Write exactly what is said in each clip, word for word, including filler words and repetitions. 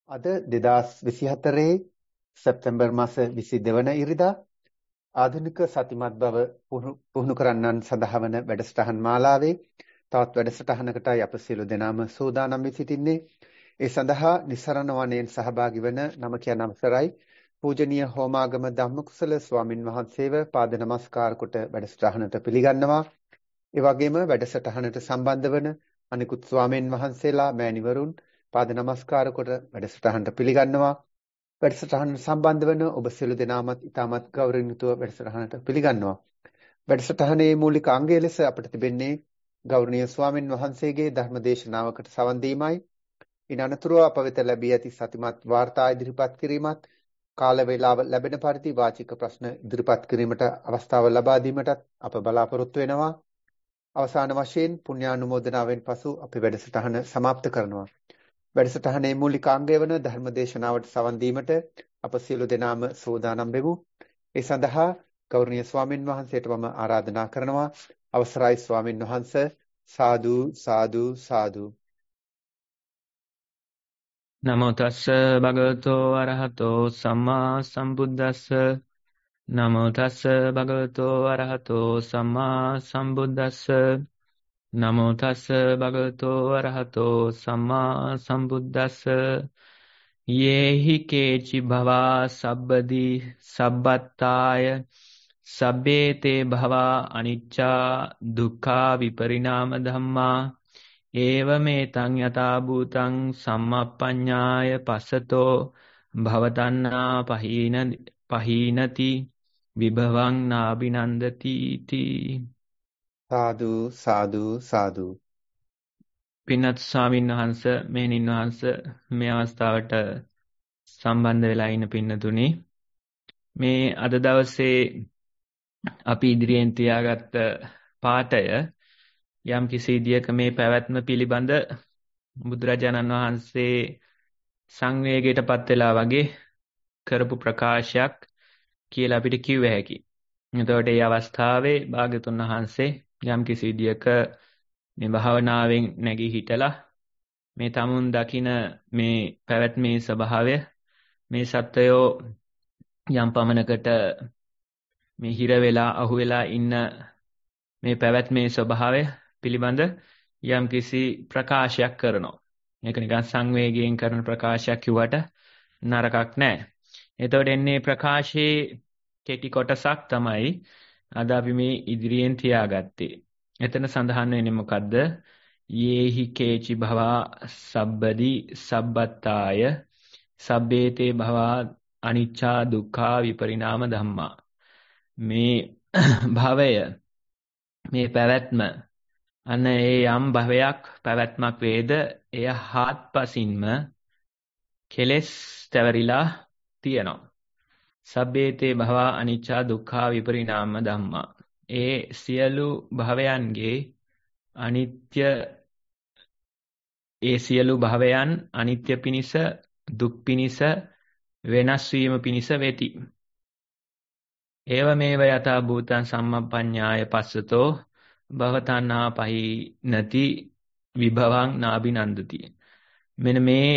අද දෙදාස් විසිහතරේ සැප්තැම්බර් මාස විසිදෙනි වන ඉරිදා ආධුනික සතිමත් බව පුහුණු පුහුණු කරන්නන් සඳහා වන වැඩසටහන් මාලාවේ තවත් වැඩසටහනකටයි අප සියලු දෙනාම සූදානම් වී සිටින්නේ. ඒ සඳහා නිස්සරණ වනයෙන් සහභාගී වන නම කියන අවසරයි පූජනීය හෝමාගම ධම්මකුසල ස්වාමින් වහන්සේව පාද නමස්කාර කොට වැඩසටහනට පිළිගන්නවා. ඒ වගේම වැඩසටහනට සම්බන්ධ වන අනිකුත් ස්වාමීන් වහන්සේලා මෑණිවරුන් පාද නමස්කාර කොට වැඩසටහනට පිළිගන්නවා. වැඩසටහන සම්බන්ධ වන ඔබ සියලු දෙනාමත් ඉතාමත් ගෞරවයෙන් යුතුව වැඩසටහනට පිළිගන්නවා. වැඩසටහනේ මූලික අංගය ලෙස අපට තිබෙන්නේ ගෞරවනීය ස්වාමින් වහන්සේගේ ධර්ම දේශනාවකට සවන් දීමයි. ඉන් අනතුරුව අප වෙත ලැබී ඇති සතිමත් වාර්තා ඉදිරිපත් කිරීමත් කාල වේලාව ලැබෙන පරිදි වාචික ප්‍රශ්න ඉදිරිපත් කිරීමට අවස්ථාව ලබා දීමටත් අප බලාපොරොත්තු වෙනවා. අවසාන වශයෙන් පුණ්‍යානුමෝදනාවෙන් පසු අපි වැඩසටහන સમાપ્ત කරනවා. වැඩසටහනේ මූලික අංගය වන ධර්ම දේශනාවට සවන් දීමට අප සියලු දෙනාම සූදානම් වෙමු. ඒ සඳහා ගෞරවනීය ස්වාමින් වහන්සේට මම ආරාධනා කරනවා. අවසරයි ස්වාමින් වහන්සේ. සාදු සාදු සාදු. නමෝ තස්ස භගවතෝ අරහතෝ සම්මා සම්බුද්දස්ස නමෝ තස්ස භගවතෝ අරහතෝ සම්මා සම්බුද්දස්ස නමෝ තස්ස භගවතෝ අරහතෝ සම්මා සම්බුද්දස්ස යේහි කේචි භවා සබ්බදී සබ්බත්තාය සබ්බේතේ භවා අනිච්චා දුක්ඛා විපරිණාම ධම්මා ඒවමේතං යතා භූතං සම්මප්පඤ්ඤාය පස්සතෝ භවතණ්ණා පහීන පහීනති විභවං නාබිනන්දති තී. සාදු සාදු සාදු. පින්වත් ස්වාමීන් වහන්සේ මෙහෙණින් වහන්සේ මේ අවස්ථාවට සම්බන්ධ වෙලා ඉන්න පින්නතුනි, මේ අද දවසේ අපි ඉදිරියෙන් තියාගත්ත පාඩය යම් කිසි විදියක මේ පැවැත්ම පිළිබඳ බුදුරජාණන් වහන්සේ සංවේගයටපත් වෙලා වගේ කරපු ප්‍රකාශයක් කියලා අපිට කිව්ව හැකි. එතකොට මේ අවස්ථාවේ භාග්‍යතුන් වහන්සේ යම් කිසි විදියක මේ භාවනාවෙන් නැගී හිටලා මේ තමුන් දකින මේ පැවැත්මේ ස්වභාවය, මේ සත්වයෝ යම් පමණකට මේ හිර වෙලා අහු වෙලා ඉන්න මේ පැවැත්මේ ස්වභාවය පිළිබඳ යම් කිසි ප්‍රකාශයක් කරනවා. මේක නිකන් සංවේගයෙන් කරන ප්‍රකාශයක් කිව්වට නරකක් නැහැ. එතකොට එන්නේ ප්‍රකාශයේ කෙටි කොටසක් තමයි අද අපි මේ ඉදිරියෙන් තියාගත්තේ. එතන සඳහන් වෙන්නේ මොකද්ද? යේහි කේචි භවා සබ්බදී සබ්බත්තාය සබ්බේතේ භවා අනිච්චා දුක්ඛා විපරිණාම ධම්මා. මේ භවය, මේ පැවැත්ම, අන්න ඒ යම් භවයක් පැවැත්මක් වේද, එය හාත්පසින්ම කෙලෙස් තැවරිලා තියෙනවා. සබ්බේතේ භවා අනිච්චා දුක්ඛා විපරිණාම ධම්මා. ඒ සියලු භවයන්ගේ අනිත්‍ය ඒ සියලු භවයන් අනිත්‍ය පිනිස, දුක් පිනිස, වෙනස් වීම පිනිස වෙති. ඒව මේව යථා භූතං සම්මප්පඤ්ඤාය පස්සතෝ භවතණ්හා පහීනති විභවං නාබිනන්දති. මෙන්න මේ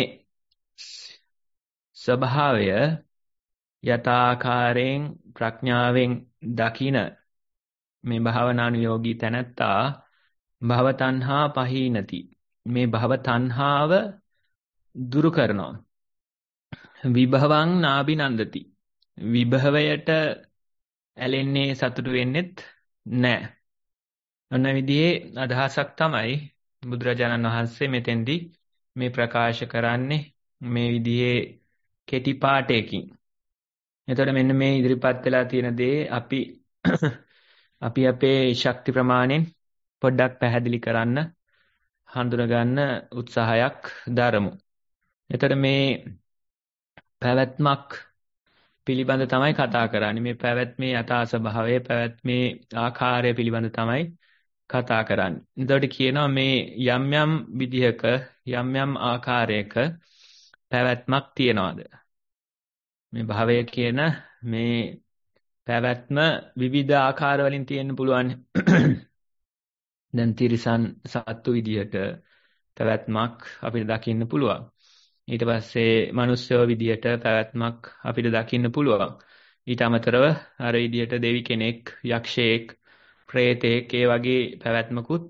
ස්වභාවය යථාකාරයෙන් ප්‍රඥාවෙන් දකින මේ භාවනානුයෝගී තැනැත්තා භවතණ්හා පහීනති. මේ භව තණ්හාව දුරු කරනවා. විභවං නාබිනන්දති. විභවයට ඇලෙන්නේ, සතුටු වෙන්නෙත් නැහැ. ඔන්න විදිහේ අදහසක් තමයි බුදුරජාණන් වහන්සේ මෙතෙන්දී මේ ප්‍රකාශ කරන්නේ මේ විදිහේ කෙටි පාඩයකින්. එතකොට මෙන්න මේ ඉදිරිපත් වෙලා තියෙන දේ අපි අපි අපේ ශක්ති ප්‍රමාණයෙන් පොඩ්ඩක් පැහැදිලි කරන්න, හඳුනා ගන්න උත්සාහයක් දරමු. එතකොට මේ පැවැත්මක් පිළිබඳ තමයි කතා කරන්නේ. මේ පැවැත්මේ යථා ස්වභාවය, පැවැත්මේ ආකාරය පිළිබඳ තමයි කතා කරන්නේ. එතකොට කියනවා මේ යම් යම් විදිහක, යම් යම් ආකාරයක පැවැත්මක් තියනවාද? මේ භවය කියන මේ පැවැත්ම විවිධ ආකාර වලින් තියෙන්න පුළුවන්. දැන් තිරිසන් සත්තු විදිහට පැවැත්මක් අපිට දකින්න පුළුවන්. ඊට පස්සේ මිනිස්සුව විදියට පැවැත්මක් අපිට දකින්න පුළුවන්. ඊට අමතරව අර විදියට දෙවි කෙනෙක්, යක්ෂයෙක්, ප්‍රේතෙක් ඒ වගේ පැවැත්මකුත්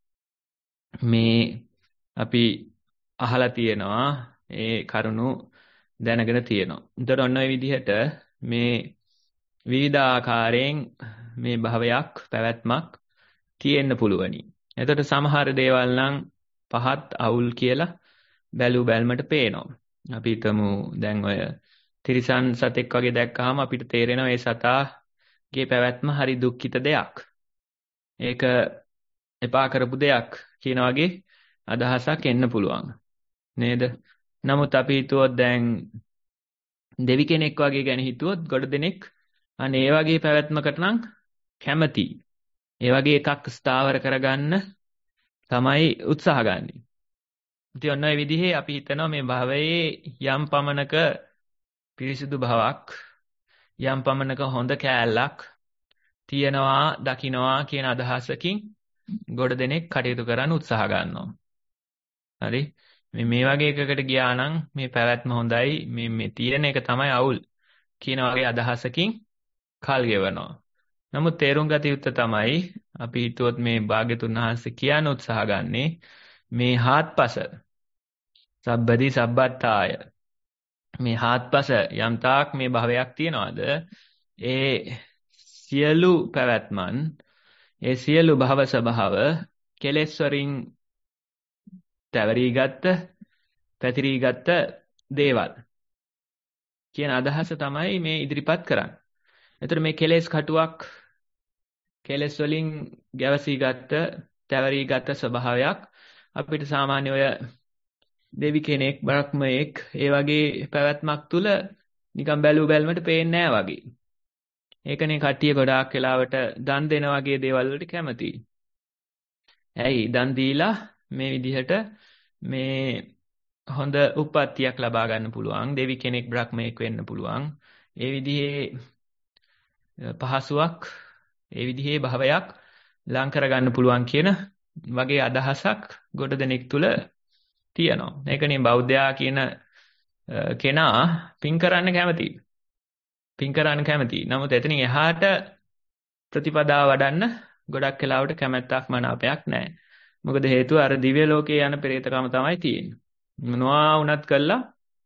මේ අපි අහලා තියෙනවා. ඒ කරුණු දැනගෙන තියෙනවා. එතකොට ඔන්න ඔය විදිහට මේ විවිධ ආකාරයෙන් මේ භවයක් පැවැත්මක් තියෙන්න පුළුවනි. එතකොට සමහර දේවල් නම් පහත් අවුල් කියලා බැලු බැල්මට පේනවා. අපි හිතමු දැන් ඔය තිරිසන් සතෙක් වගේ දැක්කහම අපිට තේරෙනවා ඒ සතාගේ පැවැත්ම හරි දුක්ඛිත දෙයක්. ඒක එපා කරපු දෙයක් කියන වගේ අදහසක් එන්න පුළුවන්. නේද? නමුත් අපි හිතුවොත් දැන් දෙවි කෙනෙක් වගේ ගැන හිතුවොත් ගොඩ දෙනෙක් අනේ ඒ වගේ පැවැත්මකට නම් කැමති. ඒ වගේ එකක් ස්ථාවර කරගන්න තමයි උත්සාහ ගන්නෙ. ඉතින් ඔන්න ඔය විදිහේ අපි හිතනවා මේ භවයේ යම් පමණක පිරිසිදු භවක් යම් පමණක හොඳ කෑල්ලක් තියනවා දකින්නවා කියන අදහසකින් ගොඩ දෙනෙක් කටයුතු කරන්න උත්සාහ ගන්නවා. හරි? මේ මේ වගේ එකකට ගියා නම් මේ පැවැත්ම හොඳයි මේ මේ තියෙන එක තමයි අවුල් කියන වගේ අදහසකින් කල් ගෙවනවා. නමුත් තේරුම් ගත යුත්තේ තමයි අපි හිතුවොත් මේ භාග්‍යතුන් වහන්සේ කියන්න උත්සාහ ගන්නේ මේ හාත්පස සබ්බදී සබ්බත්තාය මේ හාත්පස යම් තාක් මේ භවයක් තියනවාද ඒ සියලු පැවැත්මන් ඒ සියලු භව ස්වභාව කෙලෙස් වලින් තැවරී ගත්ත පැතිරී ගත්ත දේවල් කියන අදහස තමයි මේ ඉදිරිපත් කරන්නේ. එතකොට මේ කෙලෙස් කටුවක් කෙලෙස් වලින් ගැවසී ගත්ත තැවරී ගත්ත ස්වභාවයක් අපිට සාමාන්‍ය ඔය දෙවි කෙනෙක් බ්‍රහ්මයෙක් ඒ වගේ පැවැත්මක් තුල නිකන් බැලු බැලමට පේන්නේ නැහැ වගේ. ඒකනේ කට්ටිය ගොඩාක් වෙලාවට දන් දෙන වගේ දේවල් වලට කැමතියි. ඇයි දන් දීලා මේ විදිහට මේ හොඳ උප්පත්තියක් ලබා ගන්න පුළුවන්. දෙවි කෙනෙක් බ්‍රහ්මයෙක් වෙන්න පුළුවන්. ඒ විදිහේ පහසුවක් ඒ විදිහේ භවයක් ලං කර ගන්න පුළුවන් කියන වගේ අදහසක් ගොඩ දෙනෙක් තුල තියෙනවා. ඒකනේ බෞද්ධයා කියන කෙනා පින් කරන්න කැමතියි. පින් කරන්න කැමතියි. නමුත් එතනින් එහාට ප්‍රතිපදාව වඩන්න ගොඩක් වෙලාවට කැමැත්තක් මනාපයක් නැහැ. මොකද හේතුව අර දිව්‍ය ලෝකේ යන පෙරේතකම තමයි තියෙන්නේ. මොනවා වුණත් කළා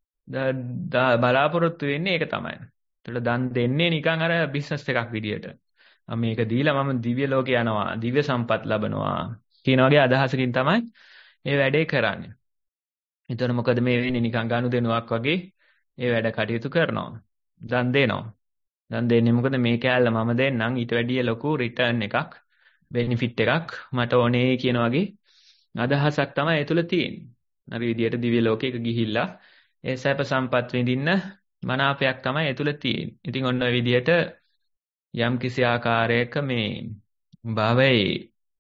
බලාපොරොත්තු වෙන්නේ ඒක තමයි. ඒතකොට දන් දෙන්නේ නිකන් අර බිස්නස් එකක් විදියට. මම මේක දීලා මම දිව්‍ය ලෝකේ යනවා, දිව්‍ය සම්පත් ලබනවා කියන වගේ අදහසකින් තමයි මේ වැඩේ කරන්නේ. ඒතර මොකද මේ වෙන්නේ නිකන් ගනුදෙනුවක් වගේ ඒ වැඩ කටයුතු කරනවා. දන් දෙනවා. දන් දෙන්නේ මොකද මේ කෑල්ල මම දෙන්නම් ඊට වැඩිය ලොකු රිටර්න් එකක්, බෙනිෆිට් එකක් මට ඕනේ කියන වගේ අදහසක් තමයි ඒ තුල තියෙන්නේ. අර විදියට දිව්‍ය ලෝකයක ගිහිල්ලා ඒ සැප සම්පත් විඳින්න මනාපයක් තමයි ඒ තුල තියෙන්නේ. ඉතින් ඔන්න ඔය විදියට යම් කිසි ආකාරයක මේ භවයේ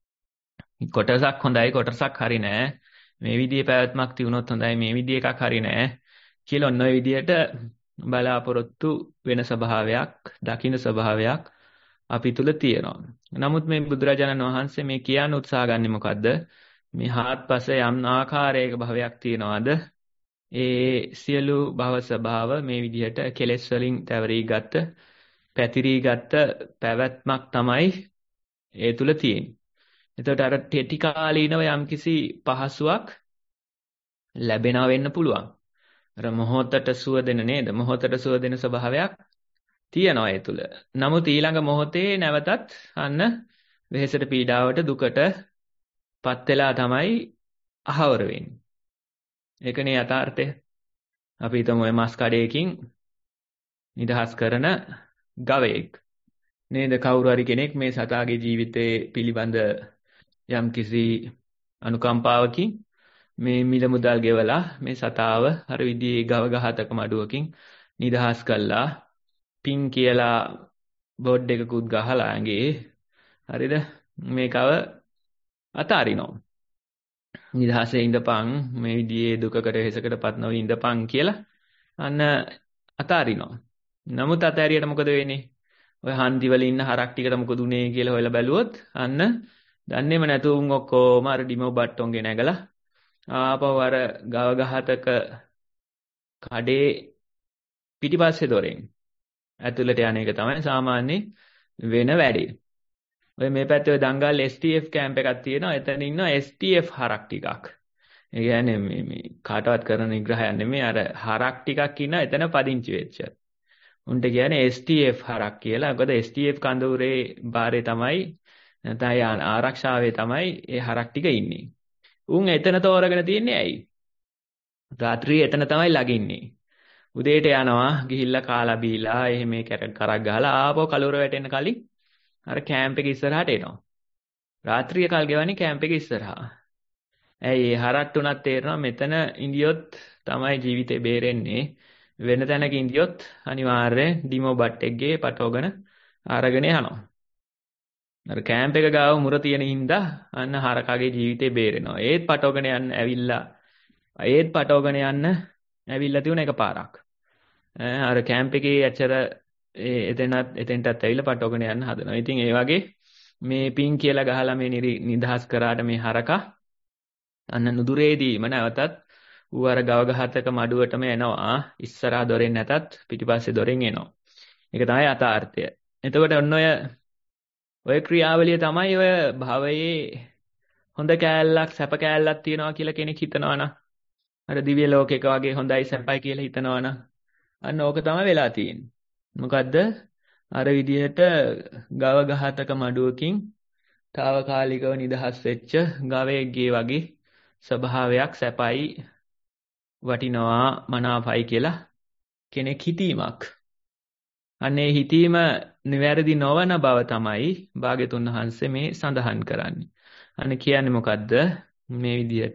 කොටසක් හොඳයි කොටසක් හරි නෑ. මේ විදිහේ පැවැත්මක් තියුණොත් හොඳයි මේ විදිහ එකක් හරි නෑ කියලා ඔන්න ඔය විදියට බලාපොරොත්තු වෙන ස්වභාවයක්, දකින්න ස්වභාවයක් අපි තුල තියෙනවා. නමුත් මේ බුදුරජාණන් වහන්සේ මේ කියන්න උත්සාහ ගන්නේ මොකද්ද? මේ හාත්පස යම් ආකාරයක භවයක් තියනවාද? ඒ සියලු භව ස්වභාව මේ විදිහට කෙලෙස් වලින් තැවරී ගත්ත, පැතිරී ගත්ත පැවැත්මක් තමයි ඒ තුල තියෙන්නේ. එතකොට අර ටෙටි කාලීනව යම්කිසි පහසුවක් ලැබෙනවා වෙන්න පුළුවන්. අර මොහොතට සුව දෙන නේද? මොහොතට සුව දෙන ස්වභාවයක් තියෙනවා ඒ තුල. නමුත් ඊළඟ මොහොතේ නැවතත් අන්න වෙහෙසට පීඩාවට දුකට පත් වෙලා තමයි අහවර වෙන්නේ. ඒකනේ යථාර්ථය. අපි හිතමු මේ මස් කඩේකින් නිදහස් කරන ගවයෙක්. නේද? කවුරු හරි කෙනෙක් මේ සතාගේ ජීවිතේ පිළිබඳ යම්කිසි අනුකම්පාවකින් මේ මිල මුදල් ගෙවලා මේ සතාව අර විදිහේ ගව ඝාතක මඩුවකින් නිදහස් කළා. පින් කියලා බෝඩ් එකකුත් ගහලා ඇඟේ. හරිද? මේකව අතාරිනවා. නිදහසේ ඉඳපන් මේ විදිහේ දුකකට හේසකටපත් නොවි ඉඳපන් කියලා අන්න අතාරිනවා. නමුත් අතෑරියට මොකද වෙන්නේ? ඔය හන්දි වල ඉන්න හරක් ටිකට මොකද උනේ කියලා හොයලා බැලුවොත් අන්න දන්නේම නැතුව උන් ඔක්කොම අර ඩිමෝ බට්ටොන්ගේ නැගලා ආපහු අර ගව ඝාතක කඩේ පිටිපස්සේ දොරෙන් ඇතුළට යන එක තමයි සාමාන්‍ය වෙන වැඩේ. ඔය මේ පැත්තේ ඔය දංගල් S T F කැම්ප් එකක් තියෙනවා. එතන ඉන්නවා S T F හරක් ටිකක්. ඒ කියන්නේ මේ මේ කාටවත් කරන නිග්‍රහයක් නෙමෙයි අර හරක් ටිකක් ඉන්නවා එතන පදිංචි වෙච්ච. උන්ට කියන්නේ S T F හරක් කියලා. මොකද S T F කඳවුරේ බාරේ තමයි නැත්නම් ආරක්ෂාවේ තමයි ඒ හරක් ටික ඉන්නේ. උන් එතන තෝරගෙන තියන්නේ ඇයි? රාත්‍රියේ එතන තමයි ලගින්නේ. උදේට යනවා ගිහිල්ලා කාලා බීලා එහෙම කරක් ගහලා ආපහු කලුර වැටෙන්න කලින් අර කැම්ප් එක ඉස්සරහට එනවා. රාත්‍රිය කල් ගෙවන්නේ කැම්ප් එක ඉස්සරහා. ඇයි හරක් තුනක් තේරෙනවා මෙතන ඉඳියොත් තමයි ජීවිතේ බේරෙන්නේ. වෙන තැනක ඉඳියොත් අනිවාර්යෙන් ඩිමෝ බට්ටෙක්ගේ පටවගෙන අරගෙන යනවා. අර කැම්ප් එක ගාව මුර තියෙන හින්දා අන්න හරකාගේ ජීවිතේ බේරෙනවා. ඒත් පටවගෙන යන්න ඇවිල්ලා ඒත් පටවගෙන යන්න ඇවිල්ලා තියුණ එකපාරක්. අර කැම්ප් එකේ ඇචර එතනත් එතෙන්ටත් ඇවිල්ලා පටවගෙන යන්න හදනවා. ඉතින් ඒ වගේ මේ පින් කියලා ගහලා මේ නිදහස් කරාට මේ හරකා අන්න නුදුරේදීම නැවතත් ඌ අර ගව ගහතක මඩුවටම එනවා. ඉස්සරහා දොරෙන් නැතත් පිටිපස්සේ දොරෙන් එනවා. ඒක තමයි යථාර්ථය. එතකොට ඔන්න ඔය ඔය ක්‍රියාවලිය තමයි ඔය භවයේ හොඳ කෑල්ලක් සැප කෑල්ලක් තියනවා කියලා කෙනෙක් හිතනවා නම් අර දිව්‍ය ලෝකයක වගේ හොඳයි සැපයි කියලා හිතනවා නම් අන්න ඕක තමයි වෙලා තියෙන්නේ. මොකද්ද? අර විදිහට ගව ගහතක මඩුවකින් తాවකාලිකව නිදහස් වෙච්ච ගවයෙක්ගේ වගේ ස්වභාවයක් සැපයි වටිනවා මනාපයි කියලා කෙනෙක් හිතීමක්. අනේ හිතීම නිවැරදි නොවන බව තමයි භාග්‍යතුන් වහන්සේ මේ සඳහන් කරන්නේ. අනේ කියන්නේ මොකද්ද? මේ විදිහට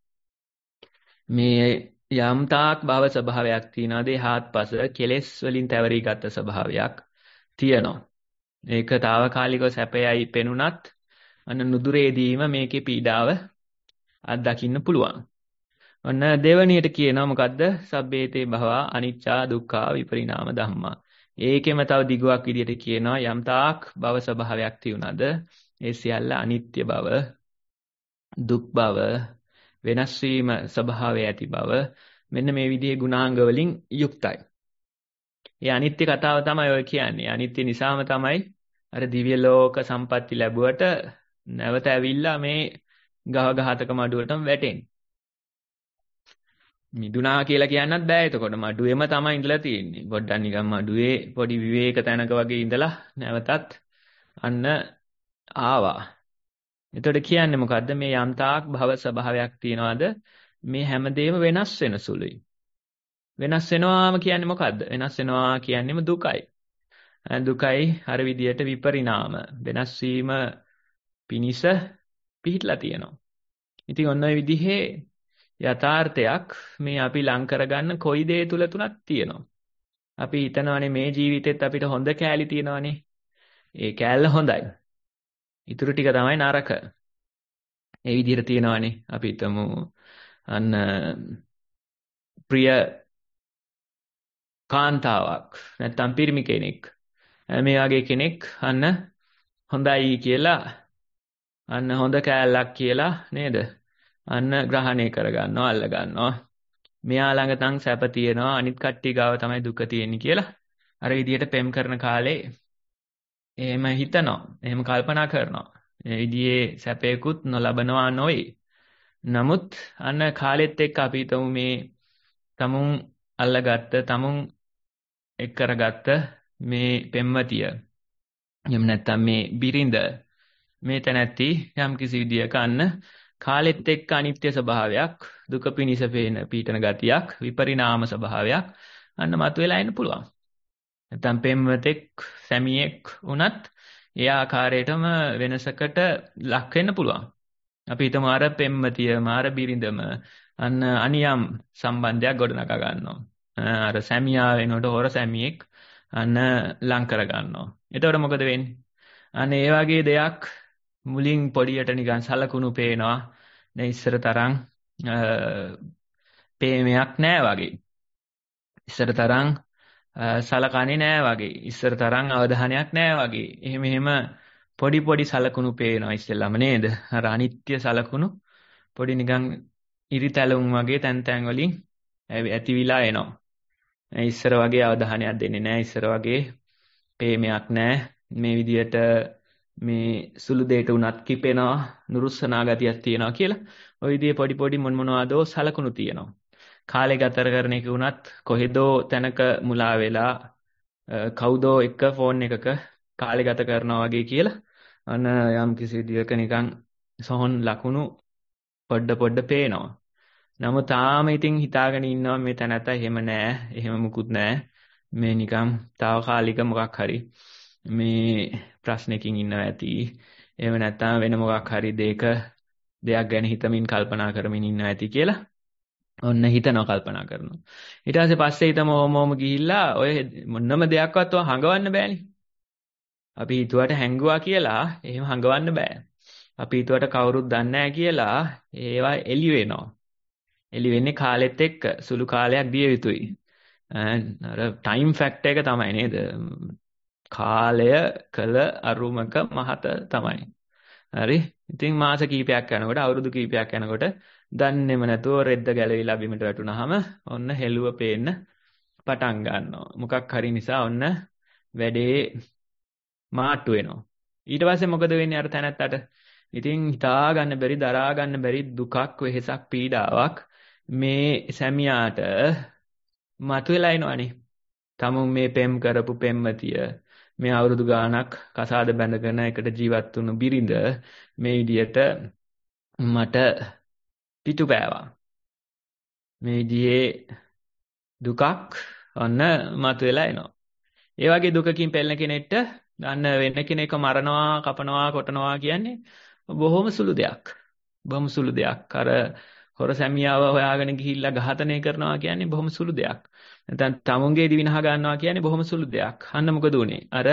මේ යම් තාක් භව ස්වභාවයක් තියනවාද ඒ හාත්පස කෙලෙස් වලින් තැවරීගත් ස්වභාවයක් තියෙනවා. ඒක తాවකාලිකව සැපයයි පෙනුනත් අන්න නුදුරේදීම මේකේ පීඩාව අත්දකින්න පුළුවන්. ඔන්න දෙවණියට කියනවා මොකද්ද? සබ්බේතේ භවා අනිච්චා දුක්ඛා විපරිණාම ධම්මා. ඒකෙම තව දිගුවක් විදියට කියනවා යම් තාක් භව ස්වභාවයක් තියුණාද ඒ සියල්ල අනිත්‍ය බව, දුක් බව, වෙනස් වීම ස්වභාවය ඇති බව මෙන්න මේ විදිහේ ගුණාංග වලින් යුක්තයි. ඒ අනිත්‍ය කතාව තමයි ඔය කියන්නේ. අනිත්‍ය නිසාම තමයි අර දිව්‍ය ලෝක සම්පatti ලැබුවට නැවත ඇවිල්ලා මේ ගව ගහතක මඩුවටම වැටෙන්නේ. මිදුණා කියලා කියන්නත් බෑ. එතකොට මඩුවේම තමයි ඉඳලා තියෙන්නේ. පොඩ්ඩක් නිකන් මඩුවේ පොඩි විවේක තැනක වගේ ඉඳලා නැවතත් අන්න ආවා. එතකොට කියන්නේ මොකද්ද? මේ යම්තාක් භව ස්වභාවයක් තියනවාද මේ හැමදේම වෙනස් වෙන සුළුයි. වෙනස් වෙනවාම කියන්නේ මොකද්ද? වෙනස් වෙනවා කියන්නේම දුකයි. දුකයි අර විදියට විපරිණාම වෙනස් වීම පිනිස පිහිටලා තියෙනවා. ඉතින් ඔන්න ඔය විදිහේ යථාර්ථයක් මේ අපි ලං කරගන්න කොයි දේ තුල තුනක් තියෙනවා. අපි හිතනවානේ මේ ජීවිතෙත් අපිට හොඳ කෑලි තියෙනවානේ. ඒ කෑල්ල හොඳයි. ඊටු ටික තමයි නරක. ඒ විදිහට තියෙනවානේ. අපි හිතමු අන්න ප්‍රිය කාන්තාවක් නැත්තම් පිරිමි කෙනෙක් මේ වගේ කෙනෙක් අන්න හොඳයි කියලා අන්න හොඳ කෑල්ලක් කියලා නේද? අන්න ග්‍රහණය කරගන්නවා අල්ල ගන්නවා. මෙයා ළඟ තන් සැප තියෙනවා අනිත් කට්ටිය ගාව තමයි දුක තියෙන්නේ කියලා අර විදිහට පෙම් කරන කාලේ එහෙම හිතනවා. එහෙම කල්පනා කරනවා. මේ විදිහේ සැපේකුත් නොලබනවා නොවේ. නමුත් අන්න කාලෙත් එක්ක අපි හිතමු මේ තමුන් අල්ලගත්ත තමුන් එක් කරගත්ත මේ පෙම්වතිය එහෙම නැත්නම් මේ බිරිඳ මේ තැනැත්ති යම් කිසි විදියක අන්න කාලෙත් එක්ක අනිත්‍ය ස්වභාවයක් දුක පිනිස පේන පීඩන ගතියක් විපරිණාම ස්වභාවයක් අන්න මතුවලා එන්න පුළුවන්. නැත්නම් පෙම්වතෙක් සැමියෙක් වුණත් ඒ ආකාරයටම වෙනසකට ලක් වෙන්න පුළුවන්. අපි හිතමු අර පෙම්වතිය මාර බිරිඳම අන්න අනියම් සම්බන්ධයක් ගොඩනගා ගන්නවා. අර සැමියා වෙනකොට හොර සැමියෙක් අන්න ලං කර ගන්නවා. එතකොට මොකද වෙන්නේ? අන්න ඒ වගේ දෙයක් මුලින් පොඩියට නිකන් සලකුණු පේනවා. නේ ඉස්සර තරම් පේමයක් නෑ වගේ. ඉස්සර තරම් සලකන්නේ නෑ වගේ. ඉස්සර තරම් අවධානයක් නෑ වගේ. එහෙම එහෙම පොඩි පොඩි සලකුණු පේනවා ඉස්සෙල්ලාම නේද? අර අනිත්‍ය සලකුණු පොඩි නිකන් ඉරිතැලුම් වගේ තැන් තැන් වලින් ඇතිවිලා එනවා. ඉස්සර වගේ අවධානයක් දෙන්නේ නැහැ. ඉස්සර වගේ ප්‍රේමයක් නැහැ. මේ විදියට මේ සුළු දෙයට උනත් කිපෙනවා, නුරුස්සනා ගතියක් තියෙනවා කියලා. ওই විදිහේ පොඩි පොඩි මොන මොනවාදෝ සලකුණු තියෙනවා. කාලේ ගත කරන එක උනත් කොහෙදෝ තැනක මුලා වෙලා කවුදෝ එක්ක ෆෝන් එකක කාලේ ගත කරනවා වගේ කියලා අන්න යම් කිසි විදියක නිකන් සොහොන් ලකුණු පොඩ පොඩ පේනවා. නමුත් තාම ඉතින් හිතාගෙන ඉන්නවා මේ තැනත්තා එහෙම නෑ, එහෙම මුකුත් නෑ. මේ නිකන් తాවකාලික මොකක් හරි මේ ප්‍රශ්නකින් ඉන්නවා ඇති. එහෙම නැත්නම් වෙන මොකක් හරි දෙයක දෙයක් ගැන හිතමින් කල්පනා කරමින් ඉන්නවා ඇති කියලා ඔන්න හිතනවා කල්පනා කරනවා. ඊට පස්සේ පස්සේ හිතම ඕම ඕම ගිහිල්ලා ඔය මොනම දෙයක්වත් ඔය හංගවන්න බෑනේ. අපි හිතුවට හැංගුවා කියලා එහෙම හංගවන්න බෑ. අපි හිතුවට කවුරුත් දන්නේ නැහැ කියලා ඒවා එළි වෙනවා. එළි වෙන්නේ කාලෙත් එක්ක සුළු කාලයක් දිය යුතුයි. අර ටයිම් ෆැක්ටර් එක තමයි නේද? කාලය කළ අරුමක මහත තමයි. හරි. ඉතින් මාස කීපයක් යනකොට අවුරුදු කීපයක් යනකොට දන්නේම නැතුව රෙද්ද ගැලවිලා බිමට වැටුනහම ඔන්න හෙළුව පේන්න පටන් ගන්නවා. මොකක් හරි නිසා ඔන්න වැඩේ මාට්ටු වෙනවා. ඊට පස්සේ මොකද වෙන්නේ අර තැනත්තට? ඉතින් හිතා ගන්න බැරි, දරා ගන්න බැරි දුකක්, වෙහෙසක්, පීඩාවක් මේ සැමියාට මතුවලා එනවනේ. තමුන් මේ පෙම් කරපු පෙම්වතිය මේ අවුරුදු ගාණක් කසාද බැඳගෙන එකට ජීවත් වුණු බිරිඳ මේ විදියට මට පිටුපෑවා. මේ විදිහේ දුකක් ඔන්න මතුවලා එනවා. ඒ වගේ දුකකින් පෙළෙන කෙනෙක්ට ගන්න වෙන කෙනෙක් මරනවා, කපනවා, කොටනවා කියන්නේ බොහොම සුළු දෙයක්. බොහොම සුළු දෙයක්. අර හොර සැමියාව හොයාගෙන ගිහිල්ලා ඝාතනය කරනවා කියන්නේ බොහොම සුළු දෙයක්. නැත්නම් තමුන්ගේ දිවිනහ ගන්නවා කියන්නේ බොහොම සුළු දෙයක්. අන්න මොකද උනේ? අර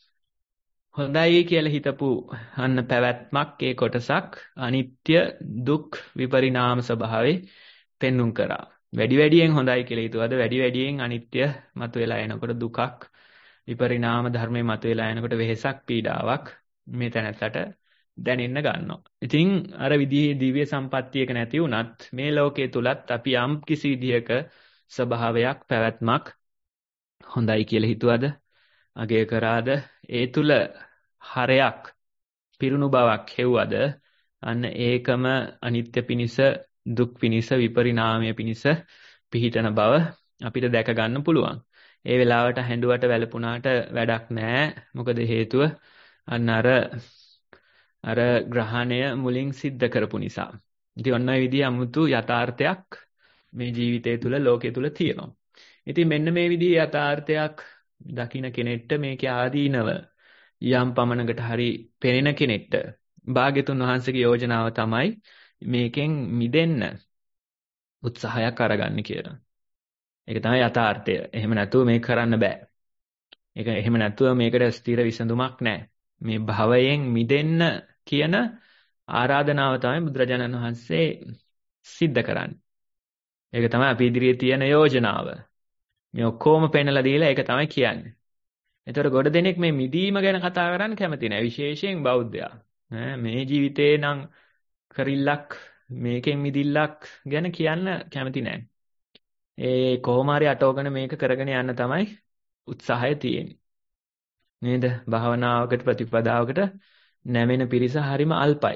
හොඳයි කියලා හිතපු අන්න පැවැත්මක් ඒ කොටසක් අනිත්‍ය දුක් විපරිණාම ස්වභාවයේ පෙන්눔 කරා. වැඩි වැඩියෙන් හොඳයි කියලා හිතුවද වැඩි වැඩියෙන් අනිත්‍ය මතුවලා එනකොට දුකක් විපරිණාම ධර්මයේ මතුවලා එනකොට වෙහෙසක් පීඩාවක් මේ තැනත්තට දැනෙන්න ගන්නවා. ඉතින් අර විදිහේ දිව්‍ය සම්පත්තියක නැති වුණත් මේ ලෝකයේ තුලත් අපි යම් කිසි විදිහක ස්වභාවයක් පැවැත්මක් හොඳයි කියලා හිතුවද අගය කරාද ඒ තුල හරයක් පිරුණු බවක් හෙව්වද අන්න ඒකම අනිත්‍ය පිනිස දුක් පිනිස විපරිණාමය පිනිස පිහිටන බව අපිට දැක ගන්න පුළුවන්. ඒ වෙලාවට හැඬුවට වැළපුණාට වැඩක් නැහැ. මොකද හේතුව අන්න අර අර ග්‍රහණය මුලින් සිද්ධ කරපු නිසා. ඉතින් ඔන්න ඔය විදිහ 아무තු යථාර්ථයක් මේ ජීවිතය තුළ ලෝකයේ තුළ තියෙනවා. ඉතින් මෙන්න මේ විදිහේ යථාර්ථයක් දකින්න කෙනෙක්ට මේකේ ආදීනව යම් පමණකට හරි පෙනෙන කෙනෙක්ට භාග්‍යතුන් වහන්සේගේ යෝජනාව තමයි මේකෙන් මිදෙන්න උත්සාහයක් අරගන්න කියලා. ඒක තමයි යථාර්ථය. එහෙම නැතුව මේක කරන්න බෑ. ඒක එහෙම නැතුව මේකට ස්ථිර විසඳුමක් නැහැ. මේ භවයෙන් මිදෙන්න කියන ආරාධනාව තමයි බුදුරජාණන් වහන්සේ සිද්ධ කරන්නේ. ඒක තමයි අපි ඉදිරියේ තියෙන යෝජනාව. මේ ඔක්කොම පෙන්නලා දීලා ඒක තමයි කියන්නේ. ඒතකොට ගොඩ දෙනෙක් මේ මිදීම ගැන කතා කරන්න කැමති නැහැ. විශේෂයෙන් බෞද්ධයා. මේ ජීවිතේ නම් කරිල්ලක් මේකෙන් මිදිල්ලක් ගැන කියන්න කැමති නැහැ. ඒ කොහොම හරි අටවගෙන මේක කරගෙන යන්න තමයි උත්සාහය තියෙන්නේ. නේද? භාවනාවකට ප්‍රතිපදාවකට නැමෙන පිරිස හරිම අල්පයි.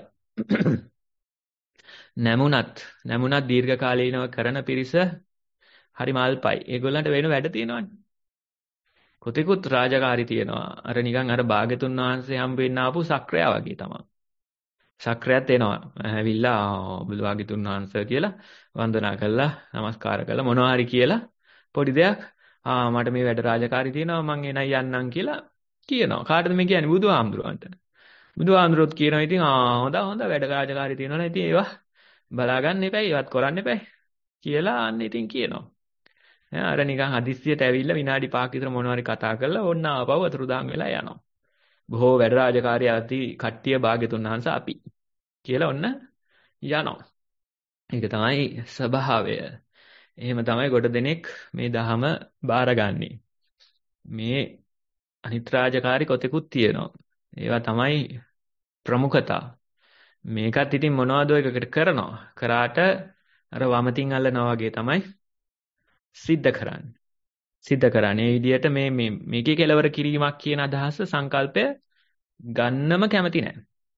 නැමුණත් නැමුණත් දීර්ඝ කාලීනව කරන පිරිස හරිම අල්පයි. ඒගොල්ලන්ට වෙන වැඩ තියෙනවනේ. කොතෙකුත් රාජකාරී තියෙනවා. අර නිකන් අර භාග්‍යතුන් වහන්සේ හම්බෙන්න ආපු සක්‍රයා වගේ තමයි. සක්‍රයත් එනවා. ඇවිල්ලා බුදුආගිතුන් වහන්සේ කියලා වන්දනා කළා, নমස්කාර කළා මොනවා හරි කියලා පොඩි දෙයක් ආ මට මේ වැඩ රාජකාරී තියෙනවා මං එනයි යන්නම් කියලා කියනවා. කාටද මේ කියන්නේ? බුදුහාමුදුරන්ට. බුදුහාමුදුරුවෝත් කියනවා ඉතින් ආ හොඳ හොඳ වැඩ රාජකාරී තියෙනවනේ ඉතින් ඒවා බලා ගන්න එපයි ඒවත් කරන්න එපයි කියලා අන්න ඉතින් කියනවා. අර නිකන් හදිස්සියට ඇවිල්ලා විනාඩි පහක් විතර මොනවා හරි කතා කරලා ඕන්න ආපහු අතුරුදාන් වෙලා යනවා. බොහෝ වැඩ රාජකාරී ඇති කට්ටිය භාග්‍යතුන් වහන්සේ අපි කියලා ඔන්න යනවා. ඒක තමයි ස්වභාවය. එහෙම තමයි ගොඩ දෙනෙක් මේ දහම බාරගන්නේ. මේ අනිත් රාජකාරී කොතෙකුත් තියෙනවා. ඒවා තමයි ප්‍රමුඛතා. මේකත් ඉතින් මොනවද එකකට කරනවා. කරාට අර වමතින් අල්ලනවා වගේ තමයි සිද්ධ කරන්නේ. සිද්ධ කරන්නේ. ඒ විදිහට මේ මේ මේකේ කෙලවර කිරීමක් කියන අදහස සංකල්පය ගන්නම කැමති නැහැ.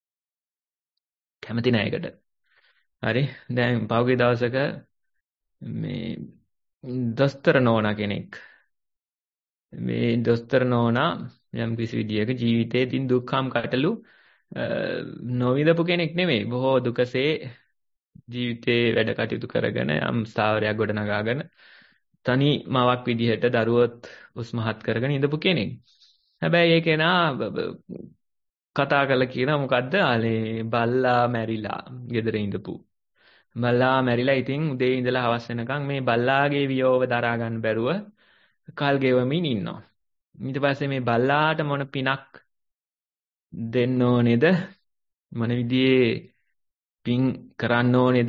කැමති නැහැ ඒකට. හරි. දැන් පහුගිය දවසක මේ දොස්තර නෝනා කෙනෙක් මේ දොස්තර නෝනා යම් කිසි විදියක ජීවිතයේ තින් දුක්ඛම් කටළු නොවිඳපු කෙනෙක් නෙමෙයි. බොහෝ දුකසේ ජීවිතේ වැඩ කටයුතු කරගෙන යම් ස්ථාවරයක් ගොඩනගාගෙන තනි මවක් විදිහට දරුවොත් උස්මහත් කරගෙන ඉඳපු කෙනෙක්. හැබැයි ඒ කෙනා කතා කරලා කියනවා මොකද්ද? ආලේ බල්ලා මැරිලා ගෙදර ඉඳපු. බල්ලා මැරිලා ඉතින් උදේ ඉඳලා හවස වෙනකන් මේ බල්ලාගේ වියෝව දරා ගන්න බැරුව කල් ගෙවමින් ඉන්නවා. ඊට පස්සේ මේ බල්ලාට මොන පිනක් දෙන්න ඕනේද? මොන විදිහේ පින් කරන්න ඕනේද?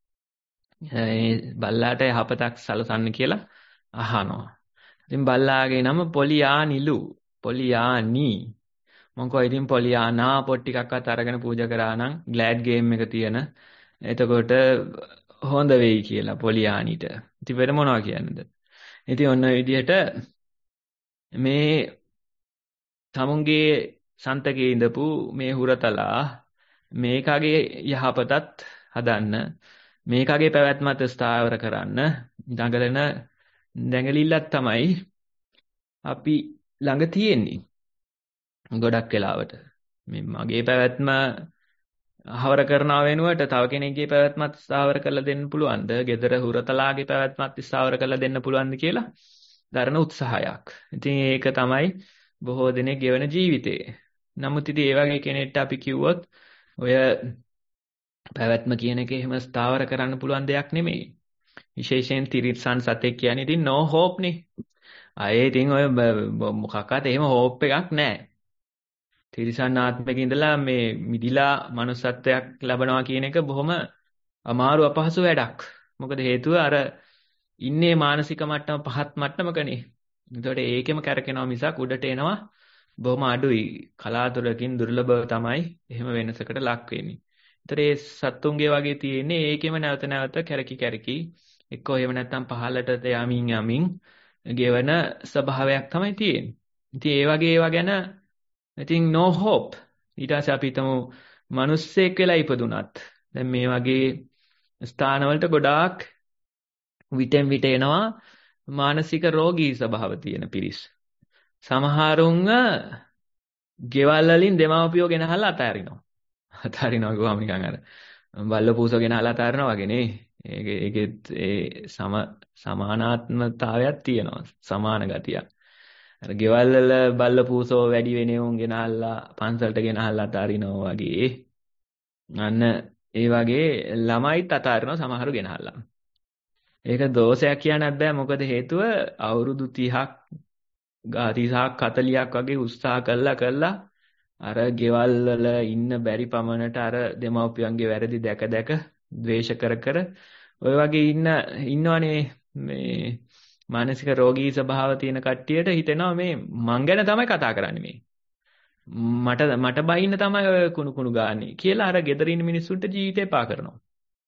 ඒ බල්ලාට යහපතක් සලසන්න කියලා අහනවා. ඉතින් බල්ලාගේ නම පොලියානිලු. පොලියානි. මම කොයි ඉතින් පොලියානා පොත් ටිකක්වත් අරගෙන පූජා කරා නම් ග්ලෑඩ් ගේම් එක තියෙන. එතකොට හොඳ වෙයි කියලා පොලියානිට. ඉතින් වෙන මොනවා කියන්නද? ඉතින් ඔන්න ඔය විදිහට මේ තමුන්ගේ සන්තකේ ඉඳපු මේ හුරතලා මේකගේ යහපතත් හදන්න මේකගේ පැවැත්මත් ස්ථාවර කරන්න දඟලන දැඟලිල්ලක් තමයි අපි ළඟ තියෙන්නේ. ගොඩක් වෙලාවට මේ මගේ පැවැත්ම හවර කරනව වෙනුවට තව කෙනෙක්ගේ පැවැත්මත් ස්ථාවර කරලා දෙන්න පුළුවන්ද? gedara හුරතලාගේ පැවැත්මත් ස්ථාවර කරලා දෙන්න පුළුවන්ද කියලා දරන උත්සාහයක්. ඉතින් ඒක තමයි බොහෝ දෙනෙක් ගෙවන ජීවිතේ. නමුත් ඉතින් ඒ වගේ කෙනෙක්ට අපි කිව්වොත් ඔය පැවැත්ම කියන එක එහෙම ස්ථාවර කරන්න පුළුවන් දෙයක් නෙමෙයි. විශේෂයෙන් තිරිසන් සතෙක් කියන්නේ ඉතින් no hope නේ. ආයේ ඉතින් ඔය මොකක්වත් එහෙම hope එකක් නැහැ. තිරිසන් ආත්මයක ඉඳලා මේ මිදිලා manussත්වයක් ලැබනවා කියන එක බොහොම අමාරු අපහසු වැඩක්. මොකද හේතුව අර ඉන්නේ මානසික මට්ටම පහත් මට්ටමකනේ. ඒතකොට ඒකෙම කැරකෙනවා මිසක් උඩට එනවා බොහොම අඩුයි. කලාතුරකින් දුර්ලභව තමයි එහෙම වෙනසකට ලක් වෙන්නේ. ඒතර ඒ සත්තුන්ගේ වගේ තියෙන්නේ ඒකෙම නැවත නැවත කැරකි කැරකි එක්කෝ එහෙම නැත්නම් පහළට යමින් යමින් ගෙවන ස්වභාවයක් තමයි තියෙන්නේ. ඉතින් ඒ වගේ ඒවා ගැන ඉතින් no hope. ඊට පස්සේ අපි හිතමු මිනිස්සෙක් වෙලා ඉපදුනත් දැන් මේ වගේ ස්ථානවලට ගොඩාක් විටෙන් විට එනවා මානසික රෝගී ස්වභාව තියෙන පිරිස්. සමහරුන්ව ගෙවල් වලින් දෙමව්පියෝ ගෙනහලා අතාරිනවා. අතාරිනවා ගියාම නිකන් අර බල්ල පූසෝ ගෙනහලා අතාරිනවා වගේ නේ. ඒක ඒකෙත් ඒ සම සමානාත්මතාවයක් තියෙනවා. සමාන ගතියක්. අර ගෙවල් වල බල්ල පූසෝ වැඩි වෙනේ උන් ගෙනහල්ලා පන්සලට ගෙනහල්ලා අතාරිනවා වගේ. අන්න ඒ වගේ ළමයිත් අතාරිනවා සමහරු ගෙනහල්ලා. ඒක දෝෂයක් කියන්නත් බෑ මොකද හේතුව අවුරුදු තිහක් තිහක් හතළිහක් වගේ උත්සාහ කළා කළා අර ගෙවල් වල ඉන්න බැරි පමණට අර දෙමව්පියන්ගේ වැරදි දැක දැක ද්වේෂ කර කර ඔය වගේ ඉන්න ඉන්නවනේ මේ මානසික රෝගී ස්වභාව තියෙන කට්ටියට හිතෙනවා මේ මං ගැන තමයි කතා කරන්නේ මේ. මට මට බයින්න තමයි ඔය කුණු කුණු ගාන්නේ කියලා අර ගෙදර ඉන්න මිනිස්සුන්ට ජීවිතේ පා කරනවා.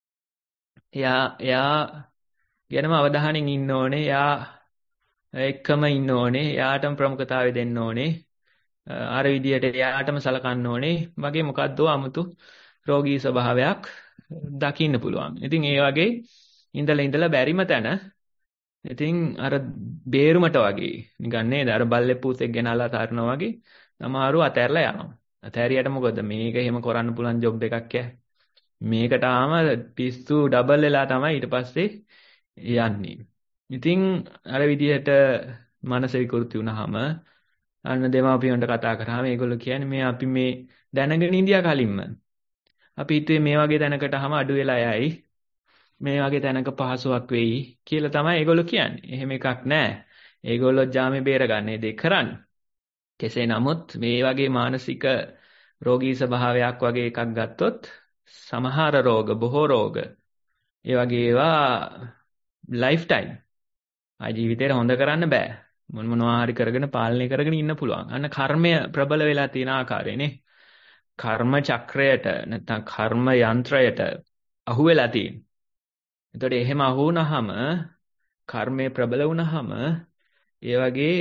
එයා එයා ගැනම අවධානයෙන් ඉන්න ඕනේ. එයා එක්කම ඉන්න ඕනේ. එයාටම ප්‍රමුඛතාවය දෙන්න ඕනේ. අර විදියට එයාටම සලකන්න ඕනේ. වගේ මොකද්දෝ 아무තු රෝගී ස්වභාවයක් දකින්න පුළුවන්. ඉතින් ඒ වගේ ඉඳලා ඉඳලා බැරිම තැන ඉතින් අර බේරුමට වගේ නිකන් නේද අර බල්ලේ පූතෙක් ගෙනල්ලා අතාරනවා වගේ සමහරව අතෑරලා යනවා. අතෑරියට මොකද මේක එහෙම කරන්න පුළුවන් ජොබ් එකක් ඈ. මේකට ආම පිස්සු ඩබල් වෙලා තමයි ඊට පස්සේ යන්නේ. ඉතින් අර විදිහට මනස විකෘති වුණාම අන්න දෙමාපියන්ට කතා කරාම ඒගොල්ලෝ කියන්නේ මේ අපි මේ දැනගෙන ඉඳියා කලින්ම. අපි හිතුවේ මේ වගේ තැනකටම අඩු වෙලා යයි. මේ වගේ තැනක පහසුවක් වෙයි කියලා තමයි ඒගොල්ලෝ කියන්නේ. එහෙම එකක් නැහැ. ඒගොල්ලෝ ජාමේ බේරගන්නේ දේ කරන්නේ. කෙසේ නමුත් මේ වගේ මානසික රෝගී ස්වභාවයක් වගේ එකක් ගත්තොත් සමහර රෝග බොහෝ රෝග ඒ වගේ ඒවා ලයිෆ් ටයිම් ආ ජීවිතේට හොඳ කරන්න බෑ. මොන මොනවා හරි කරගෙන පාලනය කරගෙන ඉන්න පුළුවන්. අන්න කර්මය ප්‍රබල වෙලා තියෙන ආකාරයනේ. කර්ම චක්‍රයට නැත්නම් කර්ම යන්ත්‍රයට අහු වෙලා තියෙන. එතකොට එහෙම අහු වුණාම කර්මය ප්‍රබල වුණාම ඒ වගේ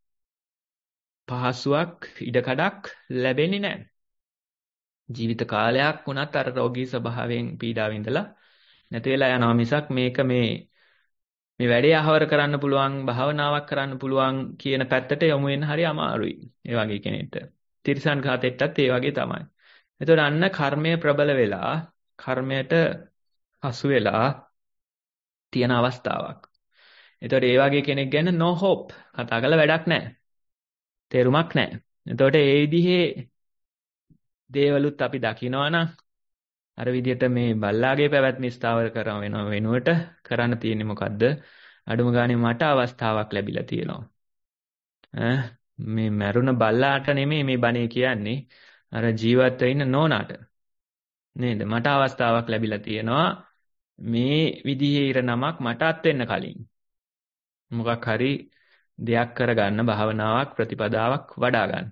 පහසුවක් ඉඩකඩක් ලැබෙන්නේ නැහැ. ජීවිත කාලයක් වුණත් අර රෝගී ස්වභාවයෙන් පීඩාව විඳලා නැති වෙලා යනවා මිසක් මේක මේ මේ වැඩේ අහවර කරන්න පුළුවන් භාවනාවක් කරන්න පුළුවන් කියන පැත්තට යොමු වෙන්න හරි අමාරුයි. ඒ වගේ කෙනෙක්ට. තිරිසන් ඝාතෙට්ටත් ඒ වගේ තමයි. එතකොට අන්න කර්මය ප්‍රබල වෙලා කර්මයට හසු වෙලා තියෙන අවස්ථාවක්. එතකොට ඒ වගේ කෙනෙක් ගැන no hope කතා කරලා වැඩක් නැහැ. තේරුමක් නැහැ. එතකොට ඒ විදිහේ දේවලුත් අපි දකිනවා නම් අර විදිහට මේ බල්ලාගේ පැවැත්ම ස්ථාවර කරන වෙනව වෙනුවට කරන්න තියෙන්නේ මොකද්ද? අඩුම ගානේ මට අවස්ථාවක් ලැබිලා තියෙනවා. ඈ මේ මරුණ බල්ලාට නෙමෙයි මේ බණේ කියන්නේ අර ජීවත් වෙන්න නෝනාට. නේද? මට අවස්ථාවක් ලැබිලා තියෙනවා මේ විදිහේ ඉර නමක් මට අත් වෙන්න කලින්. මොකක් හරි දෙයක් කරගන්න භාවනාවක් ප්‍රතිපදාවක් වඩා ගන්න.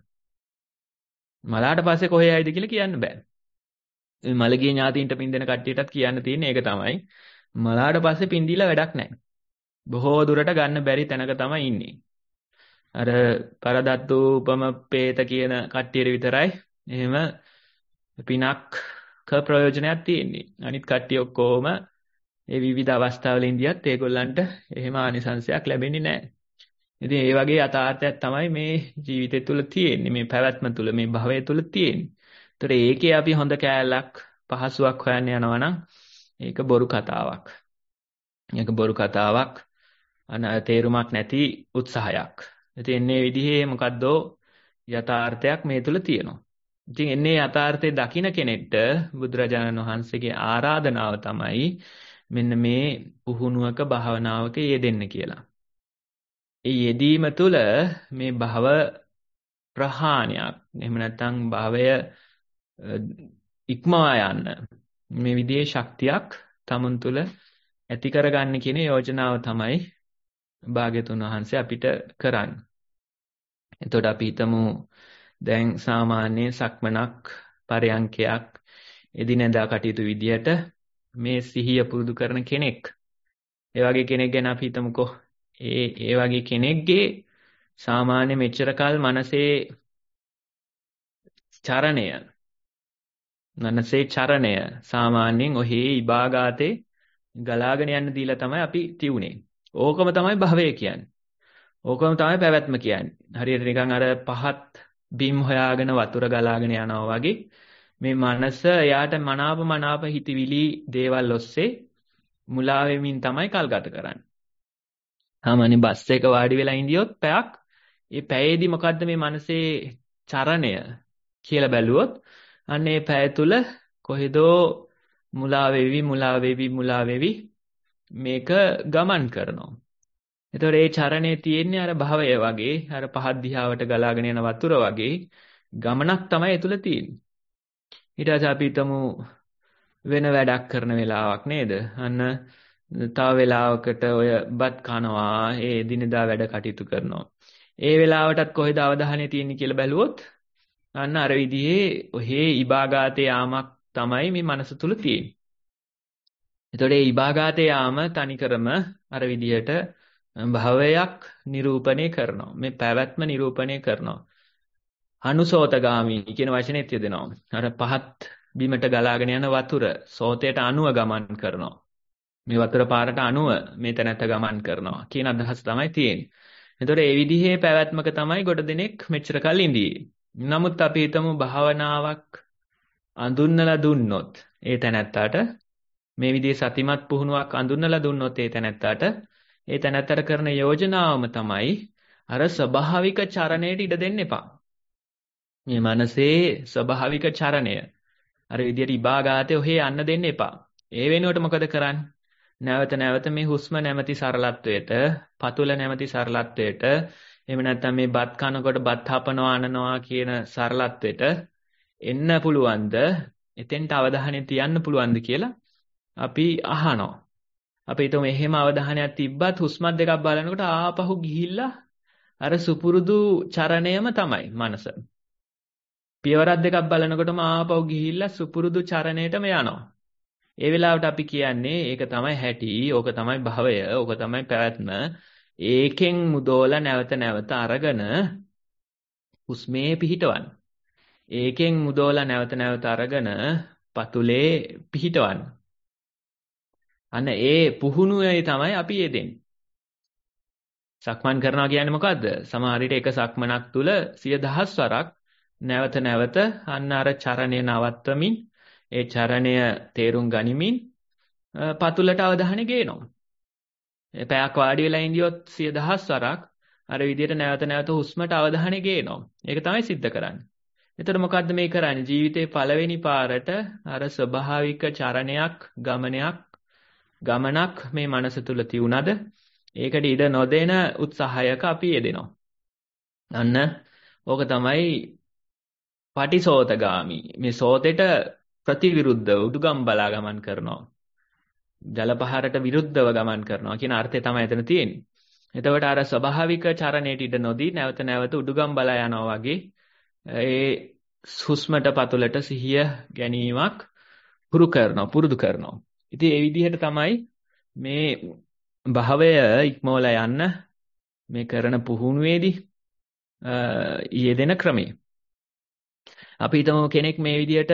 මලාට පස්සේ කොහේ යයිද කියලා කියන්න බෑ. මේ මලගේ ඥාතියින්ට පින් දෙන කට්ටියටත් කියන්න තියෙන්නේ ඒක තමයි. මලාට පස්සේ පින් දීලා වැඩක් නැහැ. බොහෝ දුරට ගන්න බැරි තැනක තමයි ඉන්නේ. අර පරදත්තු උපම පේත කියන කට්ටියට විතරයි එහෙම පිනක් ක ප්‍රයෝජනයක් තියෙන්නේ. අනිත් කට්ටිය ඔක්කොම ඒ විවිධ අවස්ථාවල ඉඳියත් ඒගොල්ලන්ට එහෙම ආනිසංසයක් ලැබෙන්නේ නැහැ. ඉතින් ඒ වගේ යථාර්ථයක් තමයි මේ ජීවිතය තුළ තියෙන්නේ. මේ පැවැත්ම තුළ මේ භවය තුළ තියෙන්නේ. ඒතර ඒකේ අපි හොඳ කෑල්ලක් පහසුවක් හොයන්න යනවා නම් ඒක බොරු කතාවක්. ඒක බොරු කතාවක් අන තේරුමක් නැති උත්සාහයක්. ඉතින් එන්නේ විදිහේ මොකද්ද යථාර්ථයක් මේ තුල තියෙනවා. ඉතින් එන්නේ යථාර්ථයේ දකින්න කෙනෙක්ට බුදුරජාණන් වහන්සේගේ ආරාධනාව තමයි මෙන්න මේ පුහුණුවක භාවනාවක යෙදෙන්න කියලා. ඒ යෙදීම තුළ මේ භව ප්‍රහාණයක් එහෙම නැත්නම් භවය ඉක්මවා යන්න මේ විදිහේ ශක්තියක් තමුන් තුළ ඇති කරගන්න කියන යෝජනාව තමයි භාග්‍යතුන් වහන්සේ අපිට කරන්නේ. එතකොට අපි හිතමු දැන් සාමාන්‍ය සක්මනක් පරයන්කයක් එදිනෙදා කටයුතු විදියට මේ සිහිය පුරුදු කරන කෙනෙක්. ඒ වගේ කෙනෙක් ගැන අපි හිතමුකෝ. ඒ ඒ වගේ කෙනෙක්ගේ සාමාන්‍ය මෙච්චර කල් මනසේ චරණය මනසේ චරණය සාමාන්‍යයෙන් ඔහේ ඉබාගාතේ ගලාගෙන යන්න දීලා තමයි අපි තියුනේ. ඕකම තමයි භවය කියන්නේ. ඕකම තමයි පැවැත්ම කියන්නේ. හරියට නිකන් අර පහත් බිම් හොයාගෙන වතුර ගලාගෙන යනවා වගේ මේ මනස එයාට මනාප මනාප හිතවිලි දේවල් ඔස්සේ මුලා වෙමින් තමයි කල් ගත කරන්නේ. සාමාන්‍ය බස් එක වාඩි වෙලා ඉඳියොත් පැයක් ඒ පැයේදී මොකද්ද මේ මනසේ චරණය කියලා බැලුවොත් අන්න ඒ පැය තුල කොහෙදෝ මුලා වෙවි මුලා වෙවි මුලා වෙවි මේක ගමන් කරනවා. එතකොට ඒ චරණේ තියෙන්නේ අර භවය වගේ අර පහත් දිහාවට ගලාගෙන යන වතුර වගේ ගමනක් තමයි ඒ තුල තියෙන්නේ. ඊට පස්සේ අපි හිතමු වෙන වැඩක් කරන වෙලාවක් නේද? අන්න තව වෙලාවකට ඔය බත් කනවා ඒ දිනදා වැඩ කටයුතු කරනවා. ඒ වෙලාවටත් කොහෙද අවධානය තියෙන්නේ කියලා බැලුවොත් අන්න අර විදිහේ ඔහේ ඉබාගාතේ යාමක් තමයි මේ මනස තුල තියෙන්නේ. එතකොට මේ ඉබාගාතේ යාම තනිකරම අර විදිහට භවයක් නිරූපණය කරනවා. මේ පැවැත්ම නිරූපණය කරනවා. අනුසෝතගාමී කියන වචනේත් යෙදෙනවා. අර පහත් බිමට ගලාගෙන යන වතුර සෝතයට අනුව ගමන් කරනවා. මේ වතුර පාරට අනුව මේ තැනට ගමන් කරනවා කියන අදහස තමයි තියෙන්නේ. එතකොට මේ විදිහේ පැවැත්මක තමයි ගොඩ දෙනෙක් මෙච්චර කල් ඉඳී. නමුත් අපි හිතමු භාවනාවක් අඳුන්නලා දුන්නොත් ඒ තැනැත්තාට මේ විදිහේ සතිමත් පුහුණුවක් අඳුන්නලා දුන්නොත් ඒ තැනැත්තාට ඒ තැනැත්තට කරන යෝජනාවම තමයි අර ස්වභාවික චරණයට ඉඩ දෙන්න එපා. මේ මනසේ ස්වභාවික චරණය අර විදිහට ඉබාගාතේ ඔහේ යන්න දෙන්න එපා. ඒ වෙනුවට මොකද කරන්නේ? නැවත නැවත මේ හුස්ම නැමැති සරලත්වයට, පතුල නැමැති සරලත්වයට, එහෙම නැත්නම් මේ බත් කනකොට බත් හපනවා අනනවා කියන සරලත්වයට එන්න පුළුවන්ද? එතෙන්ට අවධානය තියන්න පුළුවන්ද කියලා අපි අහනවා. අපි හිතමු එහෙම අවධානයක් තිබ්බත් හුස්මත් දෙකක් බලනකොට ආපහු ගිහිල්ලා අර සුපුරුදු චරණයම තමයි මනස. පියවරක් දෙකක් බලනකොටම ආපහු ගිහිල්ලා සුපුරුදු චරණයටම යනවා. ඒ වෙලාවට අපි කියන්නේ ඒක තමයි හැටි, ඕක තමයි භවය, ඕක තමයි පැවැත්ම. ඒකෙන් මුදෝලා නැවත නැවත අරගෙන හුස්මේ පිහිටවන්න. ඒකෙන් මුදෝලා නැවත නැවත අරගෙන පතුලේ පිහිටවන්න. අන්න ඒ පුහුණුවේ තමයි අපි යෙදෙන්නේ. සක්මන් කරනවා කියන්නේ මොකද්ද? සමහර විට එක සක්මනක් තුල සිය දහස් වරක් නැවත නැවත අන්න අර චරණය නවත්වමින් ඒ චරණය තේරුම් ගනිමින් පතුලට අවධානය ගේනවා. ඒ පැයක් වාඩි වෙලා ඉඳියොත් සිය දහස් වරක් අර විදිහට නැවත නැවත හුස්මට අවධානය ගේනවා. ඒක තමයි සිද්ධ කරන්නේ. එතකොට මොකද්ද මේ කරන්නේ? ජීවිතේ පළවෙනි පාරට අර ස්වභාවික චරණයක්, ගමනයක්, ගමනක් මේ මනස තුල තියුණාද? ඒකට ඉඩ නොදෙන උත්සාහයක අපි යෙදෙනවා. අන්න ඕක තමයි පටිසෝතගාමි. මේ සෝතෙට ප්‍රතිවිරුද්ධ උඩුගම් බලා ගමන් කරනවා. ජලපහරට විරුද්ධව ගමන් කරනවා කියන අර්ථය තමයි එතන තියෙන්නේ. එතකොට අර ස්වභාවික චරණයට ඉඩ නොදී නැවත නැවත උඩුගම් බලා යනවා වගේ ඒ හුස්මට පතුලට සිහිය ගැනීමක් පුරු කරනවා, පුරුදු කරනවා. ඉතින් ඒ විදිහට තමයි මේ භවය ඉක්මවලා යන්න මේ කරන පුහුණුවේදී යෙදෙන ක්‍රමය. අපි හිතමු කෙනෙක් මේ විදිහට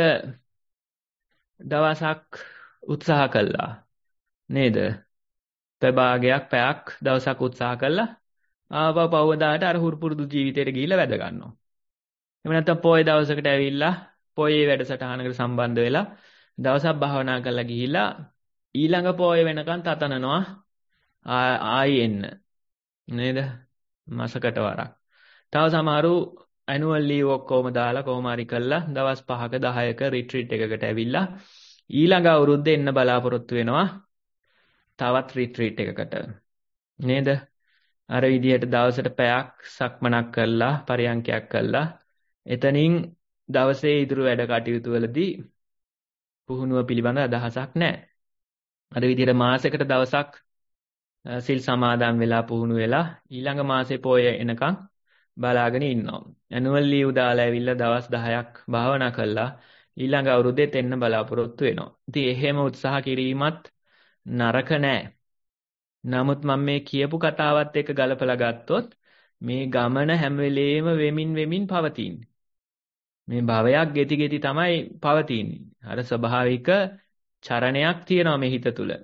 දවසක් උත්සාහ කළා. නේද? පැභාගයක් පැයක් දවසක් උත්සාහ කළා. ආපහු පවදාට අර හුරු පුරුදු ජීවිතයට ගිහිල්ලා වැද ගන්නවා. එහෙම නැත්නම් පොය දවසකට ඇවිල්ලා පොයේ වැඩසටහනකට සම්බන්ධ වෙලා දවසක් භාවනා කරලා ගිහිල්ලා ඊළඟ පොය වෙනකන් තතනනවා ආයි එන්න. නේද? මාසකට වරක්. තව සමහරු ඇනුවල් ලීව් ඔක්කොම දාලා කොහොම හරි කළා දවස් පහක දහයක රිට්‍රීට් එකකට ඇවිල්ලා ඊළඟ අවුරුද්දේ එන්න බලාපොරොත්තු වෙනවා තවත් රිට්‍රීට් එකකට. නේද? අර විදිහට දවසට පැයක් සක්මනක් කළා පරියන්කයක් කළා එතනින් දවසේ ඉතුරු වැඩ කටයුතු වලදී පුහුණුව පිළිබඳ අදහසක් නැහැ. අර විදිහට මාසයකට දවසක් සිල් සමාදන් වෙලා පුහුණු වෙලා ඊළඟ මාසේ පොය එනකන් බලාගෙන ඉන්නවා. ඇනුවල් ලීව් දාලා ඇවිල්ලා දවස් දහයක් භාවනා කළා ඊළඟ අවුරුද්දේත් එන්න බලාපොරොත්තු වෙනවා. ඉතින් එහෙම උත්සාහ කිරීමත් නරක නෑ. නමුත් මම මේ කියපු කතාවත් එක්ක ගලපලා ගත්තොත් මේ ගමන හැම වෙලේම වෙමින් වෙමින් පවතින්නේ. මේ භවයක් ගෙති ගෙති තමයි පවතින්නේ. අර ස්වභාවික චරණයක් තියෙනවා මේ හිත තුල.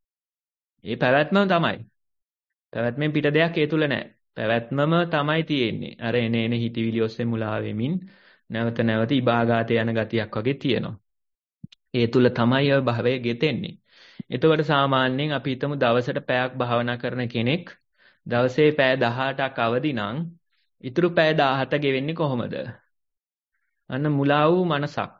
ඒ පැවැත්ම තමයි. පැවැත්මෙන් පිට දෙයක් ඒ තුල නැහැ. පැවැත්මම තමයි තියෙන්නේ. අර එන එන හිතවිලි ඔස්සේ මුලා වෙමින් නැවත නැවත ඉබාගාත යන ගතියක් වගේ තියෙනවා. ඒ තුල තමයි ඔය භවය ගෙතෙන්නේ. එතකොට සාමාන්‍යයෙන් අපි හිතමු දවසට පැයක් භාවනා කරන කෙනෙක් දවසේ පැය දහඅටක් අවදි නම් ඉතුරු පැය දහහත ගෙවෙන්නේ කොහොමද? අන්න මුලා වූ මනසක්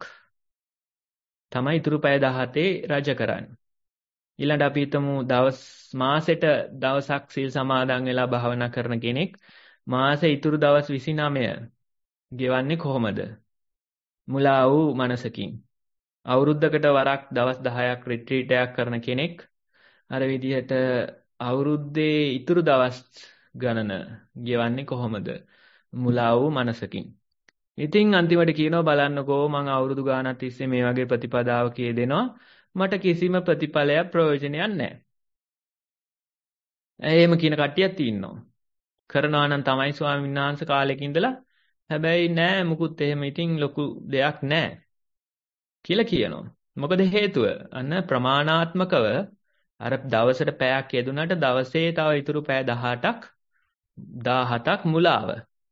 තමයි ඉතුරු පැය දහහතේ රජ කරන්නේ. ඊළඟට අපි හිතමු දවස් මාසෙට දවසක් සිල් සමාදන් වෙලා භාවනා කරන කෙනෙක් මාසේ ඉතුරු දවස් විසිනවය ගෙවන්නේ කොහොමද? මුලා වූ මනසකින්. අවුරුද්දකට වරක් දවස් දහයක් රිට්‍රීට් එකක් කරන කෙනෙක් අර විදිහට අවුරුද්දේ ඉතුරු දවස් ගණන ගෙවන්නේ කොහොමද? මුලා වූ මනසකින්. ඉතින් අන්තිමට කියනවා බලන්නකෝ මං අවුරුදු ගාණක් තිස්සේ මේ වගේ ප්‍රතිපදාවක යෙදෙනවා මට කිසිම ප්‍රතිඵලයක් ප්‍රයෝජනයක් නැහැ. එහෙම කියන කට්ටියක් ඉන්නවා. කරනවා නම් තමයි ස්වාමීන් වහන්සේ කාලෙක ඉඳලා හැබැයි නෑ මුකුත් එහෙම ඉතින් ලොකු දෙයක් නෑ කියලා කියනවා. මොකද හේතුව? අන්න ප්‍රමාණාත්මකව අර දවසට පැයක් යෙදුනට දවසේ තව ඉතුරු පැය දහඅටක් දහහතක් මුලාව.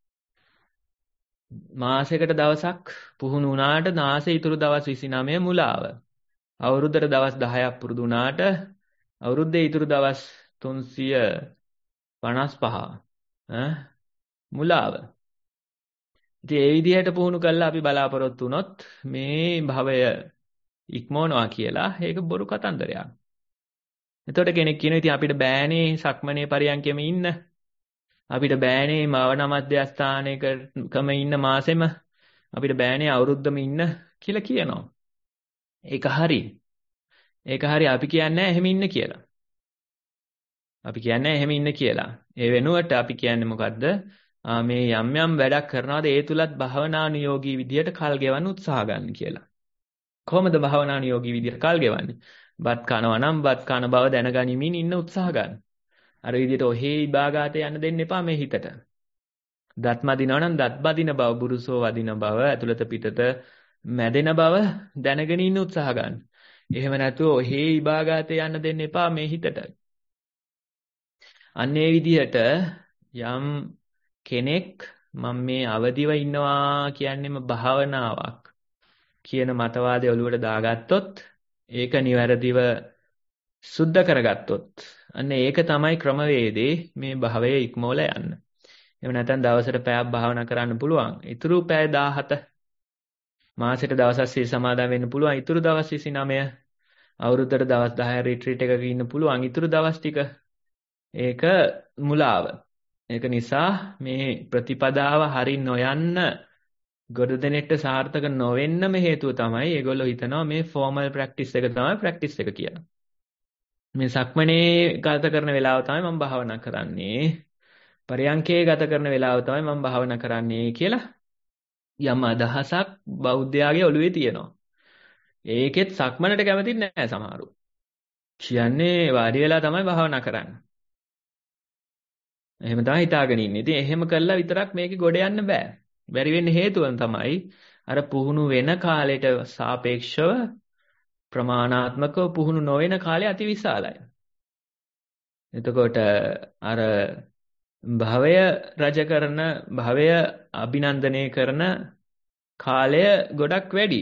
මාසයකට දවසක් පුහුණු වුණාට නාසේ ඉතුරු දවස් විසිනවය මුලාව. අවුරුද්දට දවස් දහයක් පුරුදු වුණාට අවුරුද්දේ ඉතුරු දවස් තුන්සිය පනස් පහ ඈ මුලාව. ඉතින් ඒ විදිහට පුහුණු කළා අපි බලාපොරොත්තු වුණොත් මේ භවය ඉක්මවනවා කියලා ඒක බොරු කතන්දරයක්. එතකොට කෙනෙක් කියනවා ඉතින් අපිට බෑනේ සක්මනේ පරියන්කෙම ඉන්න. අපිට බෑනේ මවන මධ්‍යස්ථානයකම ඉන්න මාසෙම අපිට බෑනේ අවුරුද්දම ඉන්න කියලා කියනවා. ඒක හරි. ඒක හරි අපි කියන්නේ එහෙම ඉන්න කියලා. අපි කියන්නේ එහෙම ඉන්න කියලා. ඒ වෙනුවට අපි කියන්නේ මොකද්ද? මේ යම් යම් වැඩක් කරනවාද ඒ තුලත් භවනානුයෝගී විදියට කල් ගෙවන්න උත්සාහ ගන්න කියලා. කොහොමද භවනානුයෝගී විදියට කල් ගෙවන්නේ? බත් කනවා නම් බත් කන බව දැනගනිමින් ඉන්න උත්සාහ ගන්න. අර විදිහට ඔහේ ඉබාගාතේ යන්න දෙන්න එපා මේ හිතට. දත් මදිනවා නම් දත් බදින බව, බුරුසෝ වදින බව, ඇතුළත පිටත මැදෙන බව දැනගෙන ඉන්න උත්සාහ ගන්න. එහෙම නැතුව ඔහේ ඉබාගාතේ යන්න දෙන්න එපා මේ හිතට. අන්න ඒ විදිහට යම් කෙනෙක් මම මේ අවදිව ඉන්නවා කියන්නේම භාවනාවක් කියන මතවාදය ඔළුවට දාගත්තොත් ඒක නිවැරදිව සුද්ධ කරගත්තොත් අන්න ඒක තමයි ක්‍රමවේදේ මේ භවයේ ඉක්මවලා යන්න. එහෙම නැත්නම් දවසට පැයක් භාවනා කරන්න පුළුවන්. ඊටු පැය දාහත මාසෙට දවස් අස්සී සමාදන් වෙන්න පුළුවන්. ඊටු දවස් විසිනමය අවුරුද්දට දවස් දහය රිට්‍රීට් එකක ඉන්න පුළුවන්. ඊටු දවස් ටික ඒක මුලාව. ඒක නිසා මේ ප්‍රතිපදාව හරින් නොයන්න ගොඩ දෙනෙක්ට සාර්ථක නොවෙන්නම හේතුව තමයි ඒගොල්ලෝ හිතනවා මේ ෆෝමල් ප්‍රැක්ටිස් එක තමයි ප්‍රැක්ටිස් එක කියලා. මේ සක්මනේ ගත කරන වෙලාව තමයි මම භාවනා කරන්නේ. පරයන්කේ ගත කරන වෙලාව තමයි මම භාවනා කරන්නේ කියලා යම් අදහසක් බෞද්ධයාගේ ඔළුවේ තියෙනවා. ඒකෙත් සක්මනට කැමති නැහැ සමහරු. කියන්නේ වාඩි වෙලා තමයි භාවනා කරන්නේ. එහෙම තමයි හිතාගෙන ඉන්නේ. ඉතින් එහෙම කළා විතරක් මේකේ ගොඩ යන්න බෑ. බැරි වෙන්න හේතුව තමයි අර පුහුණු වෙන කාලයට සාපේක්ෂව ප්‍රමාණාත්මකව පුහුණු නොවන කාලය අතිවිශාලයි. එතකොට අර භවය රජ කරන භවය අභිනන්දනය කරන කාලය ගොඩක් වැඩි.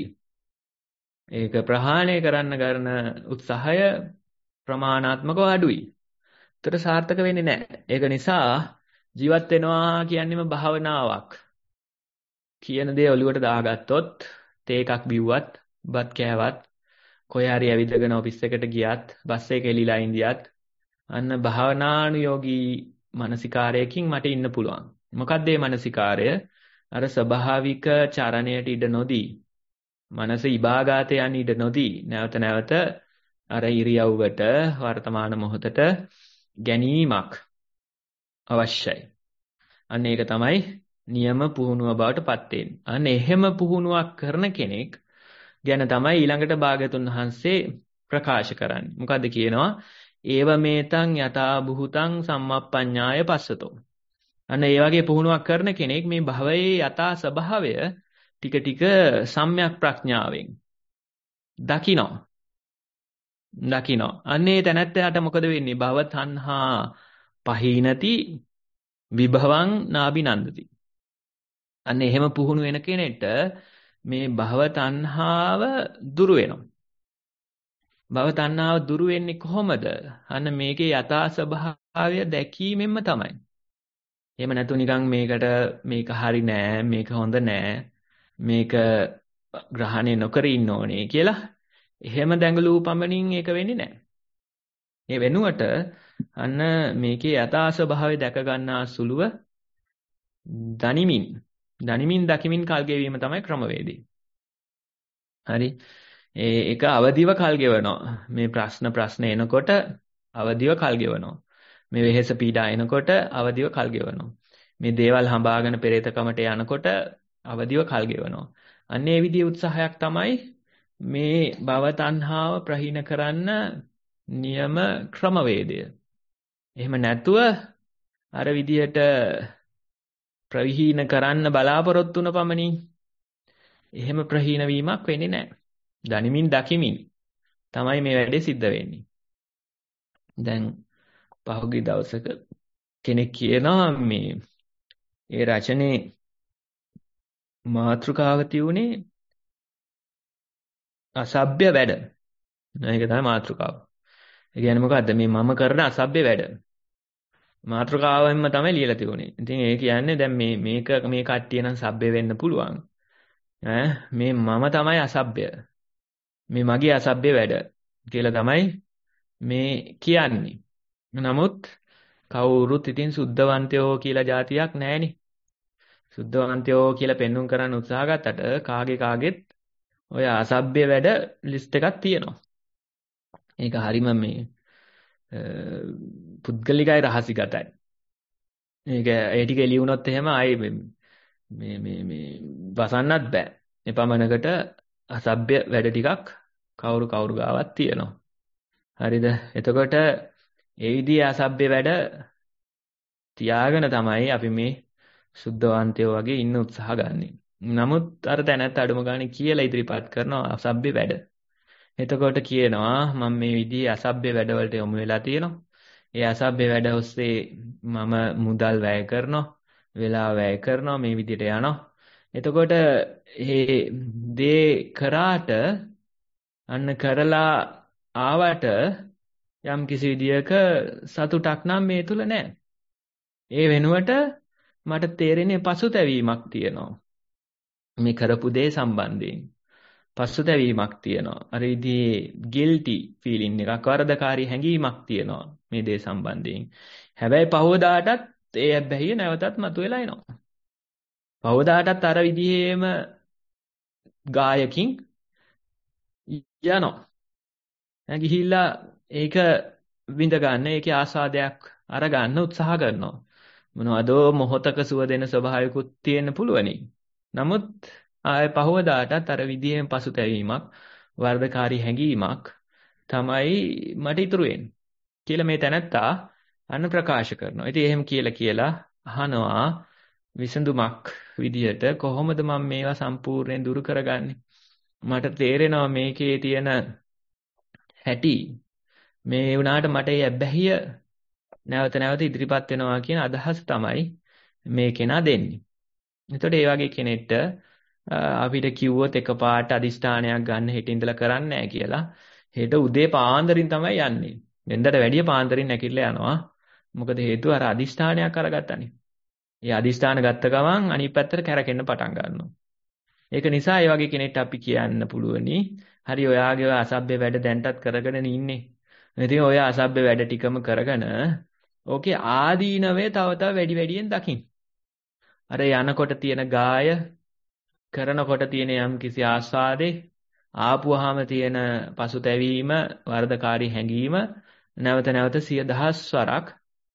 ඒක ප්‍රහාණය කරන්න කරන උත්සාහය ප්‍රමාණාත්මකව අඩුයි. ඒතර සාර්ථක වෙන්නේ නැහැ. ඒක නිසා ජීවත් වෙනවා කියන්නේම භාවනාවක් කියන දේ ඔලුවට දාගත්තොත් තේ එකක් බිව්වත් බත් කෑවත් කොහේ හරි ඇවිදගෙන ඔෆිස් එකට ගියත් බස් එකේ එලිලා ඉඳියත් අන්න භාවනානුයෝගී මානසිකාරයකින් මට ඉන්න පුළුවන්. මොකක්ද මේ මානසිකාරය? අර ස්වභාවික චරණයට ඉඩ නොදී මනස ඉබාගාතේ යන ඉඩ නොදී නැවත නැවත අර ඉරියව්වට වර්තමාන මොහොතට ගැනීමක් අවශ්‍යයි. අන්න ඒක තමයි නියම පුහුණුව බවට පත් වෙන්නේ. අන්න එහෙම පුහුණුවක් කරන කෙනෙක් ගැන තමයි ඊළඟට භාග්‍යතුන් වහන්සේ ප්‍රකාශ කරන්නේ. මොකද්ද කියනවා? ඒව මේතං යථා භූතං සම්මප්පඤ්ඤාය පස්සතෝ. අන්න ඒ වගේ පුහුණුවක් කරන කෙනෙක් මේ භවයේ යථා ස්වභාවය ටික ටික සම්‍යක් ප්‍රඥාවෙන් දකිනවා. දකිනවා. අන්නේ තැනැත්තයාට මොකද වෙන්නේ? භව තණ්හා පහීනති විභවං නාබිනන්දති. අන්න එහෙම පුහුණු වෙන කෙනෙක්ට මේ භව තණ්හාව දුරු වෙනවා. භව තණ්හාව දුරු වෙන්නේ කොහොමද? අන්න මේකේ යථා ස්වභාවය දැකීමෙන්ම තමයි. එහෙම නැතු නිකන් මේකට මේක හරි නෑ, මේක හොඳ නෑ, මේක ග්‍රහණය නොකර ඉන්න ඕනේ කියලා එහෙම දැඟලූ පමණින් ඒක වෙන්නේ නෑ. ඒ වෙනුවට අන්න මේකේ යථා ස්වභාවය දැක ගන්නා සුළුව දනිමින් දනිමින් දකිමින් කල් ගෙවීම තමයි ක්‍රමවේදය. හරි. ඒ ඒක අවදිව කල් ගෙවනවා. මේ ප්‍රශ්න ප්‍රශ්න එනකොට අවදිව කල් ගෙවනවා. මේ වෙහෙස පීඩා එනකොට අවදිව කල් ගෙවනවා. මේ දේවල් හඹාගෙන පෙරේතකමට යනකොට අවදිව කල් ගෙවනවා. අන්න ඒ විදිහේ උත්සාහයක් තමයි මේ භව තණ්හාව ප්‍රහීන කරන්න නියම ක්‍රමවේදය. එහෙම නැතුව අර විදිහට ප්‍රවිහීන කරන්න බලාපොරොත්තු වුණ පමණින් එහෙම ප්‍රහීන වීමක් වෙන්නේ නැහැ. දනිමින් දකිමින් තමයි මේ වැඩේ සිද්ධ වෙන්නේ. දැන් පහුගිය දවසක කෙනෙක් කියනවා මේ ඒ රචනයේ මාතෘකාව තියුනේ අසභ්‍ය වැඩ. ඒක තමයි මාතෘකාව. ඒ කියන්නේ මොකද්ද? මේ මම කරන අසභ්‍ය වැඩ. මාතෘකාවෙන්ම තමයි ලියලා තියුනේ. ඉතින් ඒ කියන්නේ දැන් මේ මේක මේ කට්ටිය නම් සભ્ય වෙන්න පුළුවන්. ඈ මේ මම තමයි අසභ්‍ය. මේ මගේ අසභ්‍ය වැඩ කියලා තමයි මේ කියන්නේ. නමුත් කවුරුත් ඉතින් සුද්ධවන්තයෝ කියලා જાතියක් නැහෙනේ. සුද්ධවන්තයෝ කියලා පෙන්눔 කරන්න උත්සාහ ගත්තට කාගේ කාගෙත් ඔය අසභ්‍ය වැඩ ලිස්ට් එකක් තියෙනවා. ඒක හරිම මේ පුද්ගලිකයි රහසිගතයි. ඒක ඒ ටික එළිය වුණොත් එහෙම ආයේ මේ මේ මේ වසන්නත් බෑ. මේ පමණකට අසභ්‍ය වැඩ ටිකක් කවුරු කවුරු ගාවත් තියෙනවා. හරිද? එතකොට ඒ විදිහේ අසභ්‍ය වැඩ තියාගෙන තමයි අපි මේ සුද්ධවන්තයෝ වගේ ඉන්න උත්සාහ ගන්නෙ. නමුත් අර තැනත් අඩුම ගානේ කියලා ඉදිරිපත් කරනවා අසභ්‍ය වැඩ. එතකොට කියනවා මම මේ විදිහේ අසභ්‍ය වැඩවලට යොමු වෙලා තියෙනවා. ඒ අසභ්‍ය වැඩ ඔස්සේ මම මුදල් වැය කරනවා, වෙලාව වැය කරනවා, මේ විදිහට යනවා. එතකොට මේ දේ කරාට අන්න කරලා ආවට යම් කිසි විදියක සතුටක් නම් මේ තුල නැහැ. ඒ වෙනුවට මට තේරෙන්නේ පසුතැවීමක් තියෙනවා. මේ කරපු දේ සම්බන්ධයෙන් පසුතැවීමක් තියෙනවා. අර විදිහේ guilty feeling එකක්, වරදකාරී හැඟීමක් තියෙනවා මේ දේ සම්බන්ධයෙන්. හැබැයි පහවදාටත් ඒ හැබැයි නැවතත් මතුවලා එනවා. පහවදාටත් අර විදිහේම ගායකින් යනවා. දැන් ගිහිල්ලා ඒක විඳ ගන්න, ඒකේ ආස්වාදයක් අරගන්න උත්සාහ කරනවා. මොනවදෝ මොහොතක සුව දෙන ස්වභාවිකුත් තියෙන්න පුළුවනි. නමුත් ආය පහවදාටත් අර විදිහේම පසුතැවීමක්, වර්ධකාරී හැඟීමක් තමයි මට ඉතුරු වෙන්නේ කියලා මේ තැනත්තා අන්න ප්‍රකාශ කරනවා. ඉතින් එහෙම කියලා කියලා අහනවා විසඳුමක් විදිහට කොහොමද මම මේවා සම්පූර්ණයෙන් දුරු කරගන්නේ? මට තේරෙනවා මේකේ තියෙන හැටි. මේ වුණාට මට ඒ අබ්බැහිය නැවත නැවත ඉදිරිපත් වෙනවා කියන අදහස තමයි මේ කෙනා දෙන්නේ. එතකොට ඒ වගේ කෙනෙක්ට අපිට කිව්වොත් එකපාරට අදිෂ්ඨානයක් ගන්න හෙට ඉඳලා කරන්නේ නැහැ කියලා. හෙට උදේ පාන්දරින් තමයි යන්නේ. වෙනදට වැඩිය පාන්දරින් නැගිටලා යනවා. මොකද හේතුව අර අදිෂ්ඨානයක් අරගත්තනේ. ඒ අදිෂ්ඨාන ගත්ත ගමන් අනිත් පැත්තට කැරකෙන්න පටන් ගන්නවා. ඒක නිසා ඒ වගේ කෙනෙක්ට අපි කියන්න පුළුවනි. හරි ඔයාගේ ඔය අසභ්‍ය වැඩ දැන්ටත් කරගෙන ඉන්නේ. ඉතින් ඔය අසභ්‍ය වැඩ ටිකම කරගෙන ඕකේ ආදීනවේ තව තව වැඩි වැඩියෙන් දකින්න. අර යනකොට තියෙන ගාය, කරනකොට තියෙන යම් කිසි ආස්වාදේ, ආපුවාම තියෙන පසුතැවීම, වර්ධකාරී හැඟීම නැවත නැවත සිය දහස් වරක්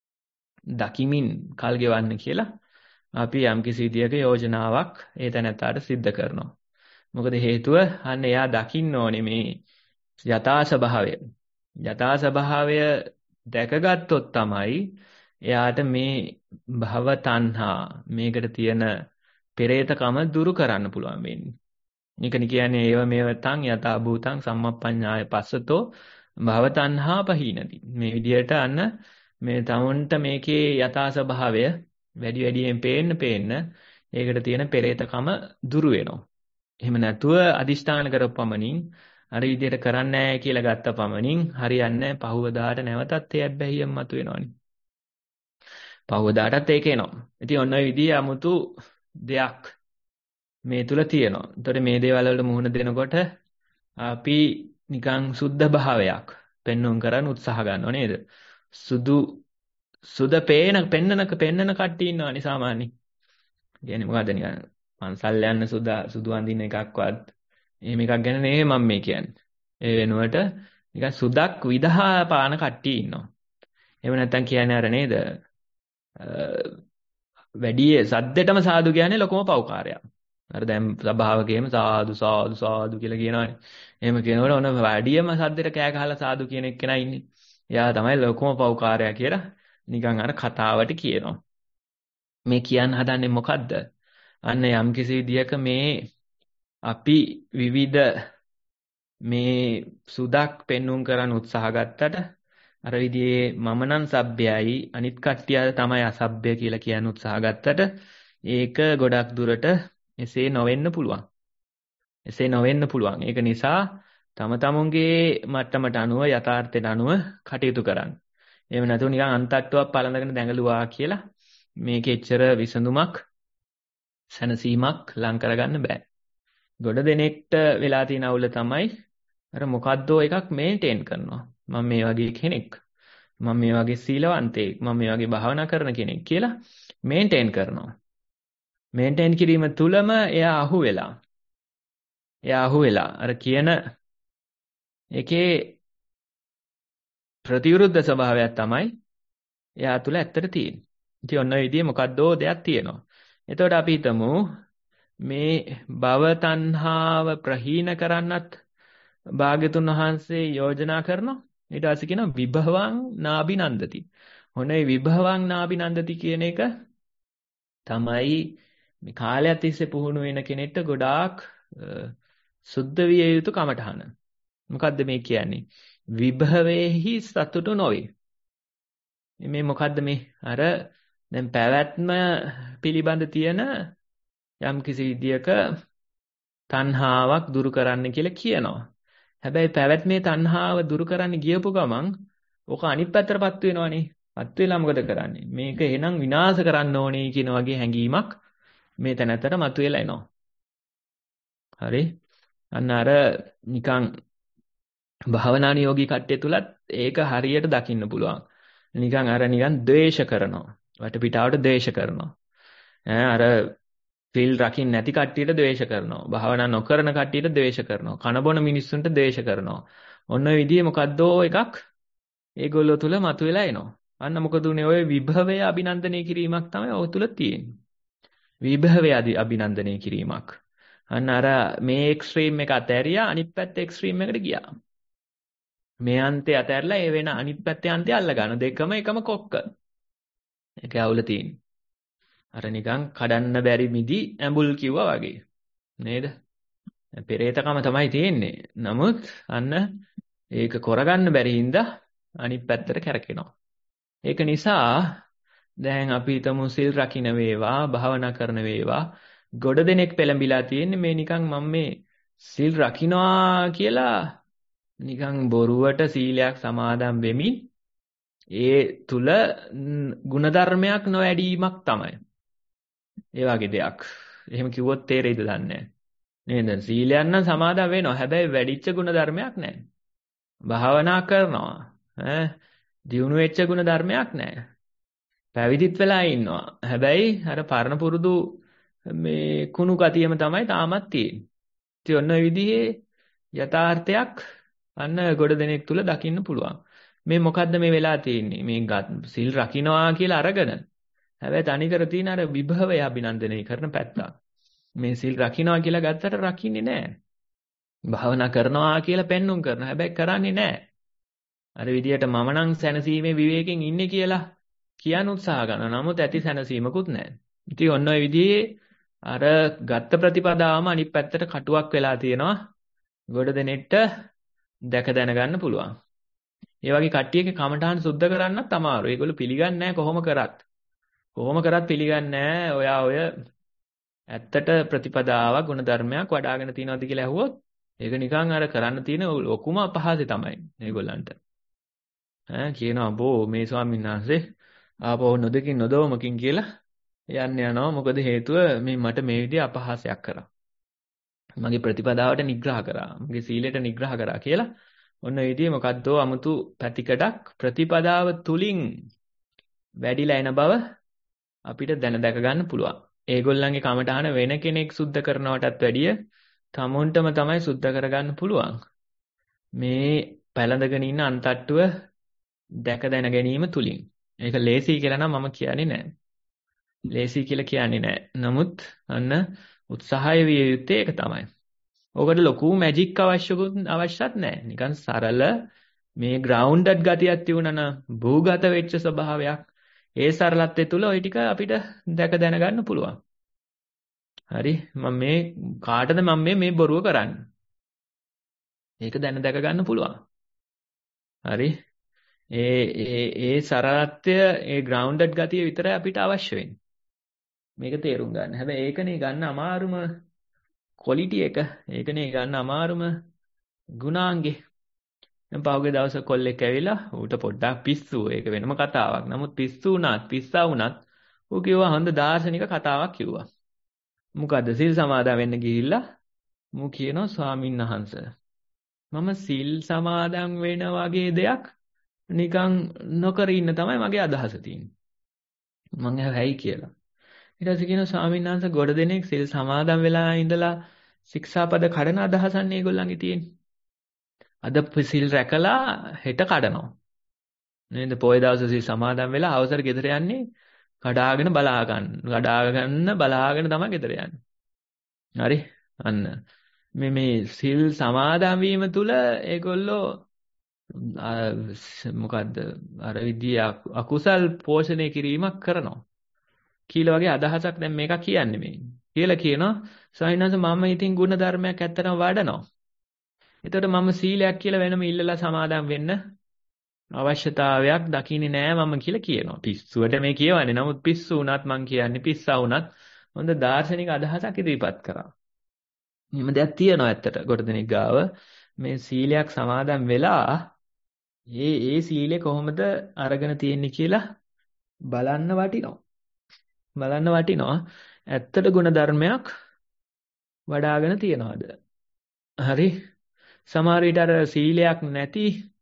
දකිමින් කල් ගෙවන්න කියලා අපි යම් කිසි විදියක යෝජනාවක් ඒ තැනට සිද්ධ කරනවා. මොකද හේතුව අන්න එයා දකින්න ඕනේ මේ යථා ස්වභාවය. යථා ස්වභාවය දැකගත්තොත් තමයි එයාට මේ භව තණ්හා, මේකට තියෙන පෙරේතකම දුරු කරන්න පුළුවන් වෙන්නේ. මේකනේ කියන්නේ ඒව මේව තං යථා භූතං සම්මප්පඤ්ඤාය පස්සතෝ භව තණ්හා පහීනති. මේ විදියට අන්න මේ තමුන්ට මේකේ යථා ස්වභාවය වැඩි වැඩියෙන් පේන්න පේන්න ඒකට තියෙන පෙරේතකම දුරු වෙනවා. එහෙම නැතුව අදිෂ්ඨාන කරපමණින් අර විදියට කරන්නේ නැහැ කියලා ගත්ත පමණින් හරියන්නේ නැහැ. පහුවදාට නැවතත් ඒ අබ්බැහියම මතුවෙනවනේ. පහුවදාටත් ඒක එනවා. ඉතින් ඔන්න ඔය විදිහේ 아무තු දෙයක් මේ තුල තියෙනවා. එතකොට මේ දේවල් වලට මුහුණ දෙනකොට අපි නිකන් සුද්ධ භාවයක් පෙන්වුම් කරන්න උත්සාහ ගන්නව නේද? සුදු සුද පේන පෙන්නනක පෙන්නන කට්ටිය ඉන්නවනේ සාමාන්‍යයෙන්. කියන්නේ මොකද්ද නිකන් පන්සල් යන්න සුදා සුදු අඳින එකක්වත් එහෙම එකක් ගැන නෙවෙයි මම මේ කියන්නේ. ඒ වෙනුවට නිකන් සුදක් විදහා පාන කට්ටිය ඉන්නවා. එහෙම නැත්තම් කියන්නේ අර නේද? වැඩි සද්දෙටම සාදු කියන්නේ ලොකම පව්කාරයක්. අර දැන් සභාවකේම සාදු සාදු සාදු කියලා කියනවනේ. එහෙම කියනකොට ඔන්න වැඩියම සද්දෙට කෑ ගහලා සාදු කියන එක්කෙනා ඉන්නේ. එයා තමයි ලොකම පව්කාරයා කියලා නිකන් අර කතාවට කියනවා. මේ කියන්න හදන්නේ මොකද්ද? අන්න යම් කිසි විදියක මේ අපි විවිධ මේ සුදක් පෙන්වුම් කරන්න උත්සාහ ගත්තට අර විදිහේ මම නම් සભ્યයි අනිත් කට්ටිය තමයි අසભ્ય කියලා කියන්න උත්සාහ ගත්තට ඒක ගොඩක් දුරට එසේ නොවෙන්න පුළුවන්. එසේ නොවෙන්න පුළුවන්. ඒක නිසා තම තමුන්ගේ මට්ටමට අනුව යථාර්ථයට අනුව කටයුතු කරන්න. එහෙම නැතුව නිකන් අන්තට්ටුවක් පළඳගෙන දැඟලුවා කියලා මේකේ එච්චර විසඳුමක් සැනසීමක් ලං කරගන්න බෑ. ගොඩ දෙනෙක්ට වෙලා තියෙන අවුල තමයි අර මොකද්දෝ එකක් මේන්ටේන් කරනවා. මම මේ වගේ කෙනෙක්. මම මේ වගේ සීලවන්තයෙක්. මම මේ වගේ භාවනා කරන කෙනෙක් කියලා මේන්ටේන් කරනවා. මේන්ටේන් කිරීම තුලම එයා අහු වෙලා. එයා අහු වෙලා අර කියන එකේ ප්‍රතිවිරුද්ධ ස්වභාවයක් තමයි එයා තුල ඇත්තට තියෙන්නේ. ඉතින් ඔන්න ඔය විදිහේ මොකද්දෝ දෙයක් තියෙනවා. එතකොට අපි හිතමු මේ භව තණ්හාව ප්‍රහීන කරන්නත් භාග්‍යතුන් වහන්සේ යෝජනා කරනවා. ඊට පස්සේ කියනවා විභවං නාබිනන්දති. ඔන්න ඒ විභවං නාබිනන්දති කියන එක තමයි මේ කාලයක් තිස්සේ පුහුණු වෙන කෙනෙක්ට ගොඩාක් සුද්ධ විය යුතු කමඨහන. මොකද්ද මේ කියන්නේ? විභවේහි සතුටු නොවේ. මේ මොකද්ද මේ අර දැන් පැවැත්ම පිළිබඳ තියෙන යම් කිසි විදියක තණ්හාවක් දුරු කරන්න කියලා කියනවා. හැබැයි පැවැත්මේ තණ්හාව දුරු කරන්න ගියපු ගමන් ඕක අනිත් පැත්තටපත් වෙනවනේ. පත් වෙලා මොකද කරන්නේ? මේක එහෙනම් විනාශ කරන්න ඕනේ කියන වගේ හැඟීමක් මේ තැනත්තට මතුවෙලා එනවා. හරි? අන්න අර නිකන් භාවනානියෝගී කට්ටිය තුලත් ඒක හරියට දකින්න පුළුවන්. නිකන් අර නිකන් ද්වේෂ කරනවා. වටපිටාවට ද්වේෂ කරනවා. ඈ අර සිල් රකින්න නැති කට්ටියට ද්වේෂ කරනවා. භාවනා නොකරන කට්ටියට ද්වේෂ කරනවා. කන බොන මිනිස්සුන්ට ද්වේෂ කරනවා. ඔන්න ඔය විදිහේ මොකද්දෝ එකක් ඒගොල්ලෝ තුල මතුවෙලා එනවා. අන්න මොකද උනේ ඔය විභවය අභිනන්දනය කිරීමක් තමයි ඔය තුල තියෙන්නේ. විභවය අභිනන්දනය කිරීමක්. අන්න අර මේ එක්ස්ට්‍රීම් එක අතෑරියා අනිත් පැත්තේ එක්ස්ට්‍රීම් එකට ගියා. මේ අන්තය අතහැරලා ඒ වෙන අනිත් පැත්තේ අන්තය අල්ල ගන්න. දෙකම එකම කොක්ක. ඒක අවුල තියෙන්නේ. අර නිකන් කඩන්න බැරි මිදි ඇඹුල් කිව්වා වගේ. නේද? පෙරේතකම තමයි තියෙන්නේ. නමුත් අන්න ඒක කරගන්න බැරි හින්දා අනිත් පැත්තට කැරකෙනවා. ඒක නිසා දැන් අපි හිතමු සිල් රකින්න වේවා, භාවනා කරන වේවා, ගොඩ දෙනෙක් පෙළඹිලා තියෙන්නේ මේ නිකන් මම මේ සිල් රකින්නවා කියලා නිකන් බොරුවට සීලයක් සමාදන් වෙමින් ඒ තුල ಗುಣධර්මයක් නොවැඩීමක් තමයි. ඒ වගේ දෙයක්. එහෙම කිව්වොත් තේරෙයිද දන්නේ නැහැ. නේද? සීලයන් නම් සමාදන් වෙනවා. හැබැයි වැඩිච්ච ಗುಣධර්මයක් නැහැ. භාවනා කරනවා. ඈ දියුණු වෙච්ච ಗುಣධර්මයක් නැහැ. පැවිදිත් වෙලා ඉන්නවා. හැබැයි අර පරණ පුරුදු මේ කුණු කතියම තමයි තාමත් තියෙන්නේ. ඉතින් ඔන්න ඔය විදිහේ යථාර්ථයක් අන්න ගොඩ දෙනෙක් තුල දකින්න පුළුවන්. මේ මොකද්ද මේ වෙලා තියෙන්නේ? මේ සිල් රකින්නවා කියලා අරගෙන. හැබැයි තනිකර තියෙන අර විභවය අභිනන්දනය කරන පැත්ත. මේ සිල් රකින්නවා කියලා ගත්තට රකින්නේ නැහැ. භාවනා කරනවා කියලා පෙන්눔 කරනවා. හැබැයි කරන්නේ නැහැ. අර විදියට මම නම් සැනසීමේ විවේකයෙන් ඉන්නේ කියලා කියන්න උත්සාහ කරනවා. නමුත් ඇති සැනසීමකුත් නැහැ. ඉතින් ඔන්න ඔය විදිහේ අර ගත්ත ප්‍රතිපදාවම අනිත් පැත්තට කටුවක් වෙලා තියෙනවා. ගොඩ දෙනෙක්ට දැක දැනගන්න පුළුවන්. ඒ වගේ කට්ටියගේ කමඨාන් සුද්ධ කරන්නත් අමාරුයි. ඒගොල්ලෝ පිළිගන්නේ නැහැ කොහොම කරත්. කොහොම කරත් පිළිගන්නේ නැහැ. ඔයා ඔය ඇත්තට ප්‍රතිපදාවක් ගුණ ධර්මයක් වඩ아가න තියනවාද කියලා ඇහුවොත් ඒක නිකන් අර කරන්න තියෙන ලොකුම අපහාසය තමයි ඒගොල්ලන්ට. ඈ කියනවා බෝ මේ ස්වාමීන් වහන්සේ ආපහු නොදකින් නොදවමකින් කියලා යන්න යනවා. මොකද හේතුව මේ මට මේ විදිහ අපහාසයක් කරා. මගේ ප්‍රතිපදාවට නිග්‍රහ කරා. මගේ සීලයට නිග්‍රහ කරා කියලා ඔන්න ඒ විදිහේ මොකද්දෝ 아무තු පැතිකඩක් ප්‍රතිපදාව තුලින් වැඩිලා එන බව අපිට දැන දැක ගන්න පුළුවන්. ඒගොල්ලන්ගේ කමඨාන වෙන කෙනෙක් සුද්ධ කරනවටත් වැඩිය තමුන්ටම තමයි සුද්ධ කරගන්න පුළුවන්. මේ පැලඳගෙන ඉන්න අන්තට්ටුව දැක දැන ගැනීම තුලින්. ඒක ලේසි කියලා නම් මම කියන්නේ නැහැ. ලේසි කියලා කියන්නේ නැහැ. නමුත් අන්න උත්සාහය විය යුත්තේ ඒක තමයි. ඔකට ලොකු මැජික් අවශ්‍යකුත් අවශ්‍යත් නැහැ. නිකන් සරල මේ ග්‍රවුන්ඩඩ් ගතියක් තියුණා භූගත වෙච්ච ස්වභාවයක්. ඒ සරලත්වය තුල ওই ටික අපිට දැක දැනගන්න පුළුවන්. හරි මම මේ කාටද මම මේ මේ බොරුව කරන්නේ? ඒක දැන දැක ගන්න පුළුවන්. හරි ඒ ඒ ඒ සරලත්වය ඒ ග්‍රවුන්ඩඩ් ගතිය විතරයි අපිට අවශ්‍ය වෙන්නේ. මේක තේරුම් ගන්න. හැබැයි ඒකනේ ගන්න අමාරුම ක්වොලිටි එක. ඒකනේ ගන්න අමාරුම ගුණාංගේ. දැන් පහුගිය දවසක කොල්ලෙක් ඇවිල්ලා ඌට පොඩ්ඩක් පිස්සු. ඒක වෙනම කතාවක්. නමුත් පිස්සු උනත් පිස්සා උනත් ඌ කිව්වා හොඳ දාර්ශනික කතාවක් කිව්වා. මොකද්ද සිල් සමාදන් වෙන්න ගිහිල්ලා ඌ කියනවා ස්වාමීන් වහන්සේ මම සිල් සමාදන් වෙන වගේ දෙයක් නිකන් නොකර ඉන්න තමයි මගේ අදහස තියෙන්නේ. මං ඇහුවයි කියලා. ඊට පස්සේ කියනවා ස්වාමීන් වහන්සේ ගොඩ දෙනෙක් සිල් සමාදන් වෙලා ඉඳලා ශික්ෂාපද කඩන අදහසන්නේ ඒගොල්ලන්ගේ තියෙන්නේ. අද සිල් රැකලා හෙට කඩනවා. නේද? පොය දවසේ සිල් සමාදන් වෙලා අවසර ගෙදර යන්නේ කඩාගෙන බලා ගන්න. කඩාගෙන බලාගෙන තමයි ගෙදර යන්නේ. හරි? අන්න මේ මේ සිල් සමාදන් වීම තුල ඒගොල්ලෝ මොකද්ද අර විදිය අකුසල් පෝෂණය කිරීමක් කරනවා කියලා වගේ අදහසක් දැන් මේක කියන්නේ මේ. කියලා කියනවා ස්වාමීන් වහන්සේ මම ඉතින් ගුණ ධර්මයක් ඇත්තටම වඩනවා. එතකොට මම සීලයක් කියලා වෙනම ඉල්ලලා සමාදම් වෙන්න අවශ්‍යතාවයක් දකින්නේ නෑ මම කියලා කියනවා. පිස්සුවට මේ කියවන්නේ. නමුත් පිස්සු වුණත් මං කියන්නේ පිස්සා වුණත් හොඳ දාර්ශනික අදහසක් ඉදිරිපත් කරා. මෙහෙම දෙයක් තියෙනවා ඇත්තට ගොඩදෙනෙක් ගාව. මේ සීලයක් සමාදන් වෙලා ඒ ඒ සීලය කොහොමද අරගෙන තියෙන්නේ කියලා බලන්න වටිනවා. බලන්න වටිනවා. ඇත්තට ගුණ ධර්මයක් වඩාගෙන තියනවාද? හරි. සමහර විට අර සීලයක් නැති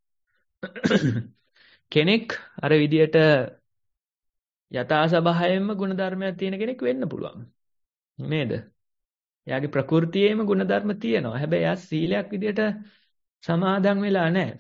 කෙනෙක් අර විදියට යථා සබහායෙන්ම ගුණ ධර්මයක් තියෙන කෙනෙක් වෙන්න පුළුවන්. නේද? එයාගේ ප්‍රകൃතියේම ගුණ ධර්ම තියෙනවා. හැබැයි එයා සීලයක් විදියට සමාදන් වෙලා නැහැ.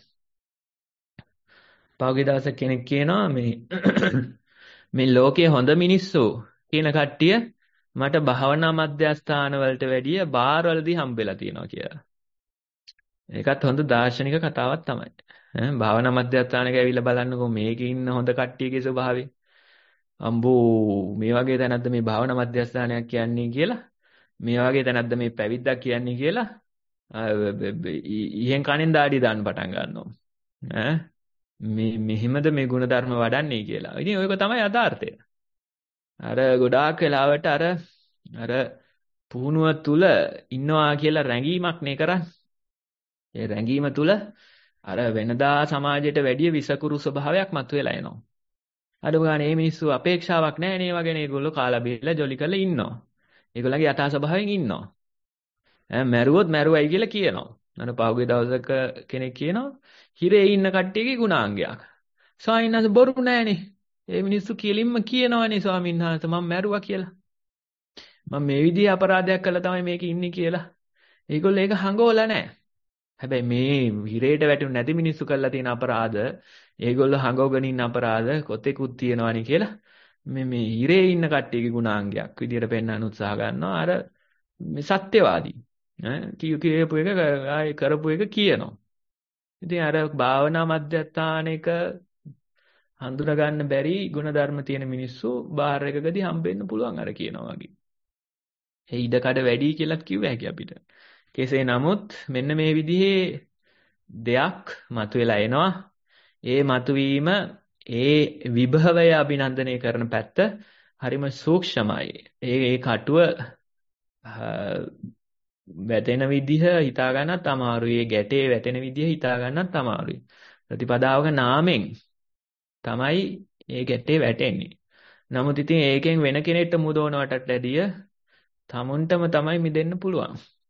පහුගිය දවසක් කෙනෙක් කියනවා මේ මේ ලෝකයේ හොඳ මිනිස්සු කියන කට්ටිය මට භාවනා මධ්‍යස්ථාන වලට වැඩිය බාර්වලදී හම්බෙලා තියෙනවා කියලා. ඒකත් හොඳ දාර්ශනික කතාවක් තමයි. ඈ භාවනා මධ්‍යස්ථානක ඇවිල්ලා බලන්නකෝ මේකේ ඉන්න හොඳ කට්ටියගේ ස්වභාවය. අම්බෝ මේ වගේ තැනක්ද මේ භාවනා මධ්‍යස්ථානයක් කියන්නේ කියලා. මේ වගේ තැනක්ද මේ පැවිද්දක් කියන්නේ කියලා. ඉහෙන් කණෙන් දාඩිය දාන්න පටන් ගන්නවා. ඈ මේ මෙහිමද මේ ಗುಣධර්ම වඩන්නේ කියලා. ඉතින් ඔයක තමයි යථාර්ථය. අර ගොඩාක් වෙලාවට අර අර පුහුණුව තුල ඉන්නවා කියලා රැඟීමක් නේ කරන්නේ. ඒ රැඟීම තුල අර වෙනදා සමාජයට වැඩිය විසකුරු ස්වභාවයක් මතුවලා එනවා. අඩු ගානේ මේ මිනිස්සු අපේක්ෂාවක් නැහැ නේ වගේ ඒගොල්ලෝ කාලා බීලා ජොලි කරලා ඉන්නවා. ඒගොල්ලන්ගේ යථා ස්වභාවයෙන් ඉන්නවා. ඈ මැරුවොත් මැරුවයි කියලා කියනවා. අර පහුගිය දවසක කෙනෙක් කියනවා හිරේ ඉන්න කට්ටියගේ ගුණාංගයක්. ස්වාමීන් වහන්සේ බොරු නෑනේ. ඒ මිනිස්සු කෙලින්ම කියනවානේ ස්වාමීන් වහන්සේ මම මැරුවා කියලා. මම මේ විදිහේ අපරාධයක් කළා තමයි මේකේ ඉන්නේ කියලා. ඒගොල්ලෝ ඒක හංගවලා නැහැ. හැබැයි මේ හිරේට වැටුනේ නැති මිනිස්සු කළා තියෙන අපරාධ ඒගොල්ලෝ හංගවගෙන ඉන්න අපරාධ කොතෙකුත් තියෙනවානේ කියලා මේ මේ හිරේ ඉන්න කට්ටියගේ ගුණාංගයක් විදියට පෙන්වන්න උත්සාහ ගන්නවා. අර මේ සත්‍යවාදී ඈ කිය කියපු එක ආයේ කරපු එක කියනවා. ඉතින් අර භාවනා මධ්‍යස්ථානයක හඳුනා ගන්න බැරි ಗುಣධර්ම තියෙන මිනිස්සු බාර් එකකදී හම්බෙන්න පුළුවන් අර කියනවා වගේ. ඒ ඉඩකඩ වැඩි කියලාත් කිව්ව හැකි අපිට. කෙසේ නමුත් මෙන්න මේ විදිහේ දෙයක් මතුවලා එනවා. ඒ මතුවීම ඒ විභවය අභිනන්දනය කරන පැත්ත හරිම සූක්ෂමයි. ඒ ඒ කටුව වැටෙන විදිහ හිතා ගන්නත් අමාරුයි. ඒ ගැටේ වැටෙන විදිහ හිතා ගන්නත් අමාරුයි. ප්‍රතිපදාවක නාමෙන් තමයි ඒ ගැටේ වැටෙන්නේ. නමුත් ඉතින් ඒකෙන් වෙන කෙනෙක්ට මුදවනවටත් වැඩිය තමුන්ටම තමයි මිදෙන්න පුළුවන්.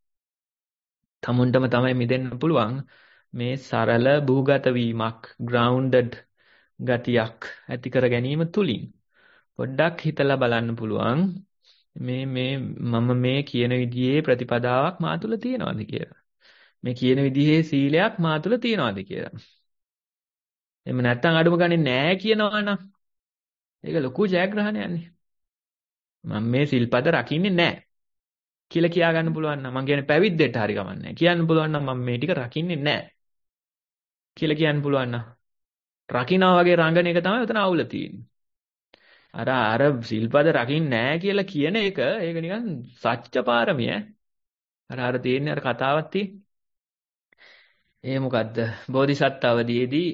තමුන්ටම තමයි මිදෙන්න පුළුවන් මේ සරල භූගත වීමක් grounded ගතියක් ඇති කර ගැනීම තුලින්. පොඩ්ඩක් හිතලා බලන්න පුළුවන් මේ මේ මම මේ කියන විදිහේ ප්‍රතිපදාවක් මා තුළ තියෙනවද කියලා. මේ කියන විදිහේ සීලයක් මා තුළ තියෙනවද කියලා. එහෙම නැත්නම් අඩුම ගානේ නෑ කියනවා නම් ඒක ලොකු ජයග්‍රහණයක් නේ. මම මේ සිල්පද රකින්නේ නෑ කියලා කියා ගන්න පුළුවන් නම් මං කියන්නේ පැවිද්දට හරි ගමන්නේ කියන්න පුළුවන් නම් මම මේ ටික රකින්නේ නෑ කියලා කියන්න පුළුවන් නම් රකින්නවා වගේ රංගන එක තමයි උතන අවුල තියෙන්නේ. අර අර සිල්පද රකින්නේ නෑ කියලා කියන එක ඒක නිකන් සත්‍ය පාරමිය ඈ. අර අර තියෙන්නේ අර කතාවක් තියෙන්නේ. ඒ මොකද්ද? බෝධිසත්ව අවදීයේදී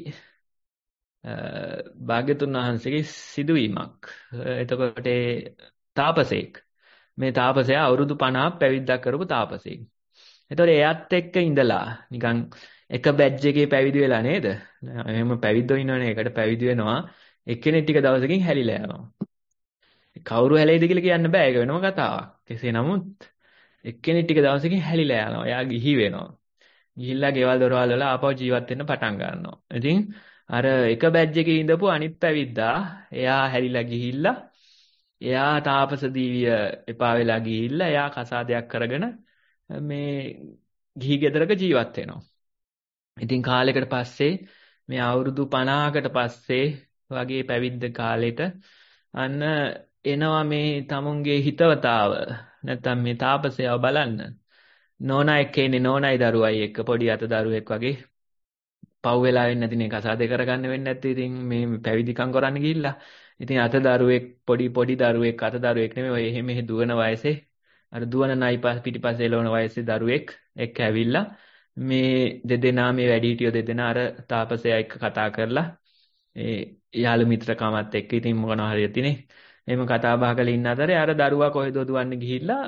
භාග්‍යතුන් වහන්සේගේ සිදුවීමක්. එතකොට ඒ තාපසෙක් මේ තාපසයා අවුරුදු පනහක් පැවිද්දක් කරපු තාපසෙක්. එතකොට එයාත් එක්ක ඉඳලා නිකන් එක බැච් එකේ පැවිදි වෙලා නේද? එහෙම පැවිද්දෝ ඉන්නවනේ එකට පැවිදි වෙනවා. එක්කෙනෙක් ටික දවසකින් හැලිලා යනවා. කවුරු හැලෙයිද කියලා කියන්න බෑ. ඒක වෙනම කතාවක්. කෙසේ නමුත් එක්කෙනෙක් ටික දවසකින් හැලිලා යනවා. එයා ගිහි වෙනවා. ගිහිල්ලා ගෙවල් දොරවල් වල ආපහු ජීවත් වෙන්න පටන් ගන්නවා. ඉතින් අර එක බැච් එකේ ඉඳපු අනිත් පැවිද්දා එයා හැලිලා ගිහිල්ලා එයා තාපස දීවිය එපා වෙලා ගිහිල්ලා එයා කසාදයක් කරගෙන මේ ගිහි ගෙදරක ජීවත් වෙනවා. ඉතින් කාලයකට පස්සේ මේ අවුරුදු පනහකට පස්සේ වගේ පැවිද්ද කාලෙට අන්න එනවා මේ තමුන්ගේ හිතවතාව නැත්තම් මේ තාපසයව බලන්න. නෝනා එක්ක ඉන්නේ නෝනායි දරුවයි එක්ක පොඩි අත දරුවෙක් වගේ පව් වෙලා වෙන්නේ නැතිනේ කසාදේ කරගන්න වෙන්නේ නැත්තේ ඉතින් මේ පැවිදිකම් කරන්න ගිහිල්ලා. ඉතින් අත දරුවෙක් පොඩි පොඩි දරුවෙක් අත දරුවෙක් නෙමෙයි ඔය එහෙ මෙහෙ දුවන වයසේ අර දුවන නයි පිටිපස්සේ එළවන වයසේ දරුවෙක් එක්ක ඇවිල්ලා මේ දෙදෙනා මේ වැඩිහිටියෝ දෙදෙනා අර තාපසයා එක්ක කතා කරලා ඒ යාළු මිත්‍රකමත් එක්ක ඉතින් මොනවා හරි ඇතිනේ. එහෙම කතා බහ කරලා ඉන්න අතරේ අර දරුවා කොහෙදෝ දුවන්න ගිහිල්ලා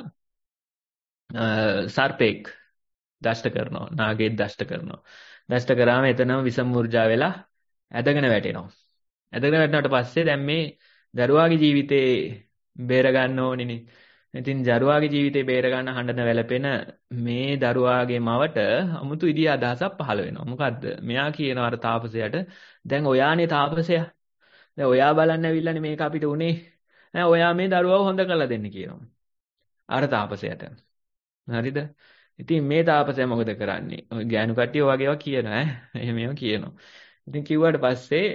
සර්පෙක් දෂ්ට කරනවා. නාගයෙක් දෂ්ට කරනවා. දෂ්ට කරාම එතනම විස මූර්ජා වෙලා ඇදගෙන වැටෙනවා. ඇදගෙන වැටෙනාට පස්සේ දැන් මේ දරුවාගේ ජීවිතේ බේර ගන්න ඕනේනේ. ඉතින් දරුවාගේ ජීවිතේ බේර ගන්න හඬන වැළපෙන මේ දරුවාගේ මවට 아무තු ඉදිය අදහසක් පහළ වෙනවා. මොකද්ද? මෙයා කියනවා අර තාපසයාට දැන් ඔයානේ තාපසයා. දැන් ඔයා බලන්න ඇවිල්ලානේ මේක අපිට උනේ. ඈ ඔයා මේ දරුවව හොඳ කරලා දෙන්න කියනවා. අර තාපසයාට. හරිද? ඉතින් මේ තාපසයා මොකද කරන්නේ? ඔය ගෑනු කට්ටිය වගේ ඒවා කියනවා ඈ. එහෙම ඒවා කියනවා. ඉතින් කිව්වට පස්සේ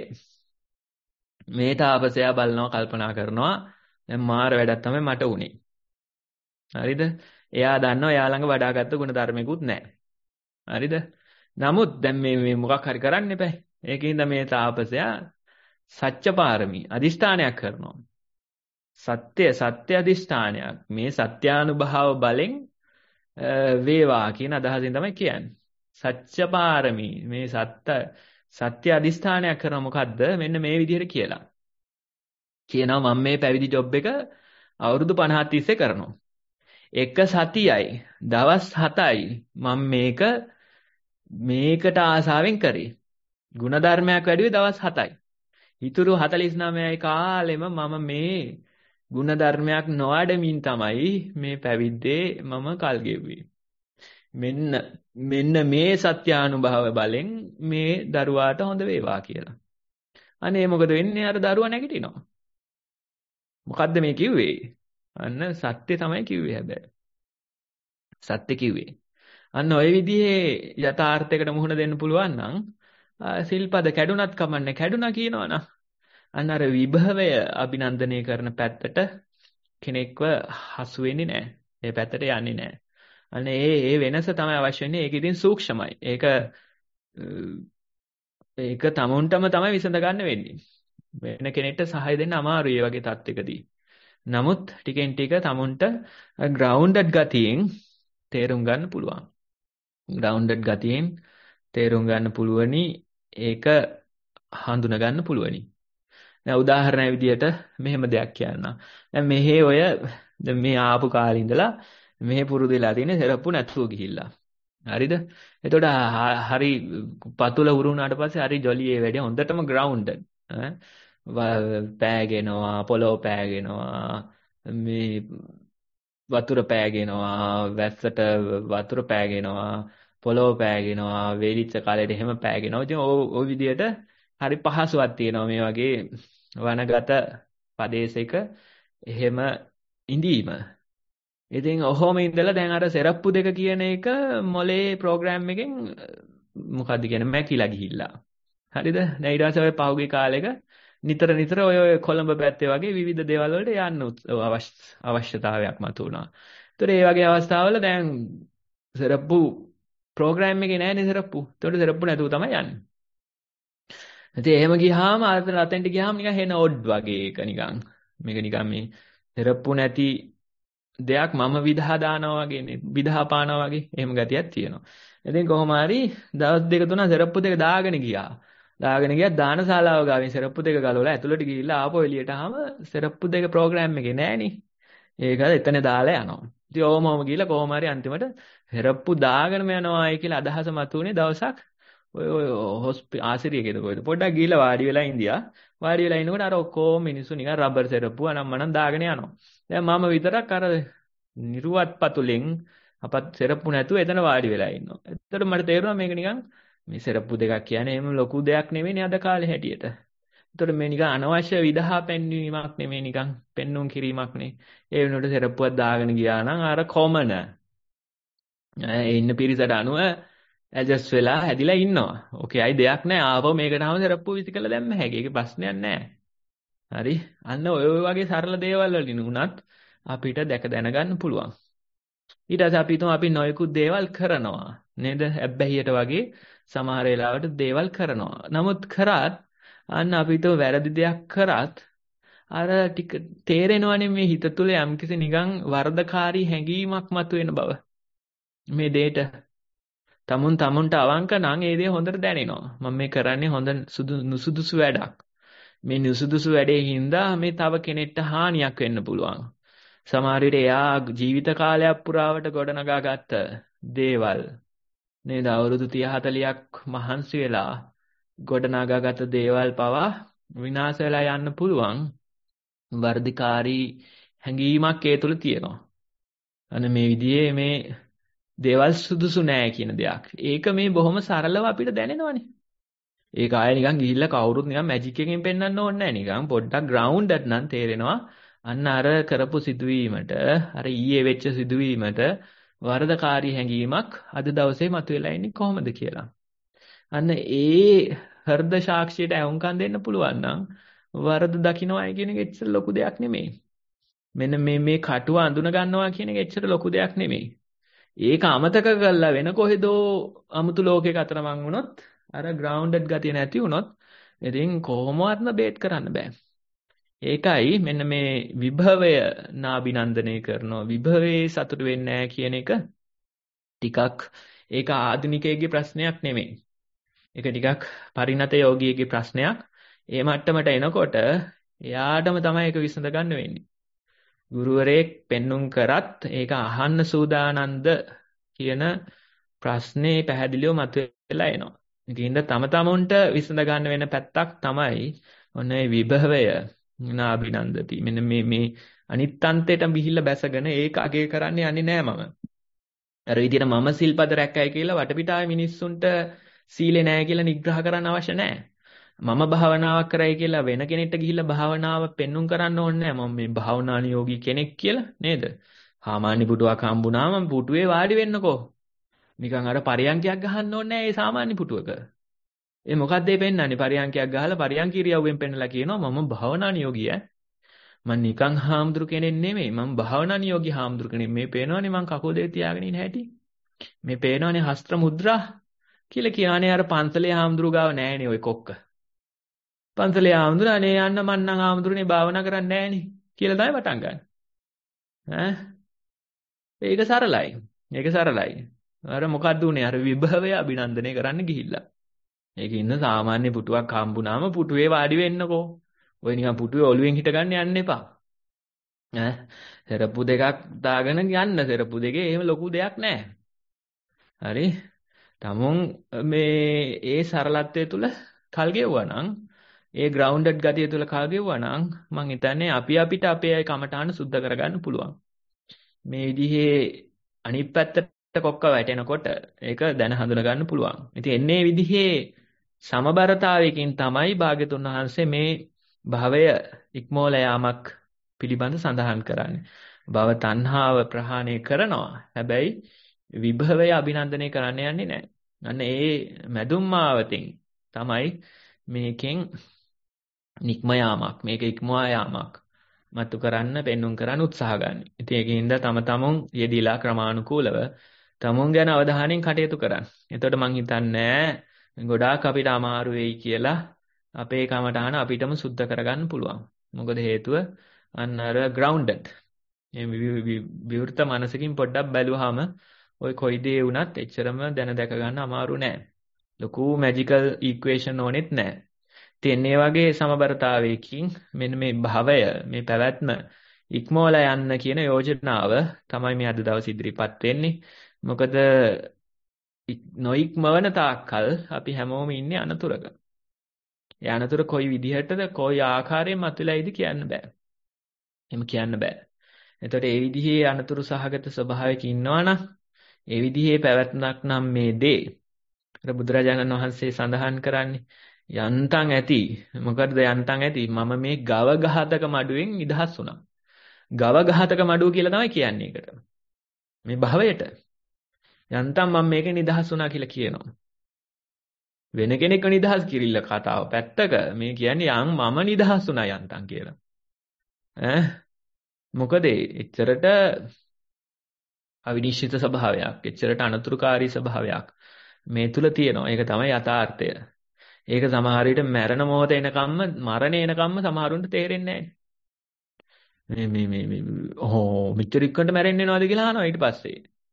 මේ තාපසයා බලනවා කල්පනා කරනවා දැන් මාර වැඩක් තමයි මට උනේ. හරිද? එයා දන්නවා එයා ළඟ වඩාගත්තු ගුණ ධර්මිකුත් නැහැ. හරිද? නමුත් දැන් මේ මේ මොකක් හරි කරන්න එපා. ඒකින්ද මේ තාපසයා සත්‍ය පාරමී අදිෂ්ඨානයක් කරනවා. සත්‍ය සත්‍ය අදිෂ්ඨානයක්. මේ සත්‍යානුභව බලෙන් වේවා කියන අදහසින් තමයි කියන්නේ. සත්‍ය පාරමී මේ සත්‍ය සත්‍ය අදිෂ්ඨානයක් කරන මොකද්ද? මෙන්න මේ විදිහට කියලා. කියනවා මම මේ පැවිදි ජොබ් එක අවුරුදු පනහක් තිස්සේ කරනවා. එක සතියයි දවස් හතයි මම මේක මේකට ආසාවෙන් කරේ. ಗುಣධර්මයක් වැඩිවේ දවස් හතයි. ඊතුරු හතළිස් නවයයි කාලෙම මම මේ ಗುಣධර්මයක් නොවැඩමින් තමයි මේ පැවිද්දේ මම කල් ගෙව්වේ. මෙන්න මෙන්න මේ සත්‍යානුභව බලෙන් මේ දරුවාට හොඳ වේවා කියලා. අනේ මොකද වෙන්නේ? අර දරුවා නැගිටිනවා. මොකද්ද මේ කිව්වේ? අන්න සත්‍ය තමයි කිව්වේ හැබැයි. සත්‍ය කිව්වේ. අන්න ওই විදිහේ යථාර්ථයකට මුහුණ දෙන්න පුළුවන් නම් සිල්පද කැඩුනත් කමන්නේ කැඩුනා කියනවනම් අන්න අර විභවය අභිනන්දනය කරන පැත්තට කෙනෙක්ව හසු වෙන්නේ නැහැ. ඒ පැත්තට යන්නේ නැහැ. අන්න ඒ ඒ වෙනස තමයි අවශ්‍ය වෙන්නේ. ඒක ඉතින් සූක්ෂමයි. ඒක ඒක තමුන්ටම තමයි විසඳ ගන්න වෙන්නේ. වෙන කෙනෙක්ට සහාය දෙන්න අමාරුයි මේ වගේ තත්යකදී. නමුත් ටිකෙන් ටික තමුන්ට ග්‍රවුන්ඩඩ් ගතියෙන් තේරුම් ගන්න පුළුවන්. ග්‍රවුන්ඩඩ් ගතියෙන් තේරුම් ගන්න පුළුවනි. ඒක හඳුනා ගන්න පුළුවනි. දැන් උදාහරණයක් විදියට මෙහෙම දෙයක් කියන්න. දැන් මෙහි ඔය දැන් මේ ආපු කාලේ ඉඳලා මෙහි පුරුදු වෙලා තියෙන සරප්පු නැතුව ගිහිල්ලා. හරිද? එතකොට හරි පතුල උරුණාට පස්සේ හරි ජොලියේ වැඩි හොඳටම ග්‍රවුන්ඩඩ්. පෑගෙනවා, පොළොව පෑගෙනවා, මේ වතුර පෑගෙනවා, වැස්සට වතුර පෑගෙනවා, පොළොව පෑගෙනවා, වේලිච්ච කාලේට එහෙම පෑගෙනවා. ඉතින් ওই විදියට හරි පහසුවක් තියෙනවා මේ වගේ වනගත ප්‍රදේශයක එහෙම ඉඳීම. ඉතින් ඔහොම ඉඳලා දැන් අර සෙරප්පු දෙක කියන එක මොලේ ප්‍රෝග්‍රෑම් එකෙන් මොකද්ද කියන්නේ මැකිලා ගිහිල්ලා. හරිද? දැන් ඊට පස්සේ ඔය පහුගිය කාලෙක නිතර නිතර ඔය ඔය කොළඹ පැත්තේ වගේ විවිධ දේවල් වලට යන්න අවශ්‍යතාවයක් මතුවුණා. ඒතර මේ වගේ අවස්ථාවල දැන් සෙරප්පු ප්‍රෝග්‍රෑම් එකේ නෑනේ සෙරප්පු. ඒතකොට සෙරප්පු නැතුව තමයි යන්නේ. ඉතින් එහෙම ගියාම අතන අතෙන්ට ගියාම නිකන් හෙන ඔඩ් වගේ එක නිකන්. මේක නිකන් මේ සෙරප්පු නැති දෙයක් මම විදහා දානවා වගේනේ. විදහා පානවා වගේ එහෙම ගතියක් තියෙනවා. ඉතින් කොහොම හරි දවස් දෙක තුන සෙරප්පු දෙක දාගෙන ගියා. දාගෙන ගියා දානශාලාව ගාවින් සෙරප්පු දෙක ගලවලා ඇතුළට ගිහිල්ලා ආපහු එළියට ආවම සෙරප්පු දෙක ප්‍රෝග්‍රෑම් එකේ නෑනේ. ඒක එතන දාලා යනවා. ඉතින් ඕම ඕම ගිහිල්ලා කොහොම හරි අන්තිමට සෙරප්පු දාගෙනම යනවායි කියලා අදහස මතුනේ දවසක් ඔය ඔය හොස්පිටල් ආසිරියකේද කොහෙද පොඩ්ඩක් ගිහිල්ලා වාඩි වෙලා ඉඳියා. වාඩි වෙලා ඉන්නකොට අර ඔක්කොම මිනිස්සු නිකන් රබර් සෙරප්පු අනම්මනම් දාගෙන යනවා. දැන් මම විතරක් අර නිර්වත් පතුලෙන් අපත් සෙරප්පු නැතුව එතන වාඩි වෙලා ඉන්නවා. එතකොට මට තේරුණා මේක නිකන් මේ සෙරප්පු දෙකක් කියන්නේ එහෙම ලොකු දෙයක් නෙවෙයිනේ අද කාලේ හැටියට. එතකොට මේ නිකන් අනවශ්‍ය විදහා පෙන්වීමක් නෙමෙයි නිකන් පෙන්눔 කිරීමක් නේ. ඒ වෙනුවට සෙරප්පුවක් දාගෙන ගියා නම් අර කොමන ඒ ඉන්න පිරිසට අනුව ඇඩ්ජස්ට් වෙලා හැදිලා ඉන්නවා. ඕකේ අයි දෙයක් නැහැ. ආපහු මේකට ආවම සෙරප්පුව විසිකලා දැම්ම හැකි. ඒක ප්‍රශ්නයක් නැහැ. හරි. අන්න ඔය ඔය වගේ සරල දේවල් වලින් උනත් අපිට දැක දැනගන්න පුළුවන්. ඊට පස්සේ අපි හිතමු අපි නොයෙකුත් දේවල් කරනවා. නේද? හැබ්බැහියට වගේ සමහර වෙලාවට දේවල් කරනවා. නමුත් කරත් අන්න අපිට වැරදි දෙයක් කරත් අර ටික තේරෙනවනේ මේ හිත තුළ යම්කිසි නිකන් වරදකාරී හැඟීමක් මතුවෙන බව. මේ දෙයට තමුන් තමුන්ට අවංක නම් ඒ දේ හොඳට දැනෙනවා. මම මේ කරන්නේ හොඳ සුදු නුසුදුසු වැඩක්. මේ නුසුදුසු වැඩේ හින්දා මේ තව කෙනෙක්ට හානියක් වෙන්න පුළුවන්. සමහර විට එයා ජීවිත කාලයක් පුරාවට ගොඩනගා ගත්ත දේවල් නේද? අවුරුදු තිහ හතලිහක් මහන්සි වෙලා ගොඩනගාගත් දේවල් පවා විනාශ වෙලා යන්න පුළුවන්. වර්ධිකාරී හැඟීමක් ඒ තුළ තියෙනවා. අන්න මේ විදිහේ මේ දේවල් සුදුසු නෑ කියන දෙයක්. ඒක මේ බොහොම සරලව අපිට දැනෙනවනේ. ඒක ආයෙ නිකන් ගිහිල්ලා කවුරුත් නිකන් මැජික් එකකින් පෙන්වන්න ඕනේ නෑ. නිකන් පොඩ්ඩක් ග්‍රවුන්ඩඩ් නම් තේරෙනවා. අන්න අර කරපු සිදුවීමට, අර ඊයේ වෙච්ච සිදුවීමට වරදකාරී හැඟීමක් අද දවසේ මතුවලා ඉන්නේ කොහොමද කියලා. අන්න ඒ හෘද සාක්ෂියට ඇහුම්කන් දෙන්න පුළුවන් නම් වරද දකින්නයි කියන එක එච්චර ලොකු දෙයක් නෙමෙයි. මෙන්න මේ මේ කටුව අඳුන ගන්නවා කියන එක එච්චර ලොකු දෙයක් නෙමෙයි. ඒක අමතක කරලා වෙන කොහෙදෝ අමුතු ලෝකයක අතරමං වුණොත් අර ග්‍රවුන්ඩඩ් ගතිය නැති වුණොත් ඉතින් කොහොමවත්ම බේත් කරන්න බෑ. ඒකයි මෙන්න මේ විභවය නාබිනන්දනය කරනවා. විභවයේ සතුට වෙන්නේ නැහැ කියන එක ටිකක් ඒක ආධුනිකයෙක්ගේ ප්‍රශ්නයක් නෙමෙයි. ඒක ටිකක් පරිණත යෝගියෙක්ගේ ප්‍රශ්නයක්. ඒ මට්ටමට එනකොට එයාටම තමයි ඒක විසඳ ගන්න වෙන්නේ. ගුරුවරයෙක් පෙන්눔 කරත් ඒක අහන්න සූදානම්ද කියන ප්‍රශ්නේ පැහැදිලිව මතුවලා එනවා. ඒකින්ද තම තමුන්ට විසඳ ගන්න වෙන පැත්තක් තමයි ඔන්න ඒ විභවය නාබිනන්දති. මෙන්න මේ මේ අනිත් අන්තයට ගිහිල්ලා බැසගෙන ඒක අගය කරන්න යන්නේ නෑ මම. අර විදිහට මම සිල්පද රැක්කයි කියලා වටපිටාවේ මිනිස්සුන්ට සීලේ නෑ කියලා නිග්‍රහ කරන්න අවශ්‍ය නෑ. මම භාවනාවක් කරයි කියලා වෙන කෙනෙක්ට ගිහිල්ලා භාවනාව පෙන්눔 කරන්න ඕනේ නෑ. මම මේ භාවනානුයෝගී කෙනෙක් කියලා නේද? සාමාන්‍ය පුටුවක් හම්බුනාම පුටුවේ වාඩි වෙන්නකෝ. නිකන් අර පරියන්කයක් ගහන්න ඕනේ නෑ ඒ සාමාන්‍ය පුටුවක. ඒ මොකද්ද මේ පෙන්වන්නේ? පරියන්කයක් ගහලා පරියන්ක ඉරියව්වෙන් පෙන්නලා කියනවා මම භාවනානුයෝගී ඈ. මම නිකන් හාමුදුරු කෙනෙක් නෙමෙයි. මම භාවනානුයෝගී හාමුදුරු කෙනෙක්. මේ පේනවනේ මං කකුල් දෙක තියාගෙන ඉන්න හැටි. මේ පේනවනේ හස්ත්‍ර මුද්‍රා කියලා කියන්නේ අර පන්සලේ හාමුදුරු ගාව නෑනේ ওই කොක්ක. පන්සලේ හාමුදුරු අනේ යන්න මං නම් හාමුදුරනේ භාවනා කරන්නේ නෑනේ කියලා තමයි පටන් ගන්න. ඈ ඒක සරලයි. ඒක සරලයි. අර මොකද්ද උනේ? අර විභවය අභිනන්දනය කරන්න ගිහිල්ලා. ඒකේ ඉන්න සාමාන්‍ය පුටුවක් හම්බුනාම පුටුවේ වාඩි වෙන්නකෝ. ඔය නිකන් පුටුවේ ඔළුවෙන් හිට ගන්න යන්න එපා. ඈ සෙරප්පු දෙකක් දාගෙන යන්න. සෙරප්පු දෙකේ එහෙම ලොකු දෙයක් නැහැ. හරි. තමුන් මේ ඒ සරලත්වය තුල කල් ගෙවුවා නම්, ඒ ග්‍රවුන්ඩඩ් ගතිය තුල කල් ගෙවුවා නම් මං හිතන්නේ අපි අපිට අපේ කමඨාන සුද්ධ කරගන්න පුළුවන්. මේ විදිහේ අනිත් පැත්තට කොක්ක වැටෙනකොට ඒක දැන හඳුන ගන්න පුළුවන්. ඉතින් එන්නේ විදිහේ සමබරතාවයකින් තමයි භාග්‍යතුන් වහන්සේ මේ භවය ඉක්මෝල යාමක් පිළිබඳ සඳහන් කරන්නේ. භව තණ්හාව ප්‍රහාණය කරනවා. හැබැයි විභවය අභිනන්දනය කරන්න යන්නේ නැහැ. අන්න ඒ මැදුම් මාවතින් තමයි මේකෙන් නික්ම යාමක්, මේක ඉක්මවා යාමක් මතු කරන්න, පෙන්눔 කරන්න උත්සාහ ගන්න. ඉතින් ඒකින්ද තම තමුන් යෙදিলা ක්‍රමානුකූලව තමුන් ගැන අවධානයෙන් කටයුතු කරන්න. එතකොට මං හිතන්නේ ගොඩාක් අපිට අමාරු වෙයි කියලා අපේ කමටහන අපිටම සුද්ධ කරගන්න පුළුවන්. මොකද හේතුව අන්න අර ග්‍රවුන්ඩඩ්. මේ විවෘත මනසකින් පොඩ්ඩක් බැලුවාම ওই කොයි දේ වුණත් එච්චරම දැන දැක ගන්න අමාරු නෑ. ලොකු මැජිකල් ඉක්වේෂන් ඕනෙත් නෑ. ඉතින් මේ වගේ සමබරතාවයකින් මෙන්න මේ භවය, මේ පැවැත්ම ඉක්මවලා යන්න කියන යෝජනාව තමයි මේ අද දවස් ඉදිරිපත් වෙන්නේ. මොකද නොඉක්මවන තාක්කල් අපි හැමෝම ඉන්නේ අනතුරක. ඒ අනතුර කොයි විදිහටද, කොයි ආකාරයෙන් මතුවලායිද කියන්න බෑ. එහෙම කියන්න බෑ. එතකොට ඒ විදිහේ අනතුරු සහගත ස්වභාවයක ඉන්නවනම්, ඒ විදිහේ පැවැත්මක් නම් මේ දේ අර බුදුරජාණන් වහන්සේ සඳහන් කරන්නේ යන්තම් ඇති. මොකද්ද යන්තම් ඇති? මම මේ ගව ඝාතක මඩුවෙන් නිදහස් වුණා. ගව ඝාතක මඩුව කියලා තමයි කියන්නේ ඒකට. මේ භවයට. යන්තම් මම මේකේ නිදහස් වුණා කියලා කියනවා. වෙන කෙනෙක්ව නිදහස් කිරිල්ල කතාව පැත්තක මේ කියන්නේ යම් මම නිදහස් වුණා යන්තම් කියලා. ඈ මොකද එච්චරට අවිනිශ්චිත ස්වභාවයක්, එච්චරට අනතුරුකාරී ස්වභාවයක් මේ තුල තියෙනවා. ඒක තමයි යථාර්ථය. ඒක සමහර විට මරණ මොහොත එනකම්ම මරණය එනකම්ම සමහරුන්ට තේරෙන්නේ නැහැ. මේ මේ මේ මේ ඕ මෙච්චර ඉක්මනට මැරෙන්න වෙනවද කියලා අහනවා ඊට පස්සේ.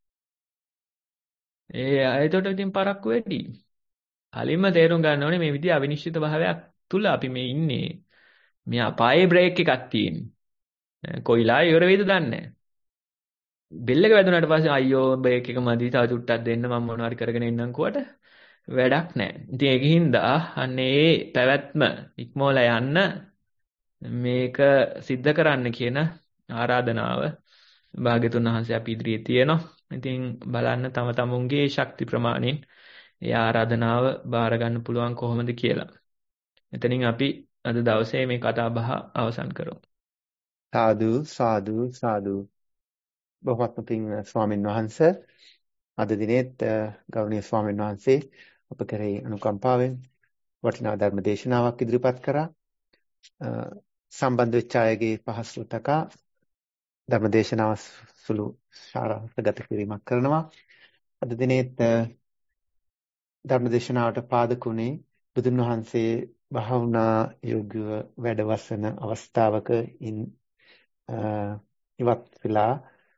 ඒ එතකොට ඉතින් පරක්කු වෙඩි. කලින්ම තේරුම් ගන්න ඕනේ මේ විදිහ අවිනිශ්චිත භාවයක් තුල අපි මේ ඉන්නේ. මේ අපායේ බ්‍රේක් එකක් තියෙන්නේ. කොයිලා ඉවර වෙයිද දන්නේ නැහැ. බෙල් එක වැදුනාට පස්සේ අයියෝ බ්‍රේක් එක මදි තව චුට්ටක් දෙන්න මම මොනවා හරි කරගෙන ඉන්නම් කුවට වැඩක් නැහැ. ඉතින් ඒකින්ද අන්නේ ඒ පැවැත්ම ඉක්මවලා යන්න මේක सिद्ध කරන්න කියන ආරාධනාව භාග්‍යතුන් වහන්සේ අපි ඉදිරියේ තියෙනවා. ඉතින් බලන්න තම තමුන්ගේ ශක්ති ප්‍රමාණයෙන් ඒ ආරාධනාව බාර ගන්න පුළුවන් කොහොමද කියලා. එතනින් අපි අද දවසේ මේ කතා බහ අවසන් කරමු. සාදු සාදු සාදු. බොහොමත්ම පිං ස්වාමීන් වහන්සේ අද දිනෙත් ගෞරවනීය ස්වාමීන් වහන්සේ අප කෙරෙහි අනුකම්පාවෙන් වටිනා ධර්ම දේශනාවක් ඉදිරිපත් කරා. සම්බන්ධ වෙච්ච අයගේ පහසු තකා ධර්ම දේශනාව සුළු සාරාංශගත කිරීමක් කරනවා. අද දිනෙත් ධර්ම දේශනාවට පාදකුනේ බුදුන් වහන්සේ භාවනා යෝග්‍යව වැඩවසන අවස්ථාවක ඉන් ඉවත් වෙලා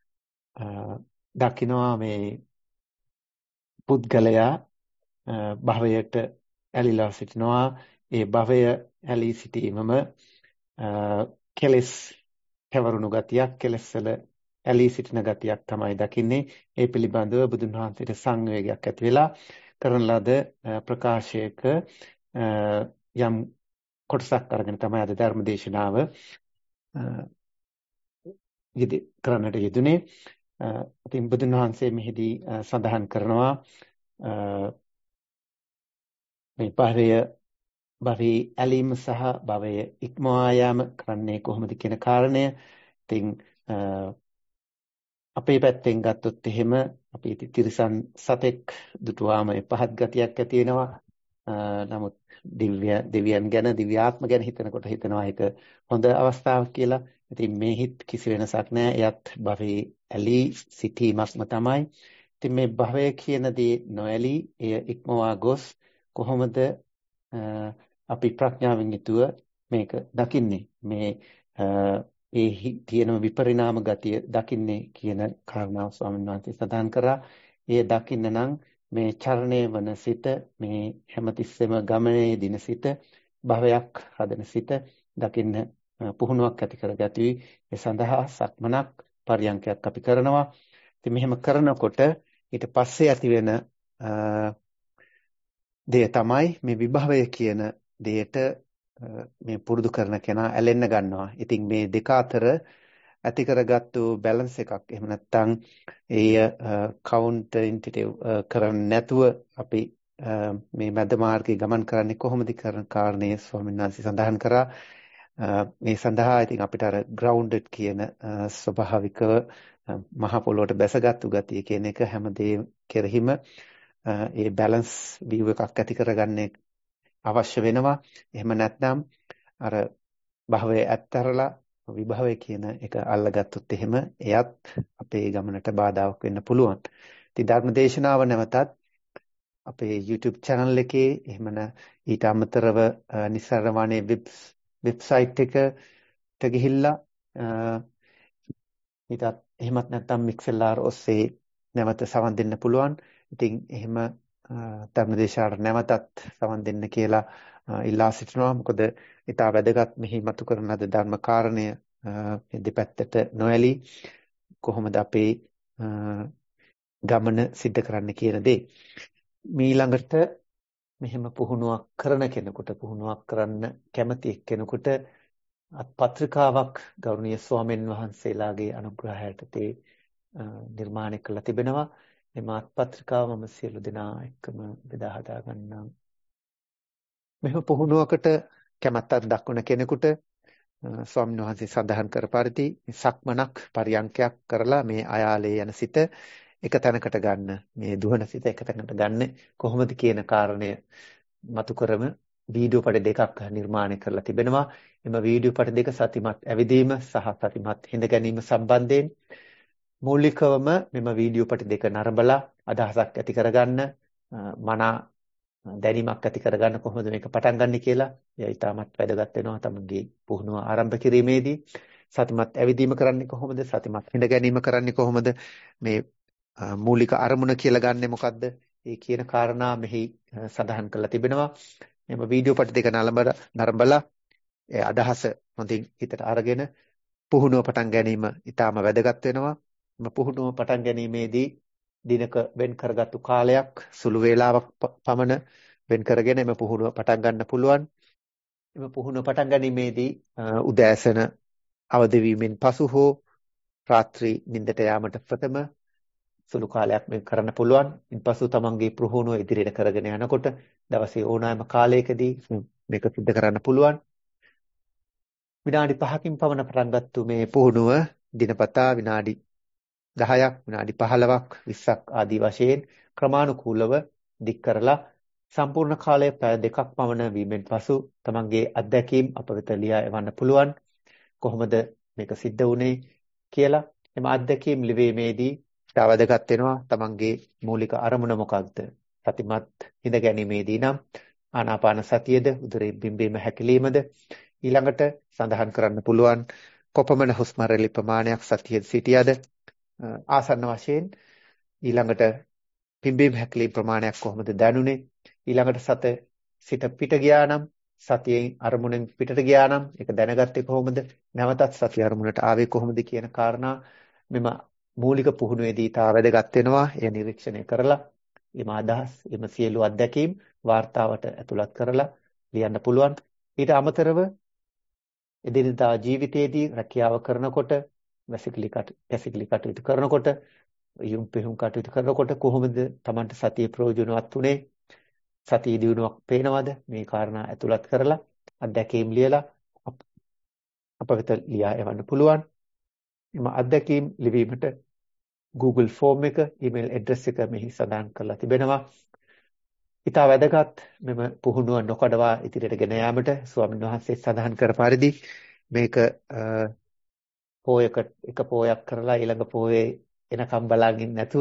දකිනවා මේ පුද්ගලයා භවයට ඇලිලා සිටිනවා. ඒ භවය ඇලී සිටීමම කෙලස් පැවරුණු ගතියක්, කෙලස් වල ඇලී සිටින ගතියක් තමයි දකින්නේ. ඒ පිළිබඳව බුදුන් වහන්සේට සංවේගයක් ඇති වෙලා කරන ලද ප්‍රකාශයක යම් කොටසක් අරගෙන තමයි අද ධර්ම දේශනාව යෙදී කරන්නට යෙදුනේ. ඉතින් බුදුන් වහන්සේ මෙහිදී සඳහන් කරනවා මේ භවය භවී ඇලීම සහ භවය ඉක්මවා යාම කරන්නේ කොහොමද කියන කාරණය. ඉතින් අපේ පැත්තෙන් ගත්තොත් එහෙම අපි තිරිසන් සතෙක් දුටුවාම පහත් ගතියක් ඇති වෙනවා. නමුත් දිව්‍ය දෙවියන් ගැන දිව්‍යාත්ම ගැන හිතනකොට හිතනවා ඒක හොඳ අවස්ථාවක් කියලා. ඉතින් මේ හිත් කිසි වෙනසක් නැහැ. එයත් භවයේ ඇලී සිටීමක්ම තමයි. ඉතින් මේ භවය කියන දේ නොඇලී එය ඉක්මවා ගොස් කොහොමද අපි ප්‍රඥාවෙන් යුතුව මේක දකින්නේ, මේ ඒ තියෙන විපරිණාම ගතිය දකින්නේ කියන කාරණාව ස්වාමීන් වහන්සේ සඳහන් කරා. ඒ දකින්න නම් මේ චරණය වන සිත, මේ හැමතිස්සෙම ගමනේ දින සිත, භවයක් හදන සිත දකින්න පුහුණුවක් ඇති කරගatuයි. ඒ සඳහා සක්මනක් පරියන්කයක් අපි කරනවා. ඉතින් මෙහෙම කරනකොට ඊට පස්සේ ඇති වෙන දෙය තමයි මේ විභවය කියන දෙයට මේ පුරුදු කරන කෙනා ඇලෙන්න ගන්නවා. ඉතින් මේ දෙක අතර ඇති කරගත්තු බැලන්ස් එකක්, එහෙම නැත්නම් ඒ කවුන්ටර් ඉන්ටිටිව් කරන්නේ නැතුව අපි මේ මැද මාර්ගයේ ගමන් කරන්නේ කොහොමද කරන කාරණේ ස්වාමීන් වහන්සේ සඳහන් කරා. මේ සඳහා ඉතින් අපිට අර ග්‍රවුන්ඩඩ් කියන ස්වභාවිකව මහ පොළොවට බැසගත්තු ගතිය කියන එක හැමදේම කෙරෙහිම ඒ බැලන්ස් වීව් එකක් ඇති කරගන්න අවශ්‍ය වෙනවා. එහෙම නැත්නම් අර භවයේ ඇත්තරලා විභවය කියන එක අල්ලගත්තොත් එහෙම එයත් අපේ ගමනට බාධාවක් වෙන්න පුළුවන්. ඉතින් ධර්ම දේශනාව නැවතත් අපේ YouTube channel එකේ එහෙම ඊට අමතරව නිසරණ වනේ වෙබ්සයිට් එකට ගිහිල්ලා ඊටත් එහෙමත් නැත්නම් මික්සෙලාර් ඔස්සේ නැවත සවන් දෙන්න පුළුවන්. ඉතින් එහෙම ධර්මදේශාට නැවතත් සවන් දෙන්න කියලා ඉල්ලා සිටිනවා. මොකද ඊට වැදගත් මෙහි මතු කරන ලද ධර්ම කාරණය දෙපැත්තට නොඇලී කොහොමද අපේ ගමන සිද්ධ කරන්න කියන දේ. මීළඟට මෙහෙම පුහුණුවක් කරන කෙනෙකුට, පුහුණුවක් කරන්න කැමති එක්කෙනෙකුට පත්‍රිකාවක් ගෞරවනීය ස්වාමීන් වහන්සේලාගේ අනුග්‍රහයට තේ නිර්මාණය කළා තිබෙනවා. එම පත්‍රිකාව මම සියලු දෙනා එක්කම බෙදා හදා ගන්නම්. මෙහෙම පුහුණුවකට කැමැත්තක් දක්වන කෙනෙකුට ස්වාමීන් වහන්සේ සඳහන් කර පරිදි සක්මනක් පරියන්කයක් කරලා මේ අයාලේ යන සිත එක තැනකට ගන්න, මේ දුහන සිත එක තැනකට ගන්න කොහොමද කියන කාරණය මතු කරම වීඩියෝ පඩ දෙකක් නිර්මාණය කරලා තිබෙනවා. එම වීඩියෝ පඩ දෙක සතිමත් ඇවිදීම සහ සතිමත් හිඳ ගැනීම සම්බන්ධයෙන් මූලිකවම මෙම වීඩියෝ පටි දෙක නරඹලා අදහසක් ඇති කරගන්න මනා දැනීමක් ඇති කරගන්න කොහොමද මේක පටන් ගන්න කියලා එය ඉතාමත් වැදගත් වෙනවා තමන්ගේ පුහුණුව ආරම්භ කිරීමේදී සතිමත් ඇවිදීම කරන්නේ කොහොමද සතිමත් හිඳ ගැනීම කරන්නේ කොහොමද මේ මූලික අරමුණ කියලා ගන්නෙ මොකද්ද ඒ කියන කාරණා මෙහි සඳහන් කරලා තිබෙනවා මෙම වීඩියෝ පටි දෙක නරඹලා ඒ අදහස හොඳින් හිතට අරගෙන පුහුණුව පටන් ගැනීම ඉතාම වැදගත් වෙනවා මේ පුහුණුව පටන් ගැනීමේදී දිනක වෙන් කරගත්තු කාලයක් සුළු වේලාවක් පමණ වෙන් කරගෙන එම පුහුණුව පටන් ගන්න පුළුවන්. එම පුහුණුව පටන් ගැනීමේදී උදෑසන අවදි වීමෙන් පසු හෝ රාත්‍රී නිින්දට යාමට ප්‍රථම සුළු කාලයක් වෙන් කරන්න පුළුවන්. ඉන්පසු තමන්ගේ පුහුණුව ඉදිරියට කරගෙන යනකොට දවසේ ඕනෑම කාලයකදී මේක සිදු කරන්න පුළුවන්. විනාඩි පහකින් පමණ පටන් ගත්තු මේ පුහුණුව දිනපතා විනාඩි දහයක් විනාඩි පහළොවක් විස්සක් ආදී වශයෙන් ක්‍රමානුකූලව දික් කරලා සම්පූර්ණ කාලය පැය දෙකක් පමණ වීමෙන් පසු තමන්ගේ අත්දැකීම් අප වෙත ලියා එවන්න පුළුවන් කොහොමද මේක සිද්ධ වුනේ කියලා එම අත්දැකීම් ලිවීමේදී තවදගත් වෙනවා තමන්ගේ මූලික අරමුණ මොකක්ද සතිමත් හිඳ ගැනීමේදී නම් ආනාපාන සතියද උදරේ බිම්බීම හැකිලීමද ඊළඟට සඳහන් කරන්න පුළුවන් කොපමණ හුස්ම රැලි ප්‍රමාණයක් සතියේ සිටියද ආසන්න වශයෙන් ඊළඟට පිම්බීම හැකිලීම ප්‍රමාණයක් කොහොමද දැනුනේ ඊළඟට සත සිත පිට ගියා නම් සතියෙන් අරමුණෙන් පිටට ගියා නම් ඒක දැනගත්තේ කොහොමද නැවතත් සතිය අරමුණට ආවේ කොහොමද කියන කාරණා මෙම මූලික පුහුණුවේදී තා වැදගත් වෙනවා එය නිරීක්ෂණය කරලා එම අදහස් එම සියලු අත්දැකීම් වාර්තාවට ඇතුළත් කරලා ලියන්න පුළුවන් ඊට අමතරව එදිනදා ජීවිතයේදී රැකියාව කරනකොට වැසිකිලි කටයුතු කටයුතු කරනකොට යොම් පෙහුම් කටයුතු කරනකොට කොහොමද Tamanට සතිය ප්‍රයෝජනවත් උනේ සතිය දිනුවක් පේනවද මේ කාරණා ඇතුළත් කරලා අත්දැකීම් ලියලා අප වෙත ලියා එවන්න පුළුවන් එම අත්දැකීම් ලිවීමට Google form එක email address එක මෙහි සඳහන් කරලා තිබෙනවා ඉතා වැදගත් මෙම පුහුණුව නොකඩවා ඉදිරියට ගෙන යාමට ස්වාමීන් වහන්සේ සඳහන් කර පරිදි මේක පොයකට එක පොයක් කරලා ඊළඟ පොයේ එනකම් බලාගෙන නැතුව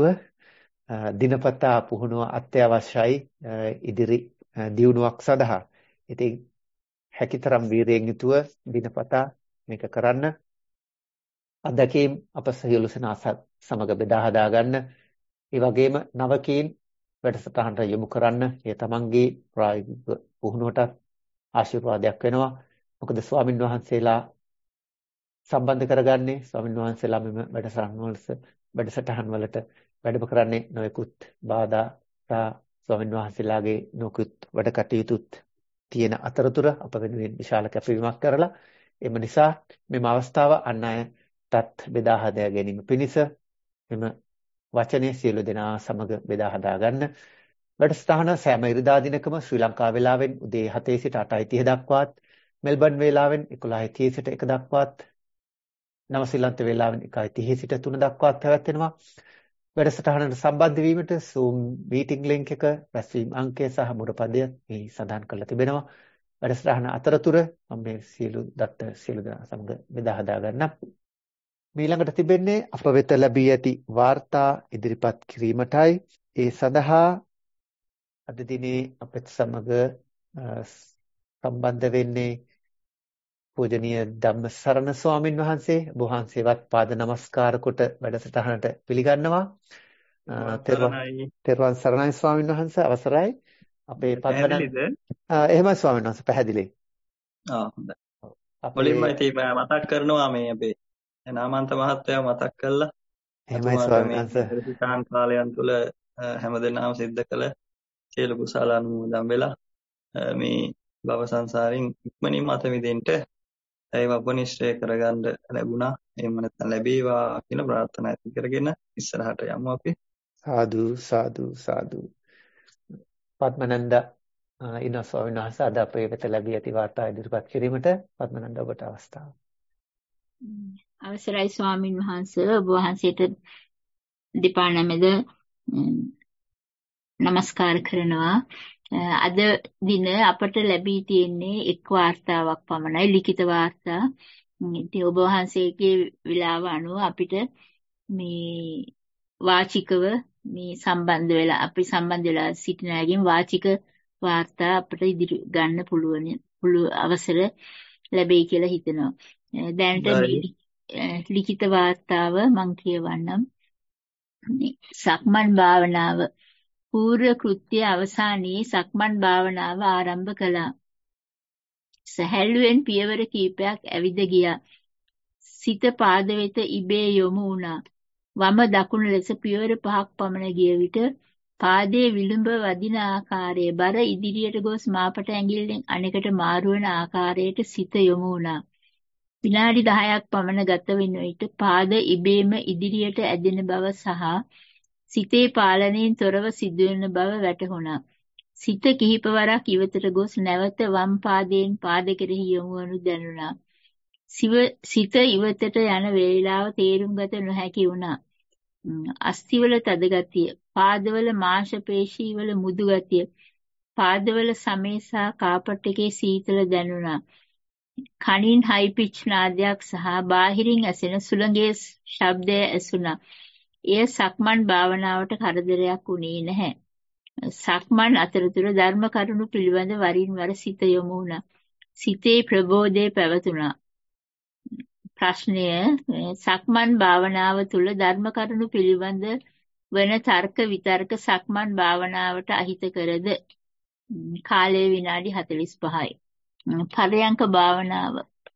දිනපතා පුහුණුව අත්‍යවශ්‍යයි ඉදිරි දියුණුවක් සඳහා. ඉතින් හැකිතරම් වීරියෙන් යුතුව දිනපතා මේක කරන්න. අදකීම් අප සියලු සෙනා සමග බෙදා හදා ගන්න. ඒ වගේම නවකීන් වැඩසටහනට යොමු කරන්න. ඒ තමන්ගේ ප්‍රායෝගික පුහුණුවටත් ආශිර්වාදයක් වෙනවා. මොකද ස්වාමින් වහන්සේලා සම්බන්ධ කරගන්නේ ස්වාමීන් වහන්සේලා මෙම වැඩසටහන් වලට වැඩසටහන් වලට වැඩම කරන්නේ නොයෙකුත් බාධා සා ස්වාමීන් වහන්සේලාගේ නොයෙකුත් වැඩ කටයුතුත් තියෙන අතරතුර අප වෙනුවෙන් විශාල කැපවීමක් කරලා එම නිසා මෙම අවස්ථාව අන් අයටත් බෙදා හදා ගැනීම පිණිස මෙම වචනේ සියලු දෙනා සමග බෙදා හදා ගන්න වැඩසටහන සෑම ඉරිදා දිනකම ශ්‍රී ලංකා වේලාවෙන් උදේ හතේ සිට අටයි තිහ දක්වාත් මෙල්බන් වේලාවෙන් එකොළහයි තිහ සිට එක දක්වාත් නවසීලන්ත වේලාවෙන් එකයි තිහ සිට තුන දක්වාත් පැවැත්වෙනවා. වැඩසටහනට සම්බන්ධ වීමට Zoom meeting link එක, රැස්වීම අංකය සහ මුරපදය මේ සඳහන් කරලා තිබෙනවා. වැඩසටහන අතරතුර මම මේ සියලු දත්ත සියලු දෙනා සමග බෙදා හදා ගන්නම්. ඊළඟට තිබෙන්නේ අප වෙත ලැබී ඇති වාර්තා ඉදිරිපත් කිරීමටයි. ඒ සඳහා අද දිනේ අපත් සමග සම්බන්ධ වෙන්නේ පූජනීය ධම්මසරණ ස්වාමින් වහන්සේ වහන්සේවත් පාද නමස්කාර කොට වැඩසටහනට පිළිගන්නවා. තෙරුවන් සරණයි ස්වාමින් වහන්සේ අවසරයි. අපේ පද්මනන්ද එහෙමයි ස්වාමින් වහන්සේ පැහැදිලි. ආ හොඳයි. මුලින්ම ඉතින් මතක් කරනවා මේ අපේ නාමන්ත මහත්තයා මතක් කළා. එහෙමයි ස්වාමින් වහන්සේ. ප්‍රතිකාන් කාලයන් තුල හැමදෙනාම සිද්ධ කළ සියලු කුසල අනුමෝදන් වෙලා මේ භව සංසාරින් ඉක්මනින් මත මිදෙන්න ඒව අපනිශ්චය කරගන්න ලැබුණා. එහෙම නැත්නම් ලැබේවා කියන ප්‍රාර්ථනා ඇති කරගෙන ඉස්සරහට යමු අපි. සාදු සාදු සාදු. පද්මනන්ද ඉන ස්වාමීන් වහන්සේ අද අපේ වෙත ලැබී ඇති වාර්තා ඉදිරිපත් කිරීමට පද්මනන්ද ඔබට අවස්ථාව. අවසරයි ස්වාමින් වහන්සේ ඔබ වහන්සේට දෙපා නමෙද නමස්කාර කරනවා. අද දින අපට ලැබී තියෙන්නේ එක් වාර්තාවක් පමණයි ලිඛිත වාර්තා. ඉතින් ඔබ වහන්සේගේ විලාව අනුව අපිට මේ වාචිකව මේ සම්බන්ධ වෙලා අපි සම්බන්ධ වෙලා සිටින අයගෙන් වාචික වාර්තා අපිට ඉදිරි ගන්න පුළුවන් පුළු අවසර ලැබෙයි කියලා හිතනවා. දැනට මේ ලිඛිත වාර්තාව මම කියවන්නම්. සක්මන් භාවනාව පූර්ව කෘත්‍ය අවසානයේ සක්මන් භාවනාව ආරම්භ කළා. සැහැල්ලුවෙන් පියවර කීපයක් ඇවිද ගියා. සිත පාද වෙත ඉබේ යොමු වුණා. වම දකුණ ලෙස පියවර පහක් පමණ ගිය විට පාදයේ විලුඹ වදින ආකාරයේ බර ඉදිරියට ගොස් මාපට ඇඟිල්ලෙන් අනෙකට මාරු වන ආකාරයට සිත යොමු වුණා. විනාඩි දහයක් පමණ ගත වෙන විට පාද ඉබේම ඉදිරියට ඇදෙන බව සහ සිතේ පාලනයෙන් තොරව සිදුවන බව වැටහුණා. සිත කිහිප වරක් ඉවතට ගොස් නැවත වම් පාදයෙන් පාද කෙරෙහි යොමු වනු දැනුණා. සිත ඉවතට යන වේලාව තේරුම් ගත නොහැකි වුණා. අස්තිවල තද ගතිය, පාදවල මාංශ පේශීවල මුදු ගතිය, පාදවල සමේ සහ කාපට් එකේ සීතල දැනුණා. කනින් හයි පිච් නාදයක් සහ බාහිරින් ඇසෙන සුළඟේ ශබ්දය ඇසුණා. එය සක්මන් භාවනාවට කරදරයක් වුණේ නැහැ. සක්මන් අතරතුර ධර්ම කරුණු පිළිබඳ වරින් වර සිත යොමු වුණා. සිතේ ප්‍රබෝධය පැවතුණා. ප්‍රශ්නය සක්මන් භාවනාව තුළ ධර්ම කරුණු පිළිබඳ වන තර්ක විතර්ක සක්මන් භාවනාවට අහිත කරද? කාලය විනාඩි හතළිස් පහයි. පරයන්ක භාවනාව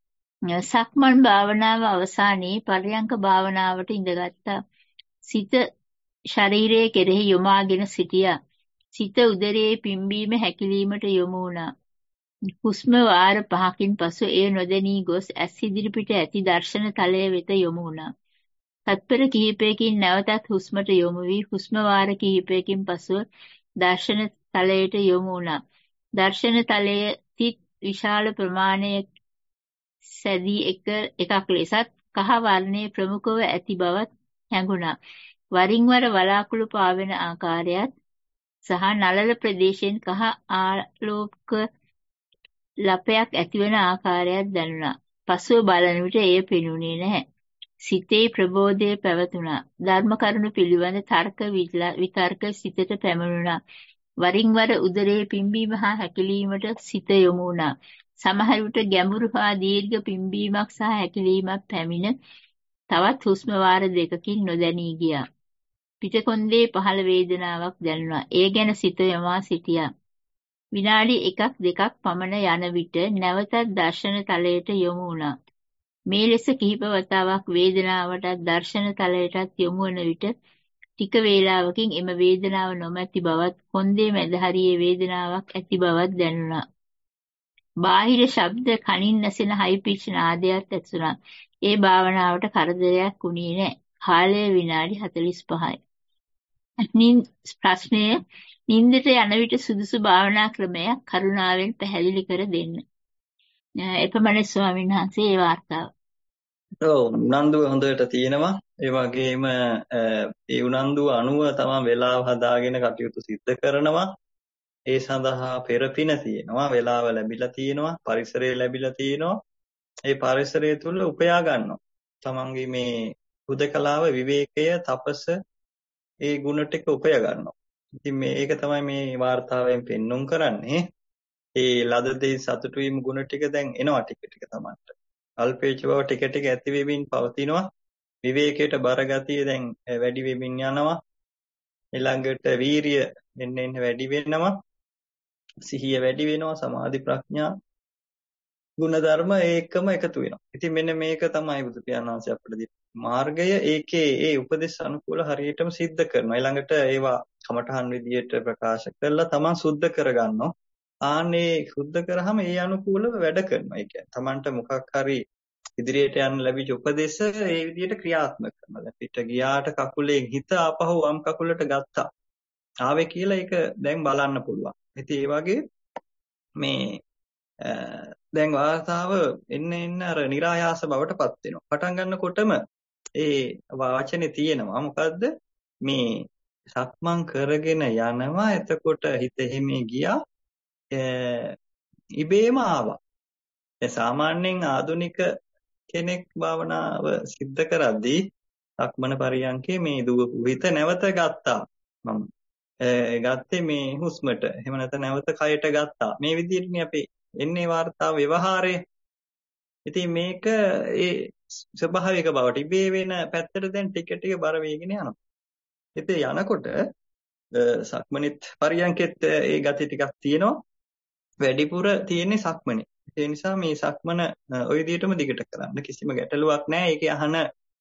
සක්මන් භාවනාව අවසානයේ පරයන්ක භාවනාවට ඉඳගත්තා. සිත ශරීරයේ කෙරෙහි යොමාගෙන සිටියා. සිත උදරයේ පිම්බීම හැකිලීමට යොමු වුණා. හුස්ම වාර පහකින් පසු එය නොදැනී ගොස් ඇස් ඉදිරිපිට ඇති දර්ශන තලය වෙත යොමු වුණා. තත්පර කිහිපයකින් නැවතත් හුස්මට යොමු වී හුස්ම වාර කිහිපයකින් පසුව දර්ශන තලයට යොමු වුණා. දර්ශන තලයේ තිත් විශාල ප්‍රමාණයක සැදී එක එකක් ලෙසත් කහ වර්ණයේ ප්‍රමුඛව ඇති බවත් හැඟුණා. වරින් වර වලාකුළු පාවෙන ආකාරයත් සහ නළල ප්‍රදේශයෙන් කහ ආලෝක ලපයක් ඇතිවන ආකාරයක් දැනුණා. පසුව බලන විට එය පෙනුනේ නැහැ. සිතේ ප්‍රබෝධය පැවතුණා. ධර්ම කරුණු පිළිබඳ තර්ක විතර්ක සිතට පැමිණුණා. වරින් වර උදරයේ පිම්බීම හා හැකිලීමට සිත යොමු වුණා. සමහර විට ගැඹුරු හා දීර්ඝ පිම්බීමක් සහ හැකිලීමක් පැමිණ තවත් හුස්ම වාර දෙකකින් නොදැනී ගියා. පිටකොන්දේ පහළ වේදනාවක් දැනුණා. ඒ ගැන සිත යොමා සිටියා. විනාඩි එකක් දෙකක් පමණ යන විට නැවතත් දර්ශන තලයට යොමු වුණා. මේ ලෙස කිහිප වතාවක් වේදනාවටත් දර්ශන තලයටත් යොමු වන විට ටික වේලාවකින් එම වේදනාව නොමැති බවත් කොන්දේ මැද හරියේ වේදනාවක් ඇති බවත් දැනුණා. බාහිර ශබ්ද කනින් නැසෙන හයි පිච් නාදයක් ඇසුණා. ඒ භාවනාවට කරදරයක් වුණේ නැහැ. කාලය විනාඩි හතළිස් පහයි. ප්‍රශ්නය නින්දට යන විට සුදුසු භාවනා ක්‍රමයක් කරුණාවෙන් පැහැදිලි කර දෙන්න. එපමණයි ස්වාමීන් වහන්සේ ඒ වාර්තාව. ඔව් උනන්දුව හොඳට තියෙනවා. ඒ වගේම ඒ උනන්දුව අනුව තමයි වෙලාව හදාගෙන කටයුතු සිද්ධ කරනවා. ඒ සඳහා පෙරපින තියෙනවා, වෙලාව ලැබිලා තියෙනවා, පරිසරය ලැබිලා තියෙනවා. ඒ පරිසරය තුල උපයා ගන්නවා. තමන්ගේ මේ හුදකලාව, විවේකය, තපස ඒ ගුණ ටික උපයා ගන්නවා. ඉතින් මේක තමයි මේ වාර්තාවෙන් පෙන්눔 කරන්නේ. ඒ ලද දේ සතුටු වීම ගුණ ටික දැන් එනවා ටික ටික තමන්ට. අල්පේච්ච බව ටික ටික ඇති වෙමින් පවතිනවා. විවේකයට බර ගතිය දැන් වැඩි වෙමින් යනවා. ඊළඟට වීරිය එන්න එන්න වැඩි වෙනවා. සිහිය වැඩි වෙනවා. සමාධි ප්‍රඥා ගුණධර්ම ඒකම එකතු වෙනවා. ඉතින් මෙන්න මේක තමයි බුදු පියාණන් වහන්සේ අපිට දෙන මාර්ගය. ඒකේ ඒ උපදේශ අනුකූල හරියටම සිද්ධ කරනවා. ඊළඟට ඒවා කමඨහන් විදියට ප්‍රකාශ කරලා තමන් සුද්ධ කරගන්නවා. ආන්නේ සුද්ධ කරාම ඒ අනුකූලව වැඩ කරනවා. ඒ කියන්නේ තමන්ට මොකක් හරි ඉදිරියට යන්න ලැබිච්ච උපදේශ ඒ විදියට ක්‍රියාත්මක කරනවා. දැන් පිට ගියාට කකුලෙන් හිත ආපහු වම් කකුලට ගත්තා. ආවේ කියලා ඒක දැන් බලන්න පුළුවන්. ඉතින් ඒ වගේ මේ දැන් වාර්තාව එන්න එන්න අර નિરાයාස බවටපත් වෙනවා. පටන් ගන්නකොටම ඒ වාචනේ තියෙනවා. මොකද්ද? මේ සක්මන් කරගෙන යනවා. එතකොට හිත එහෙමේ ගියා. ඉබේම ආවා. ඒ සාමාන්‍යයෙන් ආධුනික කෙනෙක් භාවනාව සිද්ධ කරද්දී සක්මන පරියන්කේ මේ දුවපු හිත නැවත ගත්තා. මම ගත්තේ මේ හුස්මට. එහෙම නැත්නම් නැවත කයට ගත්තා. මේ විදිහටනේ අපි එන්නේ වාර්තාව ව්‍යවහාරය. ඉතින් මේක ඒ ස්වභාවික බවට ඉබේ වෙන පැත්තට දැන් ටික ටික බර වේගෙන යනවා. ඉතින් යනකොට සක්මනිත් පරියන්කෙත් ඒ ගති ටිකක් තියෙනවා. වැඩිපුර තියෙන්නේ සක්මනේ. ඒ නිසා මේ සක්මන ওই විදිහටම දිගට කරන්න කිසිම ගැටලුවක් නැහැ. ඒකේ අහන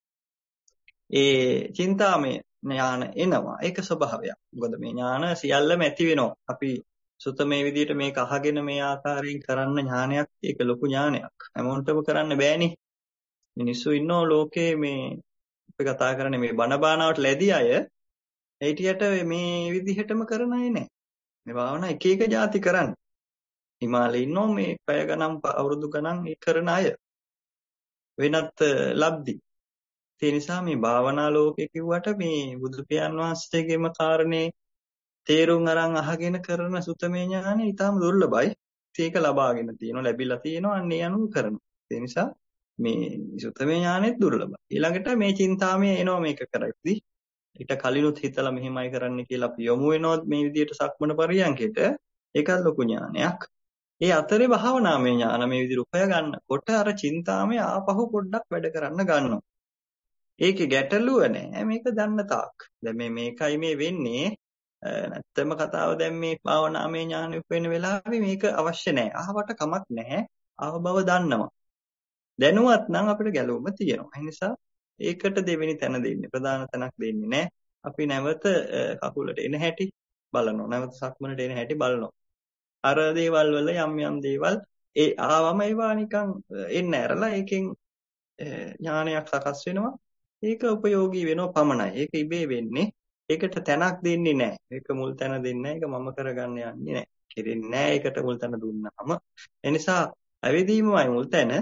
ඒ චින්තාමය ඥාන එනවා. ඒක ස්වභාවයක්. මොකද මේ ඥාන සියල්ලම ඇති වෙනවා. අපි සුතමේ විදිහට මේක අහගෙන මේ ආකාරයෙන් කරන්න ඥානයක් ඒක ලොකු ඥානයක්. හැමෝටම කරන්න බෑනේ. මිනිස්සු ඉන්නෝ ලෝකේ මේ අපි කතා කරන්නේ මේ බණ බානාවට ලැබි අය හිටියට මේ විදිහටම කරන අය නෑ. මේ භාවනා එක එක જાති කරන්නේ. හිමාලයේ ඉන්නෝ මේ පැය ගණන් අවුරුදු ගණන් කරන අය. වෙනත් ලබ්ධි. ඒ නිසා මේ භාවනා ලෝකේ කිව්වට මේ බුදු පියාණන් වහන්සේගේම කාරණේ තේරුම් අරන් අහගෙන කරන සුතමේ ඥානෙ ඊටාම දුර්ලභයි. ඒක ලබාගෙන තියෙනවා, ලැබිලා තියෙනවා. අන්න ඒ අනුව කරනවා. ඒ නිසා මේ සුතමේ ඥානෙත් දුර්ලභයි. ඊළඟට මේ චින්තාමය එනවා මේක කරද්දී. ඊට කලිනුත් හිතලා මෙහෙමයි කරන්න කියලා අපි යොමු වෙනොත් මේ විදිහට සක්මන පරියන්කෙට ඒකත් ලොකු ඥානයක්. ඒ අතරේ භාවනාමය ඥාන මේ විදිහට උපය ගන්නකොට අර චින්තාමය ආපහු පොඩ්ඩක් වැඩ කරන්න ගන්නවා. ඒකේ ගැටලුව නෑ මේක දන්න තාක්. දැන් මේ මේකයි මේ වෙන්නේ නැත්තම කතාව දැන් මේ භාවනාමය ඥාන උපයන වෙලාවේ මේක අවශ්‍ය නෑ. ආවට කමක් නෑ. ආව බව දන්නවා. දැනුවත් නම් අපිට ගැලවුම තියෙනවා. ඒ නිසා ඒකට දෙවෙනි තැන දෙන්නේ. ප්‍රධාන තැනක් දෙන්නේ නෑ. අපි නැවත කකුලට එන හැටි බලනවා. නැවත සක්මනට එන හැටි බලනවා. අර දේවල් වල යම් යම් දේවල් ඒ ආවම ඒවා නිකන් එන්න ඇරලා ඒකෙන් ඥානයක් සකස් වෙනවා. ඒක උපයෝගී වෙනවා පමණයි. ඒක ඉබේ වෙන්නේ. ඒකට තැනක් දෙන්නේ නැහැ. ඒක මුල් තැන දෙන්නේ නැහැ. ඒක මම කරගන්න යන්නේ නැහැ. කෙරෙන්නේ නැහැ. ඒකට මුල් තැන දුන්නාම. ඒ නිසා අවදීමමයි මුල් තැන.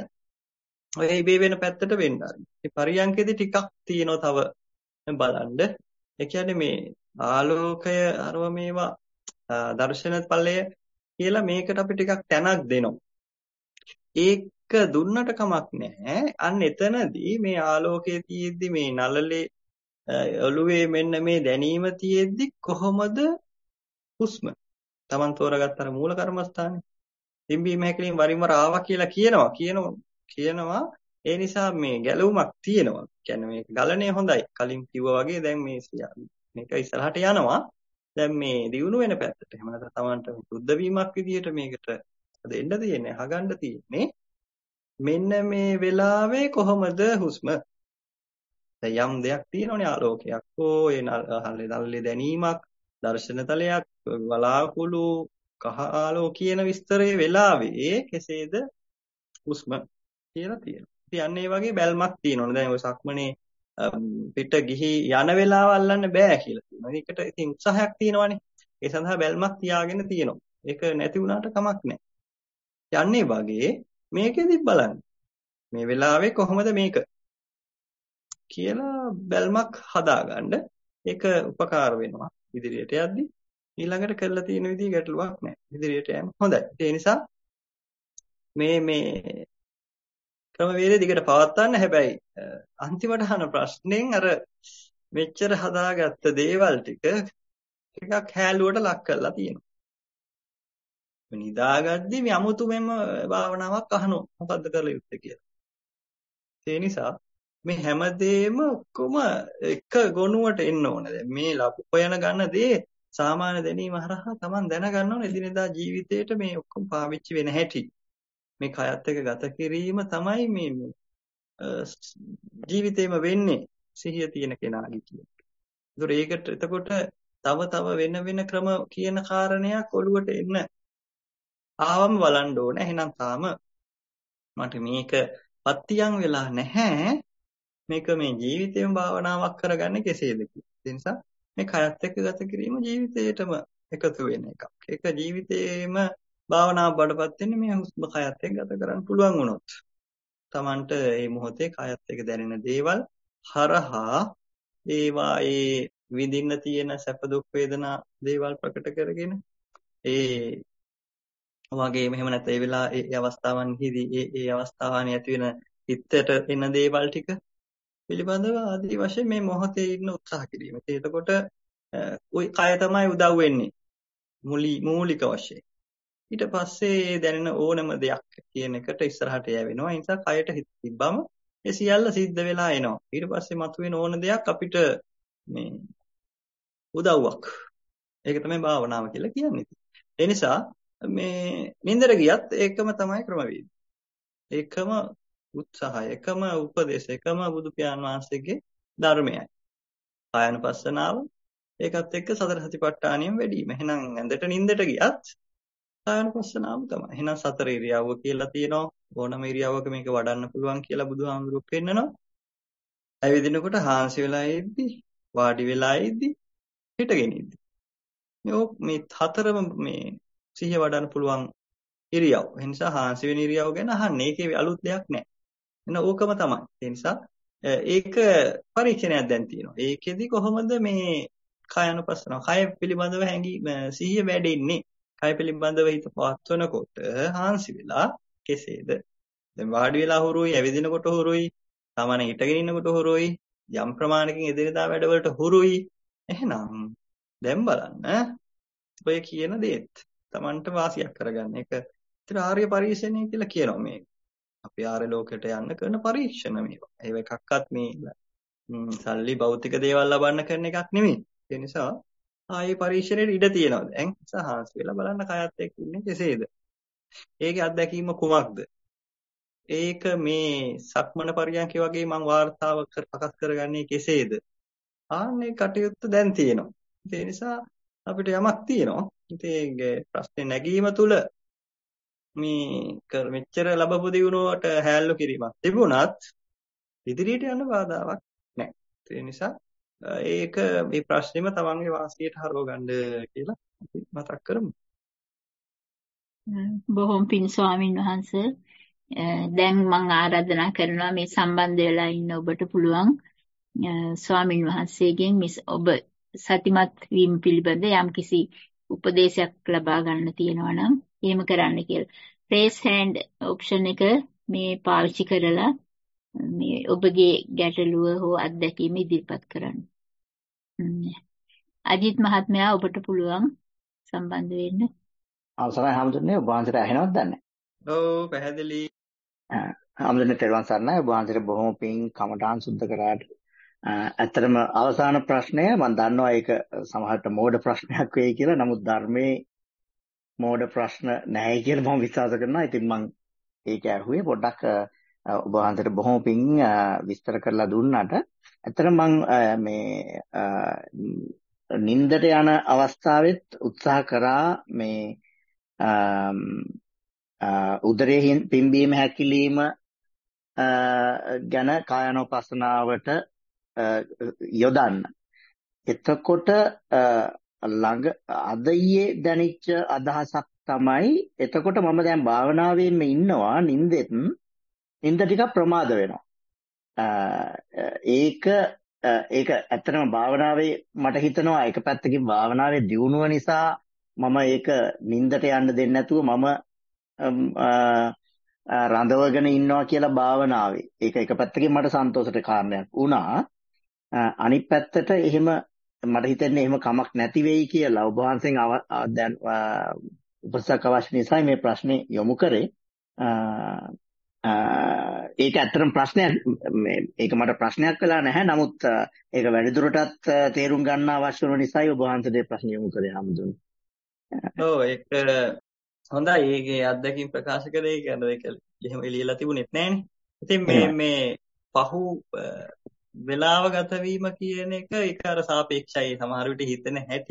ඔය ඉබේ වෙන පැත්තට වෙන්න ආරයි. මේ පරියන්කේදී ටිකක් තියෙනවා තව බලන්න. ඒ කියන්නේ මේ ආලෝකය අරව මේවා දර්ශන ඵලය කියලා මේකට අපි ටිකක් තැනක් දෙනවා. ඒක දුන්නට කමක් නැහැ. අන්න එතනදී මේ ආලෝකයේ තියෙද්දි මේ නළලේ ඔළුවේ මෙන්න මේ දැනීම තියෙද්දි කොහොමද හුස්ම? Taman තෝරගත්ත අර මූල කර්මස්ථානේ. තින්බීම හැකලින් වරින් වර ආවා කියලා කියනවා. කියනවා කියනවා ඒ නිසා මේ ගැලවුමක් තියෙනවා. කියන්නේ මේක ගලණය හොඳයි. කලින් කිව්වා වගේ දැන් මේ මේක ඉස්සරහට යනවා. දැන් මේ දියුණු වෙන පැත්තට. එහෙම නැත්නම් Tamanට සුද්ධ වීමක් විදියට මේකට දෙන්න තියෙන්නේ, අහගන්න තියෙන්නේ. මෙන්න මේ වෙලාවේ කොහොමද හුස්ම? දැන් යම් දෙයක් තියෙනවනේ ආලෝකයක් හෝ ඒ නල්ලේ දැනීමක්, දර්ශනතලයක්, වලාකුළු, කහ ආලෝක කියන විස්තරයේ වෙලාවේ කෙසේද හුස්ම කියලා තියෙනවා. ඉතින් අන්න ඒ වගේ බැල්මක් තියෙනවනේ. දැන් ඔය සක්මනේ පිට ගිහි යන වෙලාව අල්ලන්න බෑ කියලා තියෙනවා. ඒකට ඉතින් උත්සාහයක් තියෙනවනේ. ඒ සඳහා බැල්මක් තියාගෙන තියෙනවා. ඒක නැති වුණාට කමක් නැහැ. යන්නේ වගේ මේකෙදි බලන්න. මේ වෙලාවේ කොහොමද මේක කියලා බැල්මක් හදාගන්න. ඒක උපකාර වෙනවා ඉදිරියට යද්දි. ඊළඟට කරලා තියෙන විදිහ ගැටලුවක් නැහැ. ඉදිරියට යන්න හොඳයි. ඒ නිසා මේ මේ ක්‍රමවේදය දිගට පවත්වන්න. හැබැයි අන්තිමට අහන ප්‍රශ්නෙන් අර මෙච්චර හදාගත්ත දේවල් ටික ටිකක් හැලුවට ලක් කරලා තියෙනවා. නිදාගද්දි මේ අමුතුමෙම භාවනාවක් අහනවා. මොකද්ද කරලා යුත්තේ කියලා. ඒ නිසා මේ හැමදේම ඔක්කොම එක ගොනුවට එන්න ඕන. දැන් මේ ලබු හොයන ගන්න දේ සාමාන්‍ය දැනීම හරහා Taman දැනගන්න ඕන එදිනෙදා ජීවිතේට මේ ඔක්කොම පාවිච්චි වෙන හැටි. මේ කයත් එක්ක ගත කිරීම තමයි මේ ජීවිතේම වෙන්නේ සිහිය තියෙන කෙනාගේ කියන්නේ. ඒකට එතකොට තව තව වෙන වෙන ක්‍රම කියන කාරණයක් ඔළුවට එන්න ආවම බලන්න ඕන. එහෙනම් තාම මට මේක පත්තියන් වෙලා නැහැ. මේක මේ ජීවිතේම භාවනාවක් කරගන්නේ කෙසේද කියලා. ඒ නිසා මේ කයත් එක්ක ගත කිරීම ජීවිතේටම එකතු වෙන එකක්. ඒක ජීවිතේම භාවනාව බඩපත් වෙන්නේ මේ හුස්ම කයත් එක්ක ගත කරන්න පුළුවන් වුණොත්. Tamanට මේ මොහොතේ කයත් එක්ක දැනෙන දේවල් හරහා ඒවා ඒ විඳින්න තියෙන සැප දුක් වේදනා දේවල් ප්‍රකට කරගෙන ඒ වගේම එහෙම නැත්නම් ඒ වෙලාව ඒ අවස්ථාවන්හිදී ඒ ඒ අවස්ථාවන්හි ඇති වෙන හිතට එන දේවල් ටික පිළිබඳව ආදී වශයෙන් මේ මොහොතේ ඉන්න උත්සාහ කිරීම. එතකොට ওই කය තමයි උදව් වෙන්නේ මූලික වශයෙන්. ඊට පස්සේ දැනෙන ඕනම දෙයක් කියන එකට ඉස්සරහට යවෙනවා. ඒ නිසා කයට හිත තිබ්බම ඒ සියල්ල සිද්ධ වෙලා එනවා. ඊට පස්සේ මතුවෙන ඕන දෙයක් අපිට මේ උදව්වක්. ඒක තමයි භාවනාව කියලා කියන්නේ. ඒ නිසා මේ නින්දර ගියත් ඒකම තමයි ක්‍රමවේදය. ඒකම උත්සාහය, එකම උපදේශ, එකම බුදු පියාණන් වහන්සේගේ ධර්මයයි. කායानुපස්සනාව ඒකත් එක්ක සතර සතිපට්ඨානියම වැඩිම. එහෙනම් ඇඳට නින්දට ගියත් කායानुපස්සනාව තමයි. එහෙනම් සතර ඉරියව්ව කියලා තියෙනවා. ඕනම ඉරියව්වක මේක වඩන්න පුළුවන් කියලා බුදුහාමුදුරුවෝ පෙන්නනවා. ඇවිදිනකොට හාන්සි වෙලා ඉද්දි, වාඩි වෙලා ඉද්දි, හිටගෙන ඉද්දි. මේ මේ හතරම මේ සිහිය වඩන්න පුළුවන් ඉරියව්. ඒ නිසා හාන්සි වෙන ඉරියව් ගැන අහන්නේ. ඒකේ අලුත් දෙයක් නැහැ. එන ඕකම තමයි. ඒ නිසා ඒක පරීක්ෂණයක් දැන් තියෙනවා. ඒකෙදි කොහොමද මේ කායानुපස්සනාව, කය පිළිබඳව හැඟි සිහිය වැඩෙන්නේ? කය පිළිබඳව හිත පවත්වනකොට හාන්සි වෙලා කෙසේද? දැන් වාඩි වෙලා හුරුයි, ඇවිදිනකොට හුරුයි, සාමාන්‍ය හිටගෙන ඉන්නකොට හුරුයි, යම් ප්‍රමාණයකින් එදිනෙදා වැඩවලට හුරුයි. එහෙනම් දැන් බලන්න ඔය කියන දේත් Tamanට වාසියක් කරගන්න. ඒක ඉතින් ආර්ය පරීක්ෂණය කියලා කියනවා මේ. අපි ආර්ය ලෝකයට යන්න කරන පරීක්ෂණ මේවා. ඒව එකක්වත් මේ සල්ලි භෞතික දේවල් ලබන්න කරන එකක් නෙමෙයි. ඒ නිසා ආයේ පරීක්ෂණයට ඉඩ තියෙනවා. දැන් සහාස් වෙලා බලන්න කයත් එක්ක ඉන්නේ කෙසේද? ඒකේ අත්දැකීම කුමක්ද? ඒක මේ සක්මන පරියන්කේ වගේ මම වාර්තාව ප්‍රකාශ කරගන්නේ කෙසේද? ආන්නේ කටයුත්ත දැන් තියෙනවා. ඒ නිසා අපිට යමක් තියෙනවා. ඉතින් ඒ ප්‍රශ්නේ නැගීම තුල මේ මෙච්චර ලැබපු දිනුවට හැල්ලු කිරීමක් තිබුණත් ඉදිරියට යන්න බාධාවක් නැහැ. ඒ නිසා ඒක මේ ප්‍රශ්නේම තමන්ගේ වාසියට හරව ගන්න කියලා අපි මතක් කරමු. බොහොම පිං ස්වාමින් වහන්සේ, දැන් මම ආරාධනා කරනවා මේ සම්බන්ධ වෙලා ඉන්න ඔබට පුළුවන් ස්වාමින් වහන්සේගෙන් ඔබ සතිමත් වීම පිළිබඳ යම්කිසි උපදේශයක් ලබා ගන්න තියෙනවා නම් එහෙම කරන්න කියලා. raise hand option එක මේ පාවිච්චි කරලා මේ ඔබගේ ගැටලුව හෝ අත්දැකීම ඉදිරිපත් කරන්න. අජිත් මහත්මයා, ඔබට පුළුවන් සම්බන්ධ වෙන්න. අවසරයි හැමදෙන්නේ. ඔබ වහන්සේට ඇහෙනවද දන්නේ? ඔව්, පැහැදිලි. හැමදෙන්නේ තෙරුවන් සරණයි. ඔබ වහන්සේට බොහොම පිං කමඨාන් සුද්ධ කරාට. ඇත්තටම අවසාන ප්‍රශ්නය මම දන්නවා ඒක සමහරට මෝඩ ප්‍රශ්නයක් වෙයි කියලා. නමුත් ධර්මයේ මෝඩ ප්‍රශ්න නැහැ කියලා මම විශ්වාස කරනවා. ඉතින් මම ඒක ඇහුවේ පොඩ්ඩක් ඔබ වහන්සේට බොහොම පිං විස්තර කරලා දුන්නාට. ඇත්තටම මම මේ නින්දට යන අවස්ථාවෙත් උත්සාහ කරා මේ උදරයේ පිම්බීම හැකිලිම ගැන කායानुපස්සනාවට යොදන්න. එතකොට ළඟ අද ඊයේ දැනෙච්ච අදහසක් තමයි, එතකොට මම දැන් භාවනාවෙන්ම ඉන්නවා, නින්දෙත් නින්ද ටිකක් ප්‍රමාද වෙනවා. ඒක ඒක ඇත්තටම භාවනාවේ මට හිතෙනවා එක පැත්තකින් භාවනාවේ දියුණුව නිසා මම ඒක නින්දට යන්න දෙන්නේ නැතුව මම රඳවගෙන ඉන්නවා කියලා භාවනාවේ. ඒක එක පැත්තකින් මට සන්තෝෂට කාරණයක් වුණා. අනිත් පැත්තට එහෙම මට හිතෙන්නේ එහෙම කමක් නැති වෙයි කියලා. ඔබ වහන්සේගෙන් දැන් උපසක අවශ්‍ය නිසා මේ ප්‍රශ්නේ යොමු කරේ. ඒක ඇත්තටම ප්‍රශ්නයක්, ඒක මට ප්‍රශ්නයක් වෙලා නැහැ. නමුත් ඒක වැඩිදුරටත් තේරුම් ගන්න අවශ්‍ය වන නිසායි ඔබ වහන්සේට ප්‍රශ්න යොමු කරේ හැමදෙම. ඔව්, ඒක හොඳයි. ඒකේ අත්දැකීම් ප්‍රකාශ කරේ කියන්නේ ඒක එහෙම එළියලා තිබුණෙත් නැහනේ. ඉතින් මේ මේ පහු වෙලාව ගත වීම කියන එක ඒක අර සාපේක්ෂයි. සමහර විට හිතෙන හැටි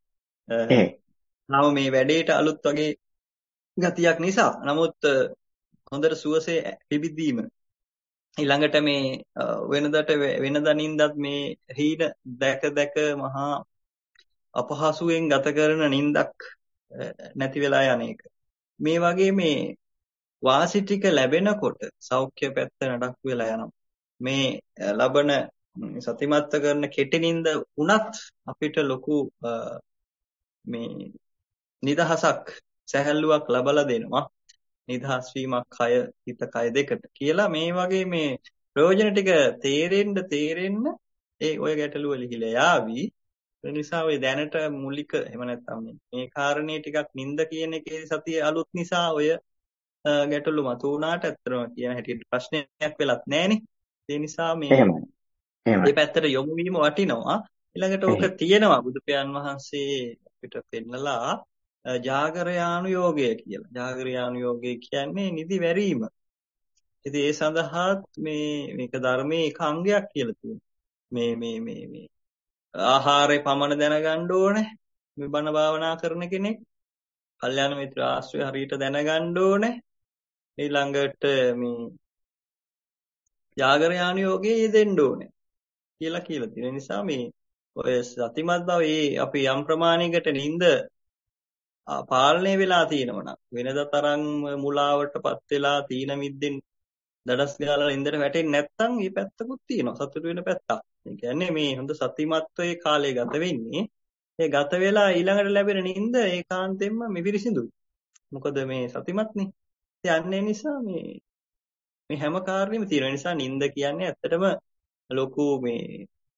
නම මේ වැඩේට අලුත් වගේ ගතියක් නිසා. නමුත් හොඳට සුවසේ පිබිදීම ඊළඟට මේ වෙනදට වෙනදා නින්දත් මේ හීන දැක දැක මහා අපහසුයෙන් ගත කරන නින්දක් නැති වෙලා යන එක. මේ වගේ මේ වාසි ටික ලැබෙනකොට සෞඛ්‍ය පැත්ත නඩක් වෙලා යනවා. මේ ලබන සතිමත්ත කරන කෙටි නින්ද උනත් අපිට ලොකු මේ නිදහසක්, සැහැල්ලුවක් ලබලා දෙනවා. නිදහස් වීමක් කය හිත කය දෙකට කියලා මේ වගේ මේ ප්‍රයෝජන ටික තේරෙන්න තේරෙන්න ඒ ඔය ගැටලුව ලිහිලා යාවි. ඒ නිසා ඔය දැනට මූලික එහෙම නැත්නම් මේ මේ කාරණේ ටිකක් නිନ୍ଦ කියන එකේ සතිය අලුත් නිසා ඔය ගැටලු මතු වුණාට ඇත්තටම කියන හැටියට ප්‍රශ්නයක් වෙලත් නැහනේ. ඒ නිසා මේ එහෙමයි. එහෙමයි. මේ පැත්තට යොමු වීම වටිනවා. ඊළඟට ඕක තියෙනවා බුදු පියාණන් වහන්සේ අපිට පෙන්නලා ජාගරයානුയോഗය කියලා. ජාගරයානුയോഗය කියන්නේ නිදි වැරීම. ඉතින් ඒ සඳහාත් මේ මේක ධර්මයේ එක අංගයක් කියලා තියෙනවා. මේ මේ මේ මේ ආහාරය පමණ දැනගන්න ඕනේ. මේ බණ භාවනා කරන කෙනෙක්. කල්යාණ මිත්‍ර ආශ්‍රය හරියට දැනගන්න ඕනේ. ඊළඟට මේ ජාගරයානුയോഗයේ යෙදෙන්න ඕනේ කියලා කියලා තියෙන නිසා මේ ඔය සතිමත් බව ඒ අපි යම් ප්‍රමාණයකට නිින්ද පාලනය වෙලා තියෙනවා නම් වෙනදා තරම් මුලාවටපත් වෙලා තීන මිද්දෙන් දඩස් ගාලා නිින්දට වැටෙන්නේ නැත්නම් මේ පැත්තකුත් තියෙනවා සතුට වෙන පැත්තක්. ඒ කියන්නේ මේ හොඳ සතිමත්වයේ කාලය ගත වෙන්නේ ඒ ගත වෙලා ඊළඟට ලැබෙන නිින්ද ඒකාන්තයෙන්ම මෙපිරිසිදුයි. මොකද මේ සතිමත්නේ. ඒ නිසා මේ මේ හැම කාර්යෙම තියෙන නිසා නිින්ද කියන්නේ ඇත්තටම ලොකු මේ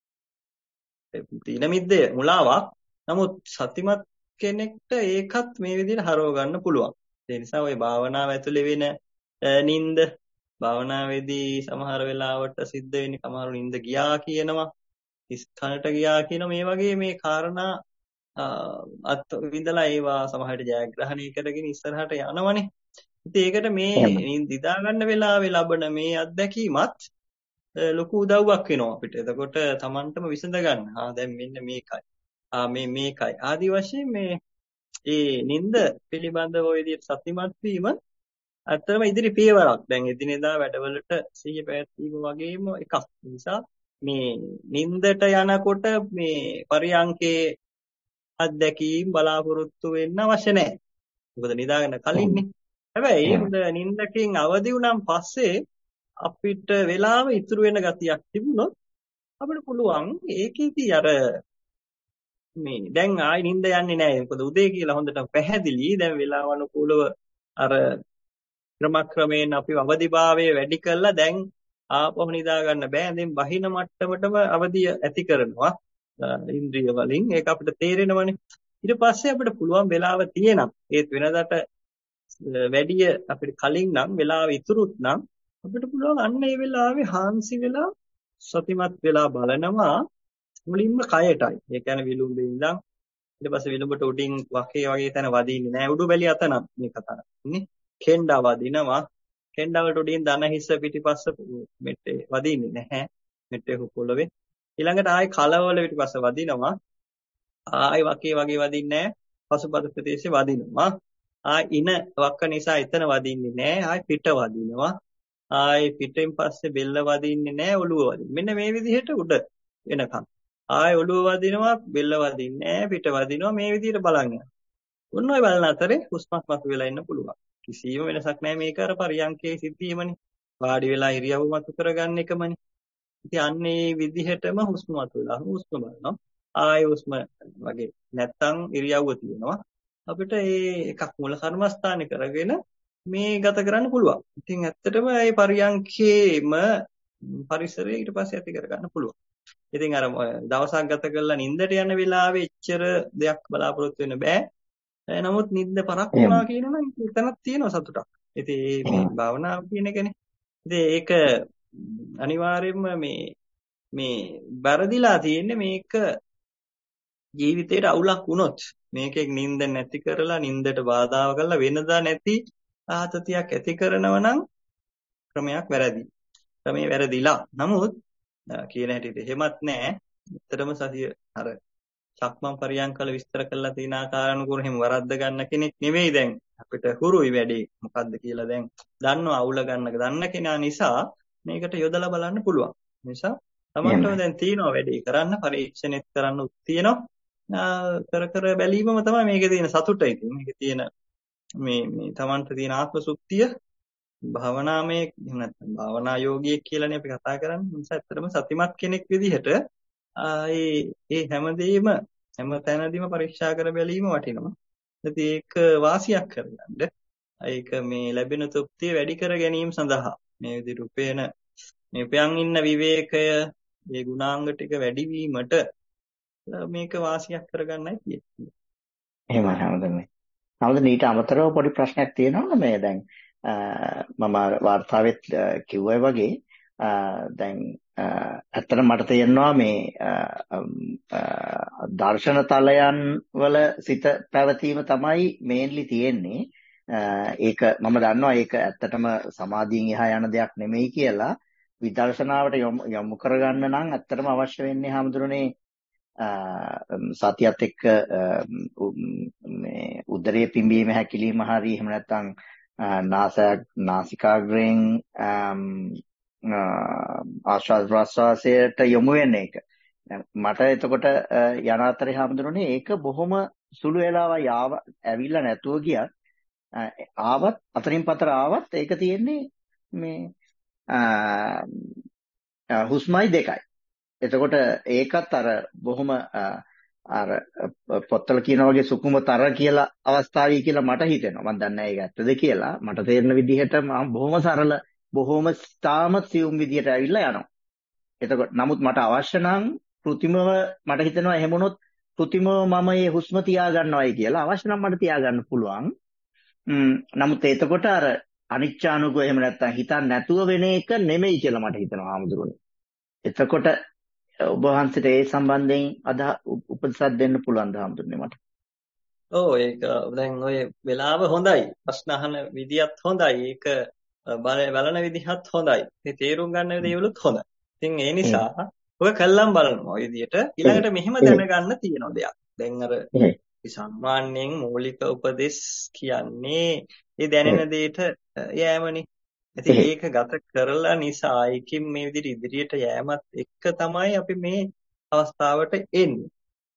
තීන මිද්දේ මුලාවක්. නමුත් සතිමත් කෙනෙක්ට ඒකත් මේ විදිහට හරව ගන්න පුළුවන්. ඒ නිසා ওই භාවනාව ඇතුලේ වෙන නිින්ද භාවනාවේදී සමහර වෙලාවට සිද්ධ වෙන්නේ සමහර නිින්ද ගියා කියනවා, ඉස්කනට ගියා කියන මේ වගේ මේ කාරණා අත් විඳලා ඒවා සමහරට ජයග්‍රහණය කරගෙන ඉස්සරහට යනවනේ. ඉතින් ඒකට මේ නිදා ගන්න වෙලාවේ ලබන මේ අත්දැකීමත් ලොකු උදව්වක් වෙනවා අපිට. එතකොට Tamanටම විසඳ ගන්න. ආ දැන් මෙන්න මේකයි. ආ මේ මේකයි. ආදි වශයෙන් මේ ඒ නිින්ද පිළිබඳව ඔය විදිහට සතිමත් වීම අත්‍තරම ඉදිරි පියවරක්. දැන් එදිනෙදා වැඩවලට සිහිය පැවැත්වීම වගේම එකක්. නිසා මේ නිින්දට යනකොට මේ පරියන්කේ අත්දැකීම් බලාපොරොත්තු වෙන්න අවශ්‍ය නැහැ. මොකද නිදාගන්න කලින්නේ. හැබැයි හොඳ නිින්දකින් අවදි වුණාන් පස්සේ අපිට වෙලාව ඉතුරු වෙන ගතියක් තිබුණොත් අපිට පුළුවන් ඒකෙදී අර මේ දැන් ආයි නිින්ද යන්නේ නැහැ. මොකද උදේ කියලා හොඳට පැහැදිලි. දැන් වෙලාව අනුකූලව අර ක්‍රමක්‍රමයෙන් අපි අවදිභාවය වැඩි කරලා දැන් ආපහු නිදා ගන්න බෑ. දැන් බහින මට්ටමටම අවදිය ඇති කරනවා ඉන්ද්‍රිය වලින්. ඒක අපිට තේරෙනවනේ. ඊට පස්සේ අපිට පුළුවන් වෙලාව තියෙනවා. ඒත් වෙනදාට වැඩිය අපිට කලින් නම් වෙලාව ඉතුරුත් නම් අපිට පුළුවන් අන්න ඒ වෙලාවේ හාන්සි වෙලා සතිමත් වෙලා බලනවා මුලින්ම කයටයි. ඒ කියන්නේ විලුඹේ ඉඳන් ඊට පස්සේ විලුඹට උඩින් වකේ වගේ තැන වදින්නේ නැහැ. උඩු බැලිය අත නම් මේ කතාව. ඉන්නේ කෙන්ඩා වදිනවා. කෙන්ඩා වලට උඩින් දන හිස පිටිපස්ස මෙට්ටේ වදින්නේ නැහැ. මෙට්ටේ පොළවේ. ඊළඟට ආයි කලවල පිටිපස්ස වදිනවා. ආයි වකේ වගේ වදින්නේ නැහැ. පසුපද ප්‍රදේශේ වදිනවා. ආයි ඉන වක්ක නිසා එතන වදින්නේ නැහැ. ආයි පිට වදිනවා. ආයි පිටෙන් පස්සේ බෙල්ල වදින්නේ නැහැ. ඔළුව වදින්නේ. මෙන්න මේ විදිහට උඩ වෙනකම්. ආයි ඔළුව වදිනවා, බෙල්ල වදින්නේ නැහැ, පිට වදිනවා. මේ විදිහට බලන් යනවා. ඔන්න ඔය බලන අතරේ හුස්මක් මතු වෙලා ඉන්න පුළුවන්. කිසිම වෙනසක් නැහැ මේක අර පරියන්කේ සිද්ධියමනේ. වාඩි වෙලා ඉරියව්ව මතු කරගන්න එකමනේ. ඉතින් අන්නේ විදිහටම හුස්ම මතු වෙලා හුස්ම බලනවා. ආයි හුස්ම වගේ නැත්තම් ඉරියව්ව තියෙනවා. අපිට මේ එකක් මූල කර්මස්ථානේ කරගෙන මේ ගත කරන්න පුළුවන්. ඉතින් ඇත්තටම මේ පරියන්කේම පරිසරය ඊට පස්සේ ඇති කරගන්න පුළුවන්. ඉතින් අර දවසක් ගත කරලා නිින්දට යන වෙලාවේ එච්චර දෙයක් බලාපොරොත්තු වෙන්න බෑ. නමුත් නිින්ද පරක් වුණා කියනවනම් එතනක් තියෙනවා සතුටක්. ඉතින් මේ භාවනාව කියන එකනේ. ඉතින් ඒක අනිවාර්යයෙන්ම මේ මේ බරදිලා තියෙන්නේ මේක ජීවිතේට අවුලක් වුණොත් මේකෙන් නිින්ද නැති කරලා නිින්දට බාධා කරලා වෙනදා නැති ආතතියක් ඇති කරනවා නම් ක්‍රමයක් වැරදි. ක්‍රමේ වැරදිලා. නමුත් කියන හැටියට එහෙමත් නැහැ. ඇත්තටම සතිය අර සක්මන් පරියන්කල විස්තර කරලා තියෙන ආකාරනුකූලව එහෙම වරද්ද ගන්න කෙනෙක් නෙවෙයි දැන් අපිට හුරුයි වැඩේ මොකද්ද කියලා දැන් දන්නවා අවුල ගන්න දන්න කෙනා නිසා මේකට යොදලා බලන්න පුළුවන්. නිසා තමන්ටම දැන් තියෙනවා වැඩේ කරන්න පරීක්ෂණෙත් කරන්න උත් තියෙනවා. කර කර බැලීමම තමයි මේකේ තියෙන සතුට. ඉතින් මේකේ තියෙන මේ මේ තමන්ට තියෙන ආත්ම සුක්තිය භාවනාමය නැත්නම් භාවනා යෝගියෙක් කියලානේ අපි කතා කරන්නේ. නිසා ඇත්තටම සතිමත් කෙනෙක් විදිහට ඒ ඒ හැමදේම හැම තැනදීම පරීක්ෂා කර බැලීම වටිනවා. ඉතින් ඒක වාසියක් කරගන්න. ඒක මේ ලැබෙන තෘප්තිය වැඩි කර ගැනීම සඳහා මේ විදිහට උපේන මේ උපයන් ඉන්න විවේකය, මේ ගුණාංග ටික වැඩිවීමට මේක වාසියක් කරගන්නයි තියෙන්නේ. එහෙමයි හැමදෙන්නේ. හැමදෙන්නේ ඊට අමතරව පොඩි ප්‍රශ්නයක් තියෙනවා මේ දැන් මම වාර්තාවෙත් කිව්වා වගේ දැන් ඇත්තට මට තේරෙනවා මේ දර්ශන තලයන් වල සිත පැවතීම තමයි මේන්ලි තියෙන්නේ. ඒක මම දන්නවා ඒක ඇත්තටම සමාධියෙන් එහා යන දෙයක් නෙමෙයි කියලා. විදර්ශනාවට යොමු කරගන්න නම් ඇත්තටම අවශ්‍ය වෙන්නේ හැමදෙරෝනේ සතියත් එක්ක මේ උදරයේ පිම්බීම හැකිලිම හරි එහෙම නැත්නම් නාසයක් නාසිකාග්‍රයෙන් ආශ්වාස ප්‍රශ්වාසයට යොමු වෙන එක. මට එතකොට යන අතරේ හැමදෙරෝනේ ඒක බොහොම සුළු වෙලාවක් ආව ඇවිල්ලා නැතුව ගියත් ආවත් අතරින් පතර ආවත් ඒක තියෙන්නේ මේ හුස්මයි දෙකයි. එතකොට ඒකත් අර බොහොම අර පොත්වල කියන වගේ සුකුමතර කියලා අවස්ථාවයි කියලා මට හිතෙනවා. මම දන්නේ නැහැ ඒක ඇත්තද කියලා. මට තේරෙන විදිහට මම බොහොම සරල බොහොම තාමත් සියුම් විදිහට ඇවිල්ලා යනවා. එතකොට නමුත් මට අවශ්‍ය නම් કૃතිමව මට හිතෙනවා එහෙම වුණොත් કૃතිමව මම මේ හුස්ම තියා ගන්නවයි කියලා අවශ්‍ය නම් මට තියා ගන්න පුළුවන්. නමුත් එතකොට අර අනිච්චානුකෝ එහෙම නැත්නම් හිතන්න නැතුව වෙන එක නෙමෙයි කියලා මට හිතෙනවා ආමුදුරනේ. එතකොට ඔබ වහන්සේට ඒ සම්බන්ධයෙන් අද උපදෙසක් දෙන්න පුළුවන් ද ආමුදුරනේ මට? ඔව් ඒක දැන් ඔය වෙලාව හොඳයි. ප්‍රශ්න අහන විදියත් හොඳයි. ඒක බලන විදිහත් හොඳයි. මේ තේරුම් ගන්න දේවලුත් හොඳයි. ඉතින් ඒ නිසා ඔය කල්ලම් බලනවා ඔය විදියට ඊළඟට මෙහෙම දැනගන්න තියෙන දෙයක්. දැන් අර සාමාන්‍යයෙන් මූලික උපදෙස් කියන්නේ ඒ දැනෙන දෙයට යෑමනේ. ඉතින් ඒක ගත කරලා නිසා ඒකින් මේ විදිහට ඉදිරියට යෑමත් එක්ක තමයි අපි මේ අවස්ථාවට එන්නේ.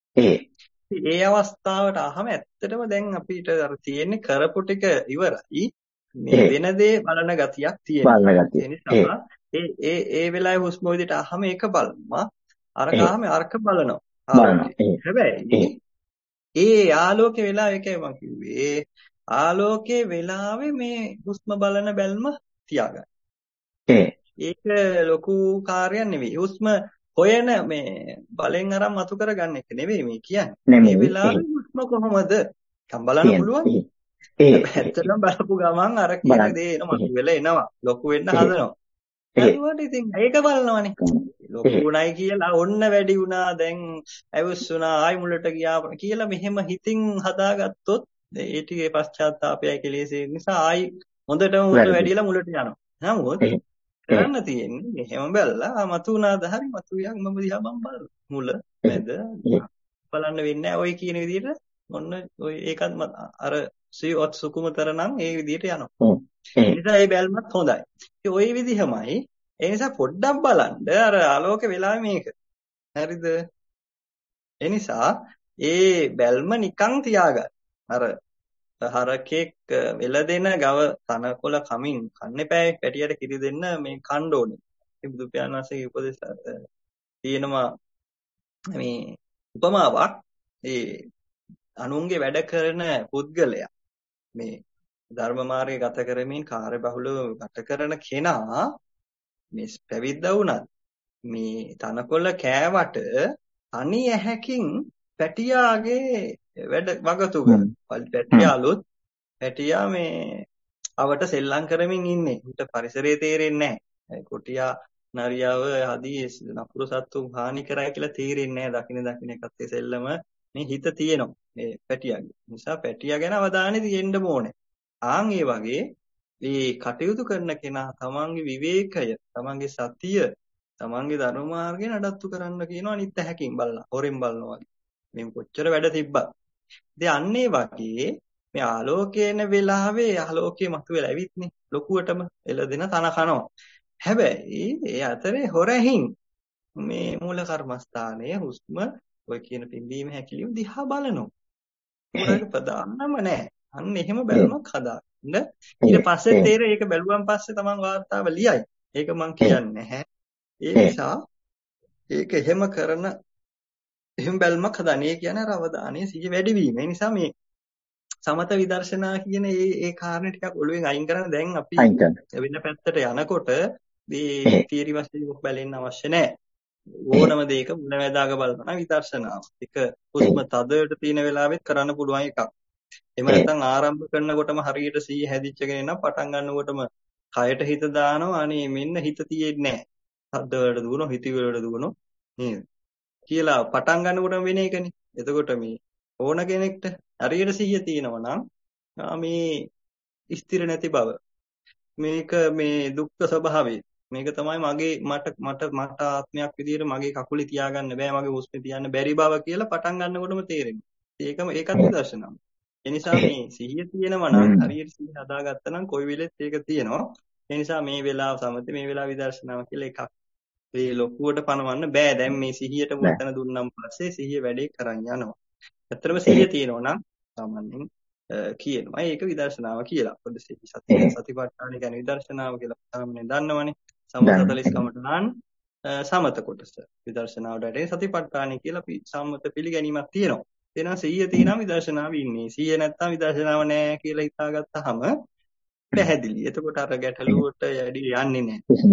ඒ අවස්ථාවට අහම ඇත්තටම දැන් අපිට අර තියෙන්නේ කරපු ටික ඉවරයි. මේ වෙන දේ බලන ගතියක් තියෙනවා. ඒ නිසා ඒ ඒ ඒ වෙලාවේ හුස්ම විදිහට අහම ඒක බලනවා. අරක අහම අරක බලනවා. හැබැයි ඒ ආලෝකේ වෙලාව එකයි මම කිව්වේ. ආලෝකේ වෙලාවේ මේ හුස්ම බලන බැල්ම තියාගන්න. ඒක ලොකු කාර්යයක් නෙවෙයි. හුස්ම හොයන මේ බලෙන් අරන් මතු කරගන්න එක නෙවෙයි මේ කියන්නේ. මේ වෙලාවේ හුස්ම කොහොමද? කම් බලන්න පුළුවන්. ඇත්තටම බලපු ගමන් අර කියන දේ එන මතු වෙලා එනවා. ලොකු වෙන්න හදනවා. ඒකට ඉතින් ඒක බලනවනේ. ලොකු උණයි කියලා ඔන්න වැඩි වුණා දැන් ඇවිස්සුණා ආයි මුලට ගියා කියලා මෙහෙම හිතින් හදාගත්තොත් ඒ ටිකේ පශ්චාත්තාපයයි කෙලෙසේ නිසා ආයි හොඳටම මුල වැඩිලා මුලට යනවා. නමුත් කරන්න තියෙන්නේ එහෙම බැලලා මතු වුණාද හරි මතු වියක් මම දිහා මම බලන මුල මැද බලන්න වෙන්නේ නැහැ ඔය කියන විදිහට ඔන්න ඔය ඒකත් අර සියොත් සුකුමතර නම් ඒ විදිහට යනවා. ඒ නිසා මේ බැල්මත් හොඳයි. ඒ ওই විදිහමයි ඒ නිසා පොඩ්ඩක් බලන්න අර ආලෝක වෙලාවේ මේක. හරිද? ඒ නිසා ඒ බැල්ම නිකන් තියාගන්න. අර හරකෙක් වෙලදෙන ගව තනකොළ කමින් කන්න එපා පැටියට කිරි දෙන්න මේ කන්න ඕනේ. ඒ බුදු පියාණන් වහන්සේගේ උපදේශ තියෙනවා මේ උපමාවක් ඒ අනුන්ගේ වැඩ කරන පුද්ගලයා මේ ධර්ම මාර්ගය ගත කරමින් කාර්යබහුලව ගත කරන කෙනා මේ පැවිද්දා වුණත් මේ තනකොළ කෑවට තනි ඇහැකින් පැටියාගේ වැඩ වගතු කරන. පැටියාලුත් පැටියා මේ අවට සෙල්ලම් කරමින් ඉන්නේ. උන්ට පරිසරය තේරෙන්නේ නැහැ. කොටියා නරියාව හදී නපුරු සත්තු හානි කරයි කියලා තේරෙන්නේ නැහැ. දකින දකින එකත් ඒ සෙල්ලම මේ හිත තියෙනවා. මේ පැටියාගේ. නිසා පැටියා ගැන අවධානය දෙන්න ඕනේ. ආන් ඒ වගේ මේ කටයුතු කරන කෙනා තමන්ගේ විවේකය, තමන්ගේ සතිය, තමන්ගේ ධර්ම මාර්ගය නඩත්තු කරන්න කියනවා අනිත් ඇහැකින් බලලා. හොරෙන් බලනවා වගේ. මේ කොච්චර වැඩ තිබ්බත්. ඉතින් අන්න ඒ වගේ මේ ආලෝකේන වෙලාවේ ආලෝකයේ මතුවලා ඇවිත්නේ ලොකුවටම එළදෙන තන කනවා. හැබැයි ඒ අතරේ හොරහින් මේ මූල කර්මස්ථානයේ හුස්ම ඔය කියන පිම්බීම හැකිලිම දිහා බලනවා. හොරගේ ප්‍රධානම නැහැ. අන්න එහෙම බැලුමක් හදාගන්න. ඊට පස්සේ තේරෙයි ඒක බැලුවන් පස්සේ තමන් වාර්තාව ලියයි. ඒක මං කියන්නේ නැහැ. ඒ නිසා ඒක එහෙම කරන එහෙම බැලුමක් හදාන්නේ. ඒ කියන්නේ අර අවධානයේ සිහිය වැඩිවීම. ඒ නිසා මේ සමත විදර්ශනා කියන ඒ ඒ කාරණේ ටිකක් ඔළුවෙන් අයින් කරන දැන් අපි වෙන පැත්තට යනකොට මේ තියරි වශයෙන් බලන්න අවශ්‍ය නැහැ. ඕනම දෙයක මුලැමැදාග බලනවා විදර්ශනාව. ඒක හුස්ම තදට තියෙන වෙලාවෙත් කරන්න පුළුවන් එකක්. එහෙම නැත්නම් ආරම්භ කරනකොටම හරියට සිහිය හැදිච්ච කෙනෙක් නම් පටන් ගන්නකොටම කයට හිත දානවා. අනේ මෙන්න හිත තියෙන්නේ නැහැ. හදවලට දුවනවා, හිතවිලට දුවනවා නේද? කියලා පටන් ගන්නකොටම වෙන එකනේ. එතකොට මේ ඕන කෙනෙක්ට හරියට සිහිය තියෙනවා නම් මේ ස්ථිර නැති බව මේක මේ දුක්ඛ ස්වභාවය මේක තමයි මගේ මට මට මට ආත්මයක් විදියට මගේ කකුලේ තියාගන්න බෑ මගේ හුස්මේ තියන්න බැරි බව කියලා පටන් ගන්නකොටම තේරෙනවා. ඒකම ඒකත් විදර්ශනාව. ඒ නිසා මේ සිහිය තියෙනවා නම් හරියට සිහිය හදාගත්තා නම් කොයි වෙලෙත් ඒක තියෙනවා. ඒ නිසා මේ වෙලාව සමතේ මේ වෙලාව විදර්ශනාව කියලා එකක්. ඒ ලොකුවට පනවන්න බෑ. දැන් මේ සිහියට මුල්තන දුන්නම් පස්සේ සිහිය වැඩේ කරන් යනවා. ඇත්තටම සිහිය තියෙනවා නම් සාමාන්‍යයෙන් කියනවා ඒක විදර්ශනාව කියලා. පොඩි සති සතිපට්ඨාන කියන්නේ විදර්ශනාව කියලා සාමාන්‍යයෙන් දන්නවනේ. සමතතලිස් කමඨාන් සමත කොටස. විදර්ශනාවට වැඩේ සතිපට්ඨාන කියලා සම්මත පිළිගැනීමක් තියෙනවා. එනවා සිහිය තියෙනවා විදර්ශනාව ඉන්නේ. සිහිය නැත්තම් විදර්ශනාව නැහැ කියලා හිතාගත්තාම පැහැදිලි. එතකොට අර ගැටලුවට යඩි යන්නේ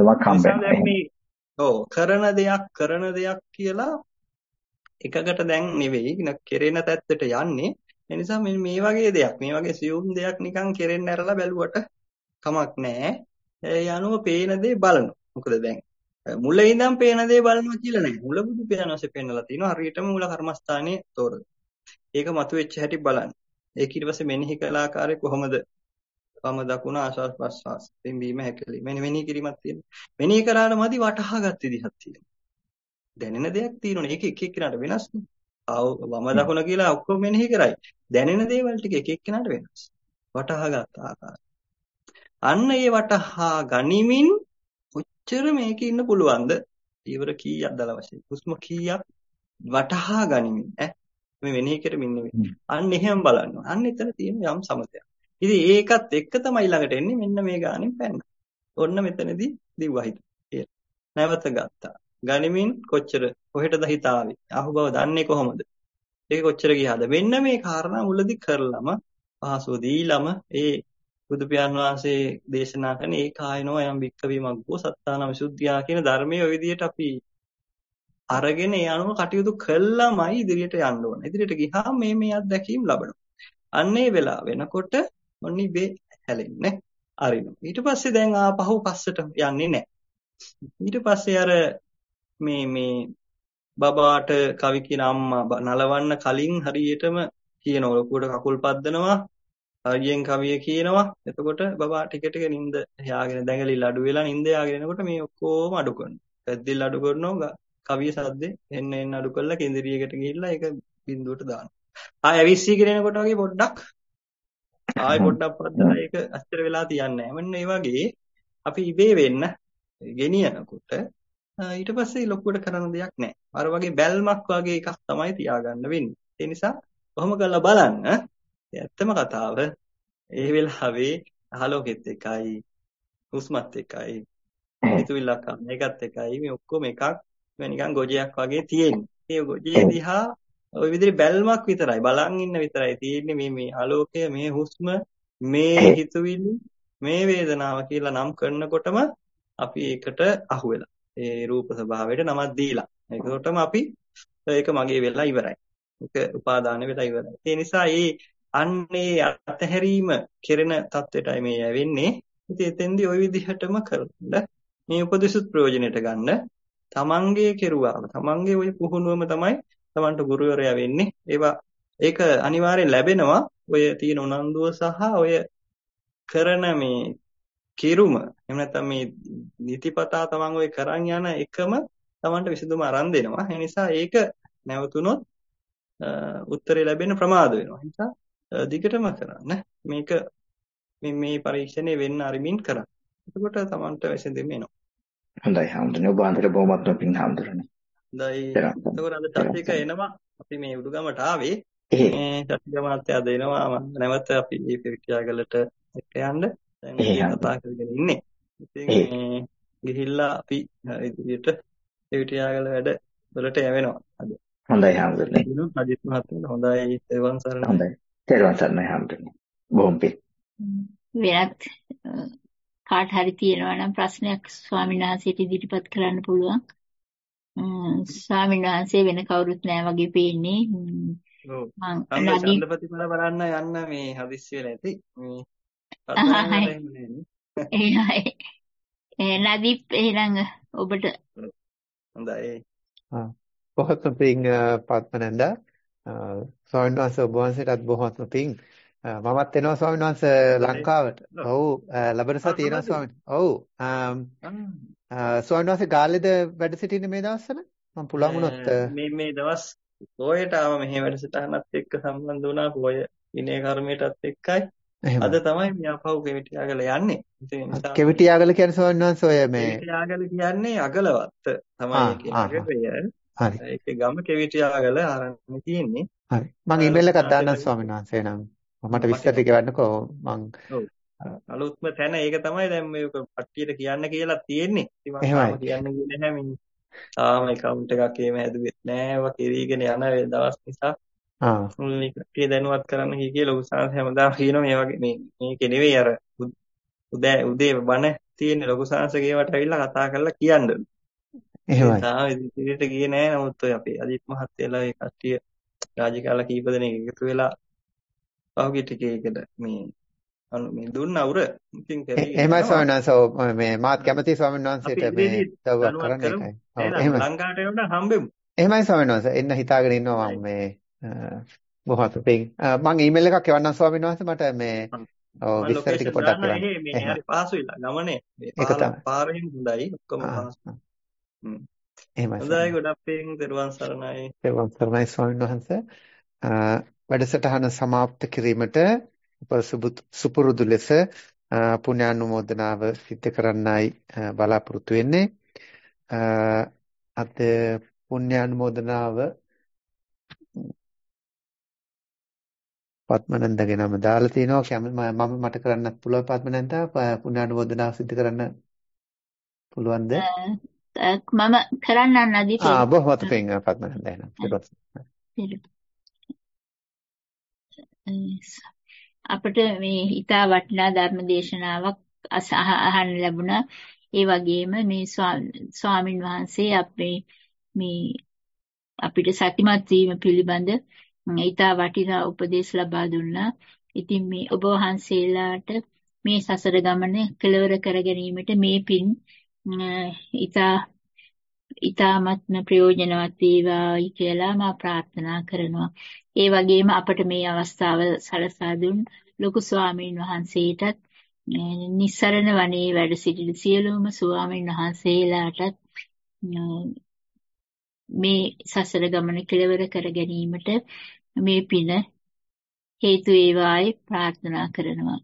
නැහැ. ඔව් කරන දෙයක් කරන දෙයක් කියලා එකකට දැන් නෙවෙයි කෙරෙන පැත්තට යන්නේ. ඒ නිසා මේ මේ වගේ දෙයක් මේ වගේ සියුම් දෙයක් නිකන් කෙරෙන්න ඇරලා බැලුවට කමක් නැහැ. ඒ යනුව පේන දේ බලනවා. මොකද දැන් මුල ඉඳන් පේන දේ බලනවා කියලා නෑ. මුල බුදු පියාණන්සේ පෙන්නලා තිනවා හරියටම මූල කර්මස්ථානයේ තෝරන. ඒක මතුවෙච්ච හැටි බලන්න. ඒක ඊට පස්සේ මෙනෙහි කළ ආකාරය කොහොමද? වම දකුණ ආශ්වාස ප්‍රශ්වාස පිම්බීම හැකලීම. මෙන්න මෙනෙහි කිරීමක් තියෙනවා. මෙනෙහි කරාට මදි වටහාගත් විදිහක් තියෙනවා. දැනෙන දෙයක් තියෙනවනේ. ඒක එක එක්කෙනාට වෙනස්නේ. ආව වම දකුණ කියලා ඔක්කොම මෙනෙහි කරයි. දැනෙන දේවල් ටික එක එක්කෙනාට වෙනස්. වටහාගත් ආකාරය. අන්න ඒ වටහා ගනිමින් කොච්චර මේකේ ඉන්න පුළුවන්ද? ඊවර කීයක් දල වශයෙන්. හුස්ම කීයක් වටහා ගනිමින් ඈ මේ වෙනෙහි කරමින් නෙවෙයි. අන්න එහෙම බලනවා. අන්න එතන තියෙන යම් සමතයක්. ඉතින් ඒකත් එක්ක තමයි ළඟට එන්නේ මෙන්න මේ ගානෙන් පැන්න. ඔන්න මෙතනදී දිව්වා හිත. නැවත ගත්තා. ගනිමින් කොච්චර කොහෙටද හිත ආවේ? අහුබව දන්නේ කොහොමද? ඒක කොච්චර ගියාද? මෙන්න මේ කාරණා මුලදී කරලම පහසුව දීලම ඒ බුදු පියාණන් වහන්සේ දේශනා කරන ඒ කායනෝ යම් වික්කවීමග්ගෝ සත්තාන විසුද්ධියා කියන ධර්මයේ ඔය විදිහට අපි අරගෙන ඒ අනුව කටයුතු කළාමයි ඉදිරියට යන්න ඕන. ඉදිරියට ගියාම මේ මේ අත්දැකීම් ලබනවා. අන්නේ වෙලාව වෙනකොට ඔන්නි බේ හැලෙන්නේ අරිනවා. ඊට පස්සේ දැන් ආපහු පස්සට යන්නේ නැහැ. ඊට පස්සේ අර මේ මේ බබාට කවි කියන අම්මා නලවන්න කලින් හරියටම කියනවා ලොකුවට කකුල් පද්දනවා. අයියෙන් කවිය කියනවා. එතකොට බබා ටික ටික නිින්ද යාගෙන දැඟලිල්ල අඩු වෙලා නිින්ද යාගෙන එනකොට මේ ඔක්කොම අඩු කරනවා. පැද්දිල්ල අඩු කරනවා. කවිය සද්දේ එන්න එන්න අඩු කරලා කේන්ද්‍රීයකට ගිහිල්ලා ඒක බිඳුවට දානවා. ආය ඇවිස්සීගෙන එනකොට වගේ පොඩ්ඩක් ආය පොඩ්ඩක් පද්දලා ඒක අස්තර වෙලා තියන්නේ නැහැ. මෙන්න ඒ වගේ අපි ඉබේ වෙන්න ගෙනියනකොට ඊට පස්සේ ලොකුවට කරන දෙයක් නැහැ. අර වගේ බැල්මක් වගේ එකක් තමයි තියාගන්න වෙන්නේ. ඒ නිසා කොහොම කරලා බලන්න ඇත්තම කතාව ඒ වෙලාවේ අහලෝකෙත් එකයි හුස්මත් එකයි හිතුවිල්ලක් මේකත් එකයි මේ ඔක්කොම එකක් මේ නිකන් ගොජයක් වගේ තියෙන්නේ. මේ ගොජේ දිහා ওই විදිහට බැල්මක් විතරයි බලන් ඉන්න විතරයි තියෙන්නේ මේ මේ ආලෝකය මේ හුස්ම මේ හිතුවිලි මේ වේදනාව කියලා නම් කරනකොටම අපි ඒකට අහු වෙලා ඒ රූප ස්වභාවයට නමක් දීලා ඒකටම අපි ඒක මගේ වෙලා ඉවරයි. ඒක උපාදාන වෙලා ඉවරයි. ඒ නිසා ඒ අන්නේ අතහැරීම කෙරෙන தത്വෙටයි මේ යවෙන්නේ. ඉතින් එතෙන්දී ওই විදිහටම කරන්න මේ උපදෙසුත් ප්‍රයෝජනෙට ගන්න තමන්ගේ කෙරුවාම තමන්ගේ ওই පුහුණුවම තමයි තමන්ට ගුරුවරයා වෙන්නේ. ඒවා ඒක අනිවාර්යෙන් ලැබෙනවා. ඔය තියෙන උනන්දුව සහ ඔය කරන මේ කිරුම එහෙම නැත්නම් මේ නිතිපතා තමන් ඔය කරන් යන එකම තමන්ට විසඳුම අරන් දෙනවා. ඒ නිසා ඒක නැවතුනොත් උත්තරේ ලැබෙන්න ප්‍රමාද වෙනවා. ඒ නිසා දිගටම කරන්න මේක මේ මේ පරීක්ෂණය වෙන්න අරිමින් කරන්න. එතකොට තමන්ට විසඳෙම එනවා. හොඳයි හාමුදුරනේ ඔබ අන්තර බොහොමත්ම පිං හාමුදුරනේ. හොඳයි. එතකොට අද චර්චික එනවා. අපි මේ උඩුගමට ආවේ. මේ චර්චික මාත්‍යා දෙනවා. නැවත අපි මේ පිරික්‍යාගලට එක්ක යන්න. දැන් කතා කරගෙන ඉන්නේ. ඉතින් මේ ගිහිල්ලා අපි ඉදිරියට පිරික්‍යාගල වැඩ වලට යවෙනවා අද. හොඳයි හාමුදුරනේ. අජිත් මහත්මයා හොඳයි තෙරුවන් සරණයි. හොඳයි. තෙරුවන් සරණයි හාමුදුරනේ. බොහොම පිං. වෙනත් කාට හරි තියෙනවා නම් ප්‍රශ්නයක් ස්වාමීන් වහන්සේට ඉදිරිපත් කරන්න පුළුවන්. ස්වාමීන් වහන්සේ වෙන කවුරුත් නැහැ වගේ පේන්නේ. ඔව්. මං අන්න නදී ඡන්දපති බල බලන්න යන්න මේ හදිස්සිය නැති. මේ කතාවෙන් වල එහෙම නේ. ඒ නදීප් එහෙනම් ඔබට හොඳයි. ආ බොහොත්ම පිං පත්මනන්දා ස්වාමීන් වහන්සේ ඔබ වහන්සේටත් බොහොත්ම පිං මමත් එනවා ස්වාමීන් වහන්සේ ලංකාවට. ඔව් ලබන සතියේ තියෙනවා ස්වාමීන්. ඔව් ස්වාමීන් වහන්සේ ගාල්ලේද වැඩ සිටින්නේ මේ දවස්වල? මම පුළුවන් වුණොත් මේ මේ දවස් පොයට ආව මෙහි වැඩසටහනත් එක්ක සම්බන්ධ වුණා පොය විනය කර්මයටත් එක්කයි. අද තමයි මේ අපහු කෙවිටියාගල යන්නේ. ඒ නිසා කෙවිටියාගල කියන්නේ ස්වාමීන් වහන්සේ ඔය මේ කෙවිටියාගල කියන්නේ අගලවත්ත තමයි ඒකේ නගරය. හරි. ඒකේ ගම කෙවිටියාගල ආරණ්‍ය තියෙන්නේ. හරි. මම ඊමේල් එකක් දාන්නම් ස්වාමීන් වහන්සේ නම් මට විස්තර ටික ගන්නකෝ මං අලුත්ම තැන ඒක තමයි දැන් මේ කට්ටියට කියන්න කියලා තියෙන්නේ. ඉතින් මම තාම කියන්න ගියේ නැහැ මේ. තාම account එකක් එහෙම හැදුවෙත් නැහැ. ඒවා කෙරීගෙන යන දවස් නිසා. ආ. මේ කට්ටිය දැනුවත් කරන්න කී කියලා ලොකුසාංශ හැමදාම කියනවා මේ වගේ මේ මේකේ නෙවෙයි අර උදේ උදේ බණ තියෙන ලොකුසාංශගේ ඒවට ඇවිල්ලා කතා කරලා කියන්න. එහෙමයි. තාම ඉදිරියට ගියේ නැහැ. නමුත් ඔය අපේ අජිත් මහත්තයලා ඒ කට්ටිය රාජකාල කීප දෙනෙක් එකතු වෙලා පහුගිය ටිකේකට මේ අනු මේ දුන්න අවුර ඉතින් එහෙමයි ස්වාමීන් වහන්සේ මේ මාත් කැමති ස්වාමීන් වහන්සේට මේ උදව්වක් කරන්න එකයි. ඔව් එහෙමයි. ලංකාවට එන්න හම්බෙමු. එහෙමයි ස්වාමීන් වහන්සේ එන්න හිතාගෙන ඉන්නවා මම මේ බොහොම පිං මම ඊමේල් එකක් එවන්නම් ස්වාමීන් වහන්සේ මට මේ ඔව් විස්තර ටික පොඩ්ඩක් එවන්න. මේ හරි පාසුයිලා ගමනේ මේ පාරෙන් හොඳයි ඔක්කොම පාසු. හ්ම්. එහෙමයි. හොඳයි ගොඩක් පිං දරුවන් සරණයි. දරුවන් සරණයි ස්වාමීන් වහන්සේ. වැඩසටහන સમાપ્ત කිරීමට සුපුරුදු ලෙස පුණ්‍යානුමෝදනාව සිද්ධ කරන්නයි බලාපොරොත්තු වෙන්නේ. අද පුණ්‍යානුමෝදනාව පත්මනන්දගේ නම දාලා තිනවා. මම මට කරන්නත් පුළුවන් පත්මනන්දා පුණ්‍යානුමෝදනාව සිද්ධ කරන්න පුළුවන්ද? මම කරන්න නදී. ආ බොහොම පිං පත්මනන්දා එනවා. අපිට මේ හිතා වටිනා ධර්ම දේශනාවක් අහන්න ලැබුණා. ඒ වගේම මේ ස්වාමින් වහන්සේ අපේ මේ අපිට සතිමත් වීම පිළිබඳ හිතා වටිනා උපදේශ ලබා දුන්නා. ඉතින් මේ ඔබ වහන්සේලාට මේ සසර ගමන කෙලවර කර ගැනීමට මේ පින් හිතා ඉතාමත්ම ප්‍රයෝජනවත් වේවායි කියලා මා ප්‍රාර්ථනා කරනවා. ඒ වගේම අපට මේ අවස්ථාව සලසා දුන් ලොකු ස්වාමීන් වහන්සේටත් නිස්සරණ වනයේ වැඩ සිටින සියලුම ස්වාමීන් වහන්සේලාටත් මේ සසර ගමන කෙලවර කර ගැනීමට මේ පින හේතු වේවායි ප්‍රාර්ථනා කරනවා.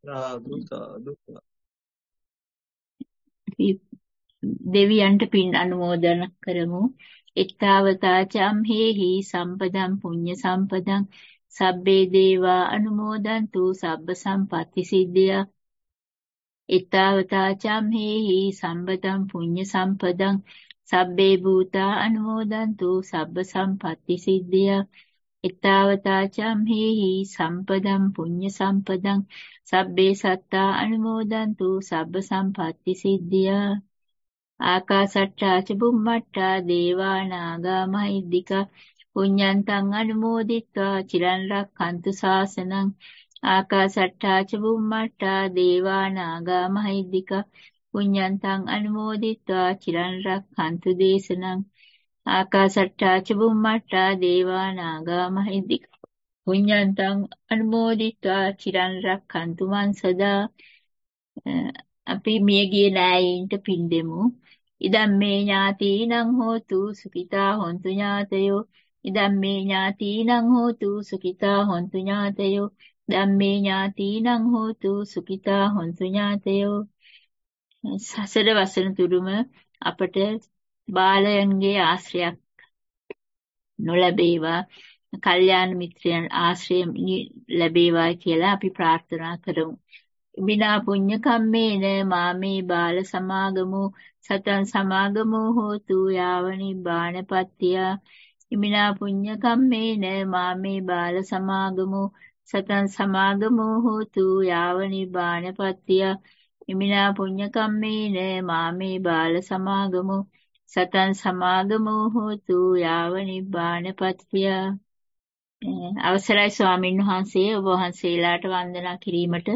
දෙවියන්ට පින් අනුමෝදන් කරමු. එත්තාවතා චම්හෙහි සම්පදම් පුඤ්ඤ සම්පදං සබ්බේ දේවා අනුමෝදන්තු සබ්බ සම්පatti සිද්ධියා. එත්තාවතා චම්හෙහි සම්පදම් පුඤ්ඤ සම්පදං සබ්බේ භූතා අනුමෝදන්තු සබ්බ සම්පatti සිද්ධියා. එත්තාවතා චම්හෙහි සම්පදම් පුඤ්ඤ සම්පදං සබ්බේ සත්තා අනුමෝදන්තු සබ්බ සම්පatti සිද්ධියා. ආකාසට්ටා ච බුම්මට්ටා දේවා නාග මහිද්దికා පුඤ්ඤන්තං අනුමෝදිත්වා චිරන් රක්ඛන්තු ශාසනං. ආකාසට්ටා ච බුම්මට්ටා දේවා නාග මහිද්దికා පුඤ්ඤන්තං අනුමෝදිත්වා චිරන් රක්ඛන්තු දේශනං. ආකාසට්ටා ච බුම්මට්ටා දේවා නාග මහිද්దికා පුඤ්ඤන්තං අනුමෝදිත්වා චිරන් රක්ඛන්තු මං සදා. අපි මියගිය නෑයින්ට පින් දෙමු. ඉදම්මේ ඥාතීනං හෝතු සුඛිතා හොන්තු ඥාතයෝ. ඉදම්මේ ඥාතීනං හෝතු සුඛිතා හොන්තු ඥාතයෝ. ධම්මේ ඥාතීනං හෝතු සුඛිතා හොන්තු ඥාතයෝ. සසර වසන තුරුම අපට බාලයන්ගේ ආශ්‍රයක් නොලැබේවා. කල්යාණ මිත්‍රයන් ආශ්‍රය ලැබේවා කියලා අපි ප්‍රාර්ථනා කරමු. විනා පුඤ්ඤ කම්මේන මාමේ බාල සමාගමෝ සතං සමාගමෝ හෝතු යාව නිබ්බානපත්තිය. විනා පුඤ්ඤ කම්මේන මාමේ බාල සමාගමෝ සතං සමාගමෝ හෝතු යාව නිබ්බානපත්තිය. ඉමිනා පුඤ්ඤ කම්මේන මාමේ බාල සමාගමෝ සතං සමාගමෝ හෝතු යාව නිබ්බානපත්තිය. අවසරයි ස්වාමීන් වහන්සේ, ඔබ වහන්සේලාට වන්දනා කිරීමට.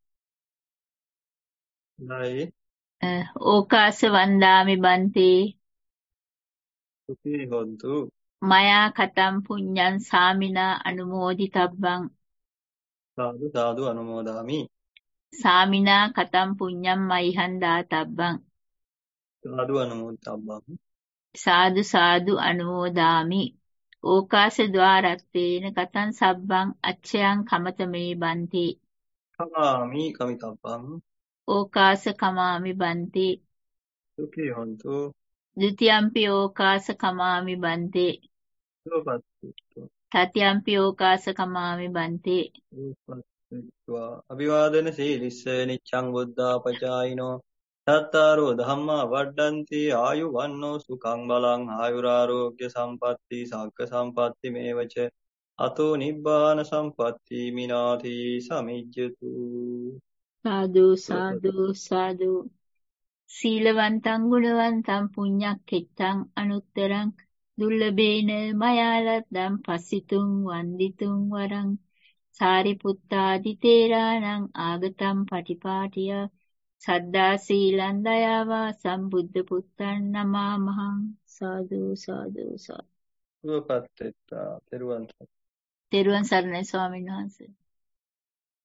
හොඳයි. ඕකාස වන්දාමි බන්තේ සුඛී හොන්තු. මයා කතම් පුඤ්ඤං සාමිනා අනුමෝදිතබ්බං. සාදු සාදු අනුමෝදාමි. සාමිනා කතම් පුඤ්ඤං මයිහං දාතබ්බං. සාදු අනුමෝදිතබ්බං. සාදු සාදු අනුමෝදාමි. ඕකාස ద్వාරත්තේන කතං සබ්බං අච්ඡයං කමතමේ බන්ති. කමාමි කමිතබ්බං. ඕකාස කමාමි බන්ති. සුඛී හොන්තු. ဒ ුතියම්පි ඕකාස කමාමි බන්ති. සුවපත්ත්වා. තතියම්පි ඕකාස කමාමි බන්ති. සුවපත්ත්වා. අභිවාදන සීලිස්ස නිච්ඡං බුද්ධාපචායිනෝ සත්තාරෝ ධම්මා වඩ්ඩಂತಿ ආයු වන්නෝ සුඛං බලං ආයුරාෝග්‍ය සම්පatti සග්ග සම්පatti මේවච අතෝ නිබ්බාන සම්පatti මිනාති සමිජ්ජතු. සාදු සාදු සාදු. සීලවන්තං ගුණවන්තං පුඤ්ඤක්ඛෙත්තං අනුත්තරං දුර්ලභේන මයාලද්දං පස්සිතුං වන්දිතුං වරං සාරිපුත්තාදි තේරාණං ආගතං පටිපාටිය සද්දා සීලං දයාවා සම්බුද්ධ පුත්තං නමාමහං. සාදු සාදු සාදු. සුවපත්ත්වා. තෙරුවන් සරණයි. තෙරුවන් සරණයි ස්වාමීන් වහන්සේ.